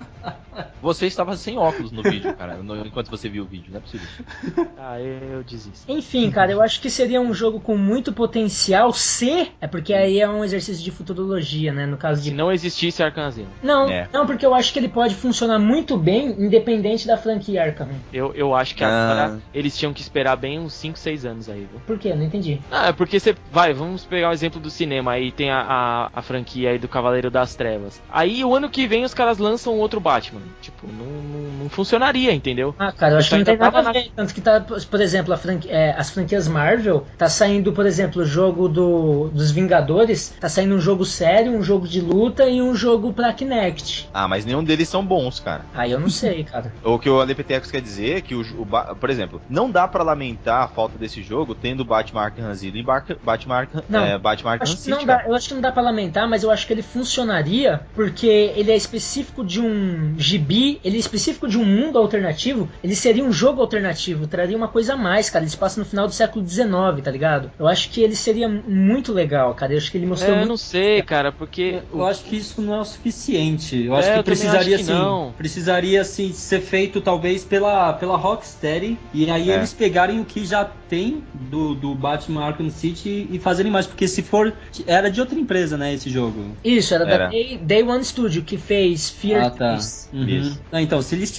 Você estava sem óculos no vídeo, cara, no- enquanto você viu o vídeo, não é possível. Ah, eu desisto. Enfim, cara, eu acho que seria um jogo com muito potencial se... É porque aí é um exercício de futurologia, né, no caso de... Se não existisse Arkham Asylum. Não, É. não, porque eu acho que ele pode funcionar muito bem, independente da franquia Arkham. Eu, eu acho que Ah. agora eles tinham que esperar bem uns cinco, seis anos aí, viu? Por quê? Não entendi. Ah, é porque você. Vai, vamos pegar o exemplo do cinema. Aí tem a, a, a franquia aí do Cavaleiro das Trevas. Aí o ano que vem os caras lançam outro Batman. Tipo, não, não, não funcionaria, entendeu? Ah, cara, eu acho Isso que não tem ainda nada a tava ver. Tanto que tá, por exemplo, a franqui- é, as franquias Marvel, tá saindo, por exemplo, o jogo do, dos Vingadores, tá saindo um jogo sério, um jogo de luta e um jogo pra Kinect. Ah, mas nenhum deles são bons, cara. Aí eu não sei, cara. O que o Lepitex quer dizer é que, o, o Ba- por exemplo, não dá pra lamentar a falta desse jogo tendo Batman Arkham Asylum e Barca- Batman Arkham, Não, é, Batman Arkham Acho que City, não dá, cara. eu acho que não dá pra lamentar, mas eu acho que ele funcionaria porque ele é específico de um gibi, ele é específico de um mundo alternativo, ele seria um jogo alternativo, traria uma coisa a mais, cara. Ele se passa no final do século dezenove, tá ligado? Eu acho que ele seria muito legal, cara. Eu acho que ele mostrou É, eu muito. não sei, cara, porque. Eu acho que isso não é o suficiente. Eu acho É, que eu também precisaria acho que assim, não. precisaria assim ser feito talvez pela pela Rocksteady e aí É. eles pegarem o que já tem do, do Batman Arkham City e fazerem mais, porque se for era de outra empresa, né, esse jogo. Isso, era, Era. da Day, Day One Studio que fez Fear Ah, tá. três. Uhum. Isso. Ah, então, se eles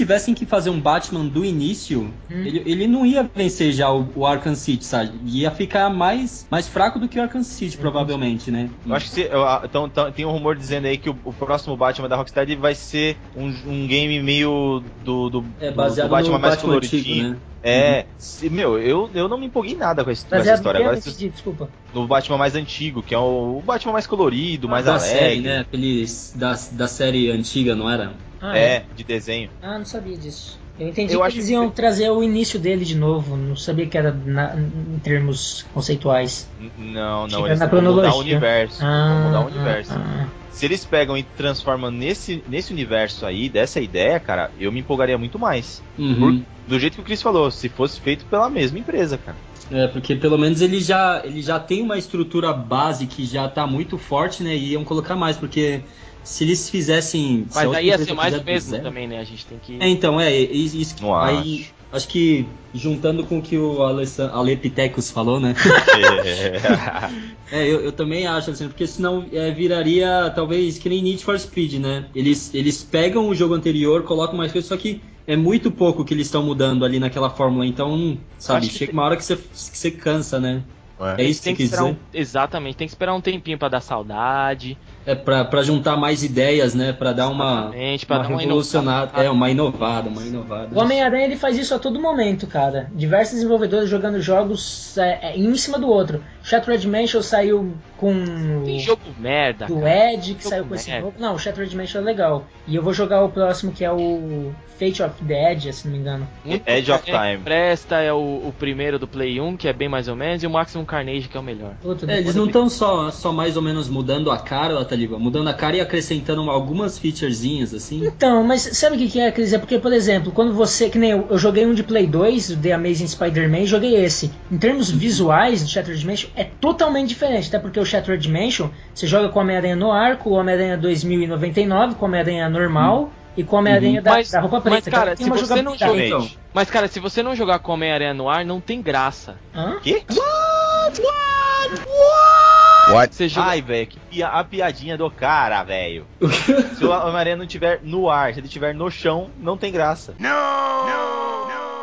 tivessem que fazer um Batman do início, hum. ele, ele não ia vencer já o, o Arkham City, sabe? Ia ficar mais, mais fraco do que o Arkham City, hum. provavelmente, né? Eu acho que se, eu, então, então, tem um rumor dizendo aí que o, o próximo Batman da Rockstar vai ser um, um game meio do, do, é, do, baseado do Batman no mais Batman coloridinho. Antigo, né? É, se, meu, eu, eu não me empolguei nada com, esse, com essa história. Agora, se, desculpa. No Batman mais antigo, que é o, o Batman mais colorido, mais da alegre. Série, né? Aqueles da, da série antiga, não era? Ah, é, é, de desenho. Ah, não sabia disso. Eu entendi eu que acho eles que iam se... trazer o início dele de novo. Não sabia que era na, em termos conceituais. N não, não, Chega eles na vão cronologia. mudar o universo. Ah, vão mudar o universo. Ah, ah. Se eles pegam e transformam nesse, nesse universo aí, dessa ideia, cara, eu me empolgaria muito mais. Uhum. Por, do jeito que o Chris falou, se fosse feito pela mesma empresa, cara. É, porque pelo menos ele já, ele já tem uma estrutura base que já tá muito forte, né? E iam colocar mais, porque se eles fizessem... Mas aí ia ser mais o mesmo zero, também, né? A gente tem que... É, então, é, isso, Não aí... acho. Acho que, juntando com o que o Alepitecos falou, né? é, eu, eu também acho, assim, porque senão é, viraria, talvez, que nem Need for Speed, né? Eles, eles pegam o jogo anterior, colocam mais coisas, só que é muito pouco que eles estão mudando ali naquela fórmula. Então, sabe, chega uma hora que você, que você cansa, né? É, é isso que tem você que quis esperar dizer? Um, exatamente, tem que esperar um tempinho pra dar saudade. É, pra, pra juntar mais ideias, né? Pra dar uma, pra uma dar uma revolucionada. Inovada. É, uma inovada, uma inovada. O Homem-Aranha ele faz isso a todo momento, cara. Diversos desenvolvedores jogando jogos é, é, um em cima do outro. Shattered Dimension saiu com... Tem jogo merda, do cara. Ed, que jogo saiu com merda. esse novo. Não, o Shattered Dimension é legal. E eu vou jogar o próximo, que é o Fate of the Edge, se não me engano. Edge of Time. Presta é o, o primeiro do Play um, que é bem mais ou menos, e o Maximum Carnage, que é o melhor. É, eles não estão só, só mais ou menos mudando a cara, Taliba, mudando a cara e acrescentando algumas featurezinhas, assim. Então, mas sabe o que, que é, Cris? É porque, por exemplo, quando você... Que nem eu, eu joguei um de Play dois, o The Amazing Spider-Man, e joguei esse. Em termos visuais do Shattered Dimension, é totalmente diferente, até porque o Shattered Dimension, você joga com o Homem-Aranha no arco, o Homem-Aranha dois mil e noventa e nove, com o Homem-Aranha normal... Hum. E com o Homem-Aranha uhum. da, da roupa preta. Mas, cara, então, se uma você não joga, então. Mas, cara, se você não jogar com o Homem-Aranha no ar, não tem graça. Hã? Quê? What? What? What? What? Você joga... Ai, velho, que pia... a piadinha do cara, velho. Se o Homem-Aranha não estiver no ar, se ele estiver no chão, não tem graça. Não! Não!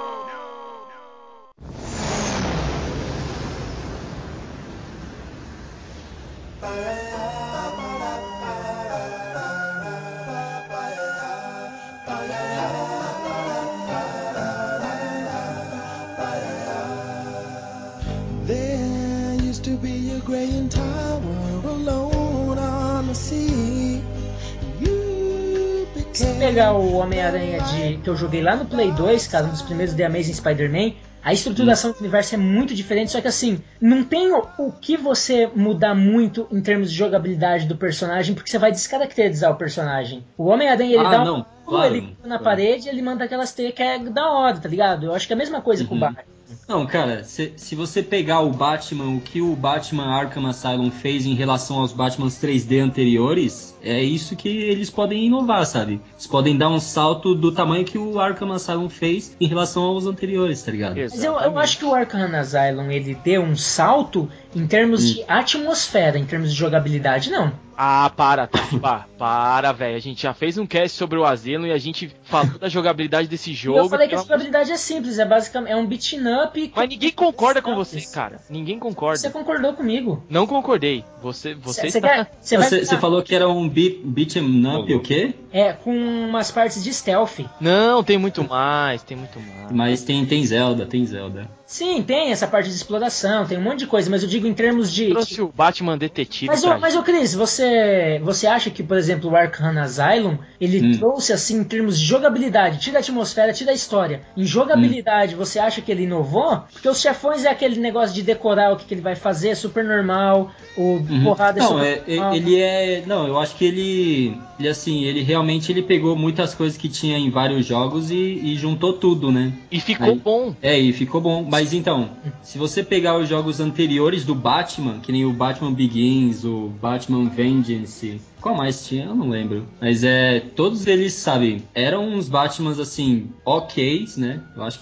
Se pegar o Homem-Aranha de que eu joguei lá no Play dois, cara, um dos primeiros The Amazing Spider-Man, a estruturação hum. do universo é muito diferente, só que assim, não tem o, o que você mudar muito em termos de jogabilidade do personagem, porque você vai descaracterizar o personagem. O Homem-Aranha, ele ah, dá não, um claro, ele na claro. parede e ele manda aquelas teias que é da hora, tá ligado? Eu acho que é a mesma coisa uhum. com o Batman. Não, cara, se, se você pegar o Batman, o que o Batman Arkham Asylum fez em relação aos Batmans três D anteriores, é isso que eles podem inovar, sabe? Eles podem dar um salto do tamanho que o Arkham Asylum fez em relação aos anteriores, tá ligado? Mas eu, eu acho que o Arkham Asylum, ele deu um salto em termos hum. de atmosfera, em termos de jogabilidade, não. Ah, para, Tatiba, para, velho. A gente já fez um cast sobre o Asylum e a gente falou da jogabilidade desse jogo. E eu falei que a jogabilidade é simples, é basicamente é um beat'em up. Mas ninguém concorda com você, cara. Ninguém concorda. Você concordou comigo? Não concordei. Você, você cê, está... Cê, cê você, você falou que era um beat, beat'em up o quê? É, com umas partes de stealth. Não, tem muito mais, tem muito mais. Mas tem, tem Zelda, tem Zelda. Sim, tem essa parte de exploração, tem um monte de coisa, mas eu digo em termos de... Trouxe o Batman Detetive. Mas, o, mas o Cris, você, você acha que, por exemplo, o Arkham Asylum, ele hum. trouxe, assim, em termos de jogabilidade, tira a atmosfera, tira a história. Em jogabilidade, hum. você acha que ele inovou? Porque os chefões é aquele negócio de decorar o que, que ele vai fazer, super normal, o uhum. porrada é não, super é, normal. Ele é... Não, eu acho que ele... Ele, assim, ele realmente ele pegou muitas coisas que tinha em vários jogos e, e juntou tudo, né? E ficou Aí, bom. É, e ficou bom. Mas então, se você pegar os jogos anteriores do Batman, que nem o Batman Begins, o Batman Vengeance... Qual mais tinha? Eu não lembro. Mas é... Todos eles, sabe, eram uns Batmans, assim, ok, né? Eu acho que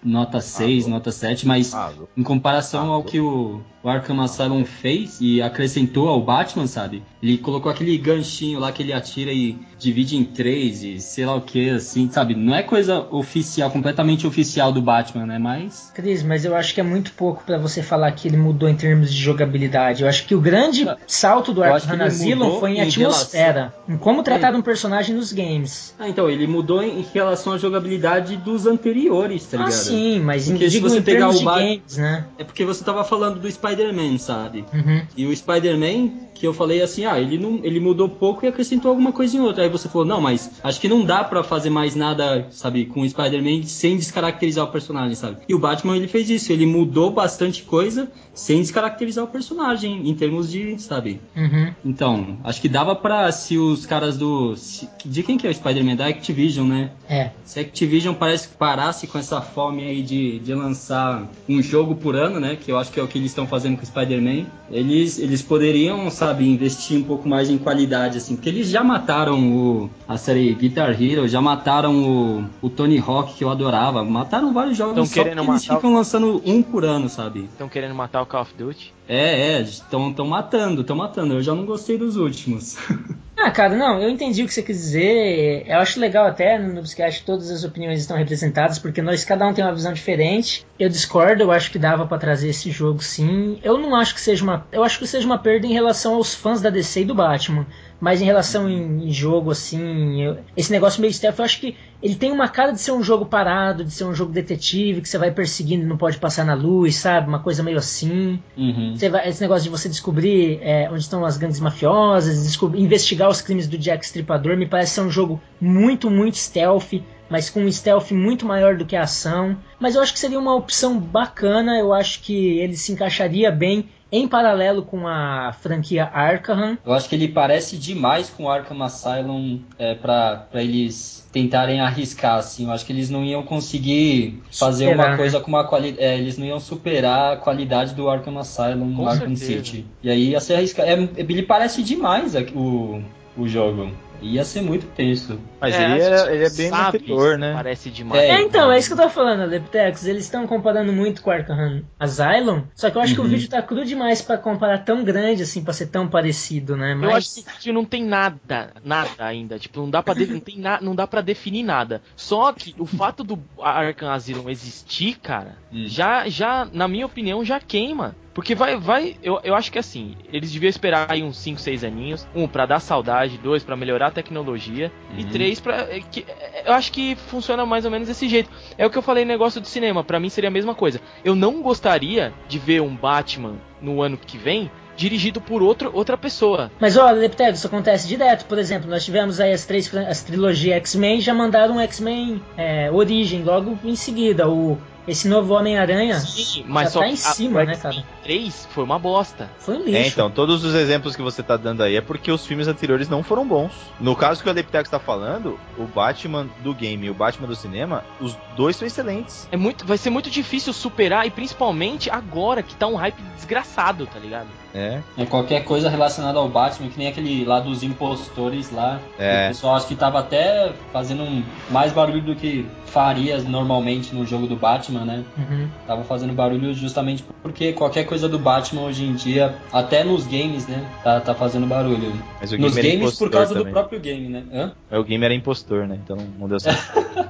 nota seis, Ah, nota sete, mas Ah, em comparação Ah, ao que o, o Arkham Asylum fez e acrescentou ao Batman, sabe? Ele colocou aquele ganchinho lá que ele atira e divide em três e sei lá o que, assim, sabe? Não é coisa oficial, completamente oficial do Batman, né? Mas... Cris, mas eu acho que é muito pouco pra você falar que ele mudou em termos de jogabilidade. Eu acho que o grande salto do Eu acho que Arkham ele Asylum mudou foi em em atmosfera, em como tratar um personagem nos games. Ah, então, ele mudou em relação à jogabilidade dos anteriores, tá Ah, ligado? sim, mas Porque em, se digo você em pegar termos o de Bat- games, né? É porque você tava falando do Spider-Man, sabe? Uhum. E o Spider-Man, que eu falei assim, ah, ele, não, ele mudou pouco e acrescentou alguma coisa em outra. Aí você falou, não, mas acho que não dá pra fazer mais nada, sabe, com o Spider-Man sem descaracterizar o personagem, sabe? E o Batman, ele fez isso, ele mudou bastante coisa sem descaracterizar o personagem, em termos de, sabe? Uhum. Então, acho que dava pra, se os caras do... se- de quem que é o Spider-Man? Da Activision, né? É. Se a Activision parece que parasse com essa fome aí de, de lançar um jogo por ano, né? Que eu acho que é o que eles estão fazendo com o Spider-Man. Eles, eles poderiam, sabe, investir um pouco mais em qualidade, assim. Porque eles já mataram o, a série Guitar Hero, já mataram o, o Tony Hawk, que eu adorava. Mataram vários jogos Tão só querendo porque eles matar o- ficam lançando um por ano, sabe? Estão querendo matar o Call of Duty. É, é, estão matando, estão matando. Eu já não gostei dos últimos. Ah, cara, não, eu entendi o que você quis dizer. Eu acho legal até no Noobscast todas as opiniões estão representadas, porque nós, cada um tem uma visão diferente. Eu discordo, eu acho que dava pra trazer esse jogo sim. Eu não acho que seja uma. Eu acho que seja uma perda em relação aos fãs da D C e do Batman. Mas em relação em, em jogo, assim, eu- esse negócio meio stealth, eu acho que ele tem uma cara de ser um jogo parado, de ser um jogo detetive, que você vai perseguindo e não pode passar na luz, sabe? Uma coisa meio assim. Uhum. Você vai- esse negócio de você descobrir é, onde estão as gangues mafiosas, descobrir- investigar os crimes do Jack Stripador, me parece ser um jogo muito, muito stealth, mas com um stealth muito maior do que a ação. Mas eu acho que seria uma opção bacana, eu acho que ele se encaixaria bem em paralelo com a franquia Arkham. Eu acho que ele parece demais com Arkham Asylum é, pra, pra eles tentarem arriscar, assim. Eu acho que eles não iam conseguir fazer Superar, uma coisa né? com uma qualidade... É, eles não iam superar a qualidade do Arkham Asylum, Com Arkham certeza. City. E aí ia ser arriscado. É, ele parece demais aqui, o, o jogo. Ia ser muito tenso. Mas É, ele, a é, gente ele é bem sabe anterior, se né? Parece demais. É, É, então, é isso que eu tô falando, Leptex. Eles estão comparando muito com Arkham Asylum, só que eu acho que o Uhum. vídeo tá cru demais pra comparar tão grande assim, pra ser tão parecido, né? Mas... Eu acho que o vídeo não tem nada, nada ainda. Tipo, não dá pra de- não tem na- não dá para definir nada. Só que o fato do Arkham Asylum existir, cara, Hum. já, já, na minha opinião, já queima. Porque vai, vai, eu, eu acho que assim, eles deviam esperar aí uns cinco, seis aninhos. Um, pra dar saudade. Dois, pra melhorar a tecnologia. E Uhum. três, pra. é, que- é, eu acho que funciona mais ou menos desse jeito. É o que eu falei no negócio do cinema. Pra mim seria a mesma coisa. Eu não gostaria de ver um Batman no ano que vem dirigido por outro, outra pessoa. Mas olha, Leptex, isso acontece direto. Por exemplo, nós tivemos aí as três fran- as trilogias X-Men, já mandaram um X-Men é, Origem logo em seguida. O, esse novo Homem-Aranha Sim, mas já só tá que em a- cima, o né, X-Men cara? três foi uma bosta. Foi um lixo. É, então, todos os exemplos que você tá dando aí é porque os filmes anteriores não foram bons. No caso que o Adeptex tá falando, o Batman do game e o Batman do cinema, os dois são excelentes. É muito, vai ser muito difícil superar, e principalmente agora que tá um hype desgraçado, tá ligado? É. É qualquer coisa relacionada ao Batman, que nem aquele lá dos impostores lá. É. O pessoal acho que tava até fazendo um, mais barulho do que faria normalmente no jogo do Batman, né? Uhum. Tava fazendo barulho justamente porque qualquer coisa do Batman hoje em dia, até nos games, né? Tá, tá fazendo barulho. Mas o Nos game era games impostor por causa do também. próprio game, né? Hã? É, o game era impostor, né? Então não deu certo.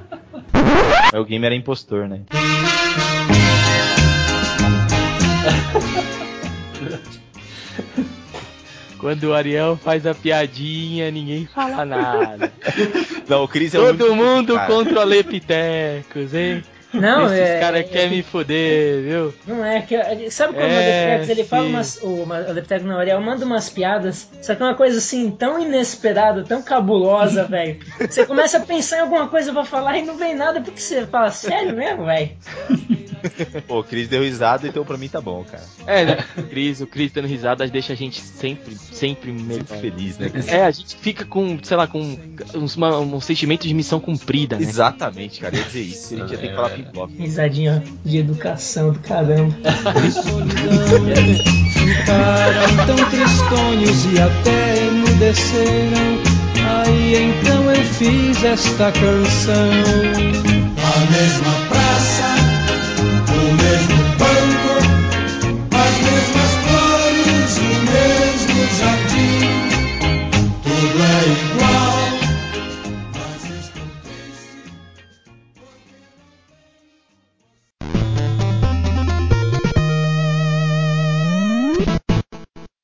É, o game era impostor, né? Quando o Ariel faz a piadinha, ninguém fala nada. Não, o Chris é Todo muito... mundo cara. contra o Lepitecos, hein? Não, Esses é, caras é- querem me foder, viu? Não é que. Sabe quando É, o Leptex ele fala sim. umas. O, o Leptex não, o Ariel manda umas piadas, só que é uma coisa assim, tão inesperada, tão cabulosa, velho. Você começa a pensar em alguma coisa pra falar e não vem nada, porque você fala, sério mesmo, velho? Pô, o Chris deu risada, então pra mim tá bom, cara. É, né? O Cris, o Cris dando risada deixa a gente sempre, sempre melhor. Muito feliz, né, cara? É, a gente fica com, sei lá, com um, uma- um sentimento de missão cumprida, né? Exatamente, cara, eu ia dizer isso. A gente ia ter que falar pipoca. Risadinha de educação do caramba. Ficaram tão tristonhos e até emudeceram. Aí então eu fiz esta canção. A mesma praça,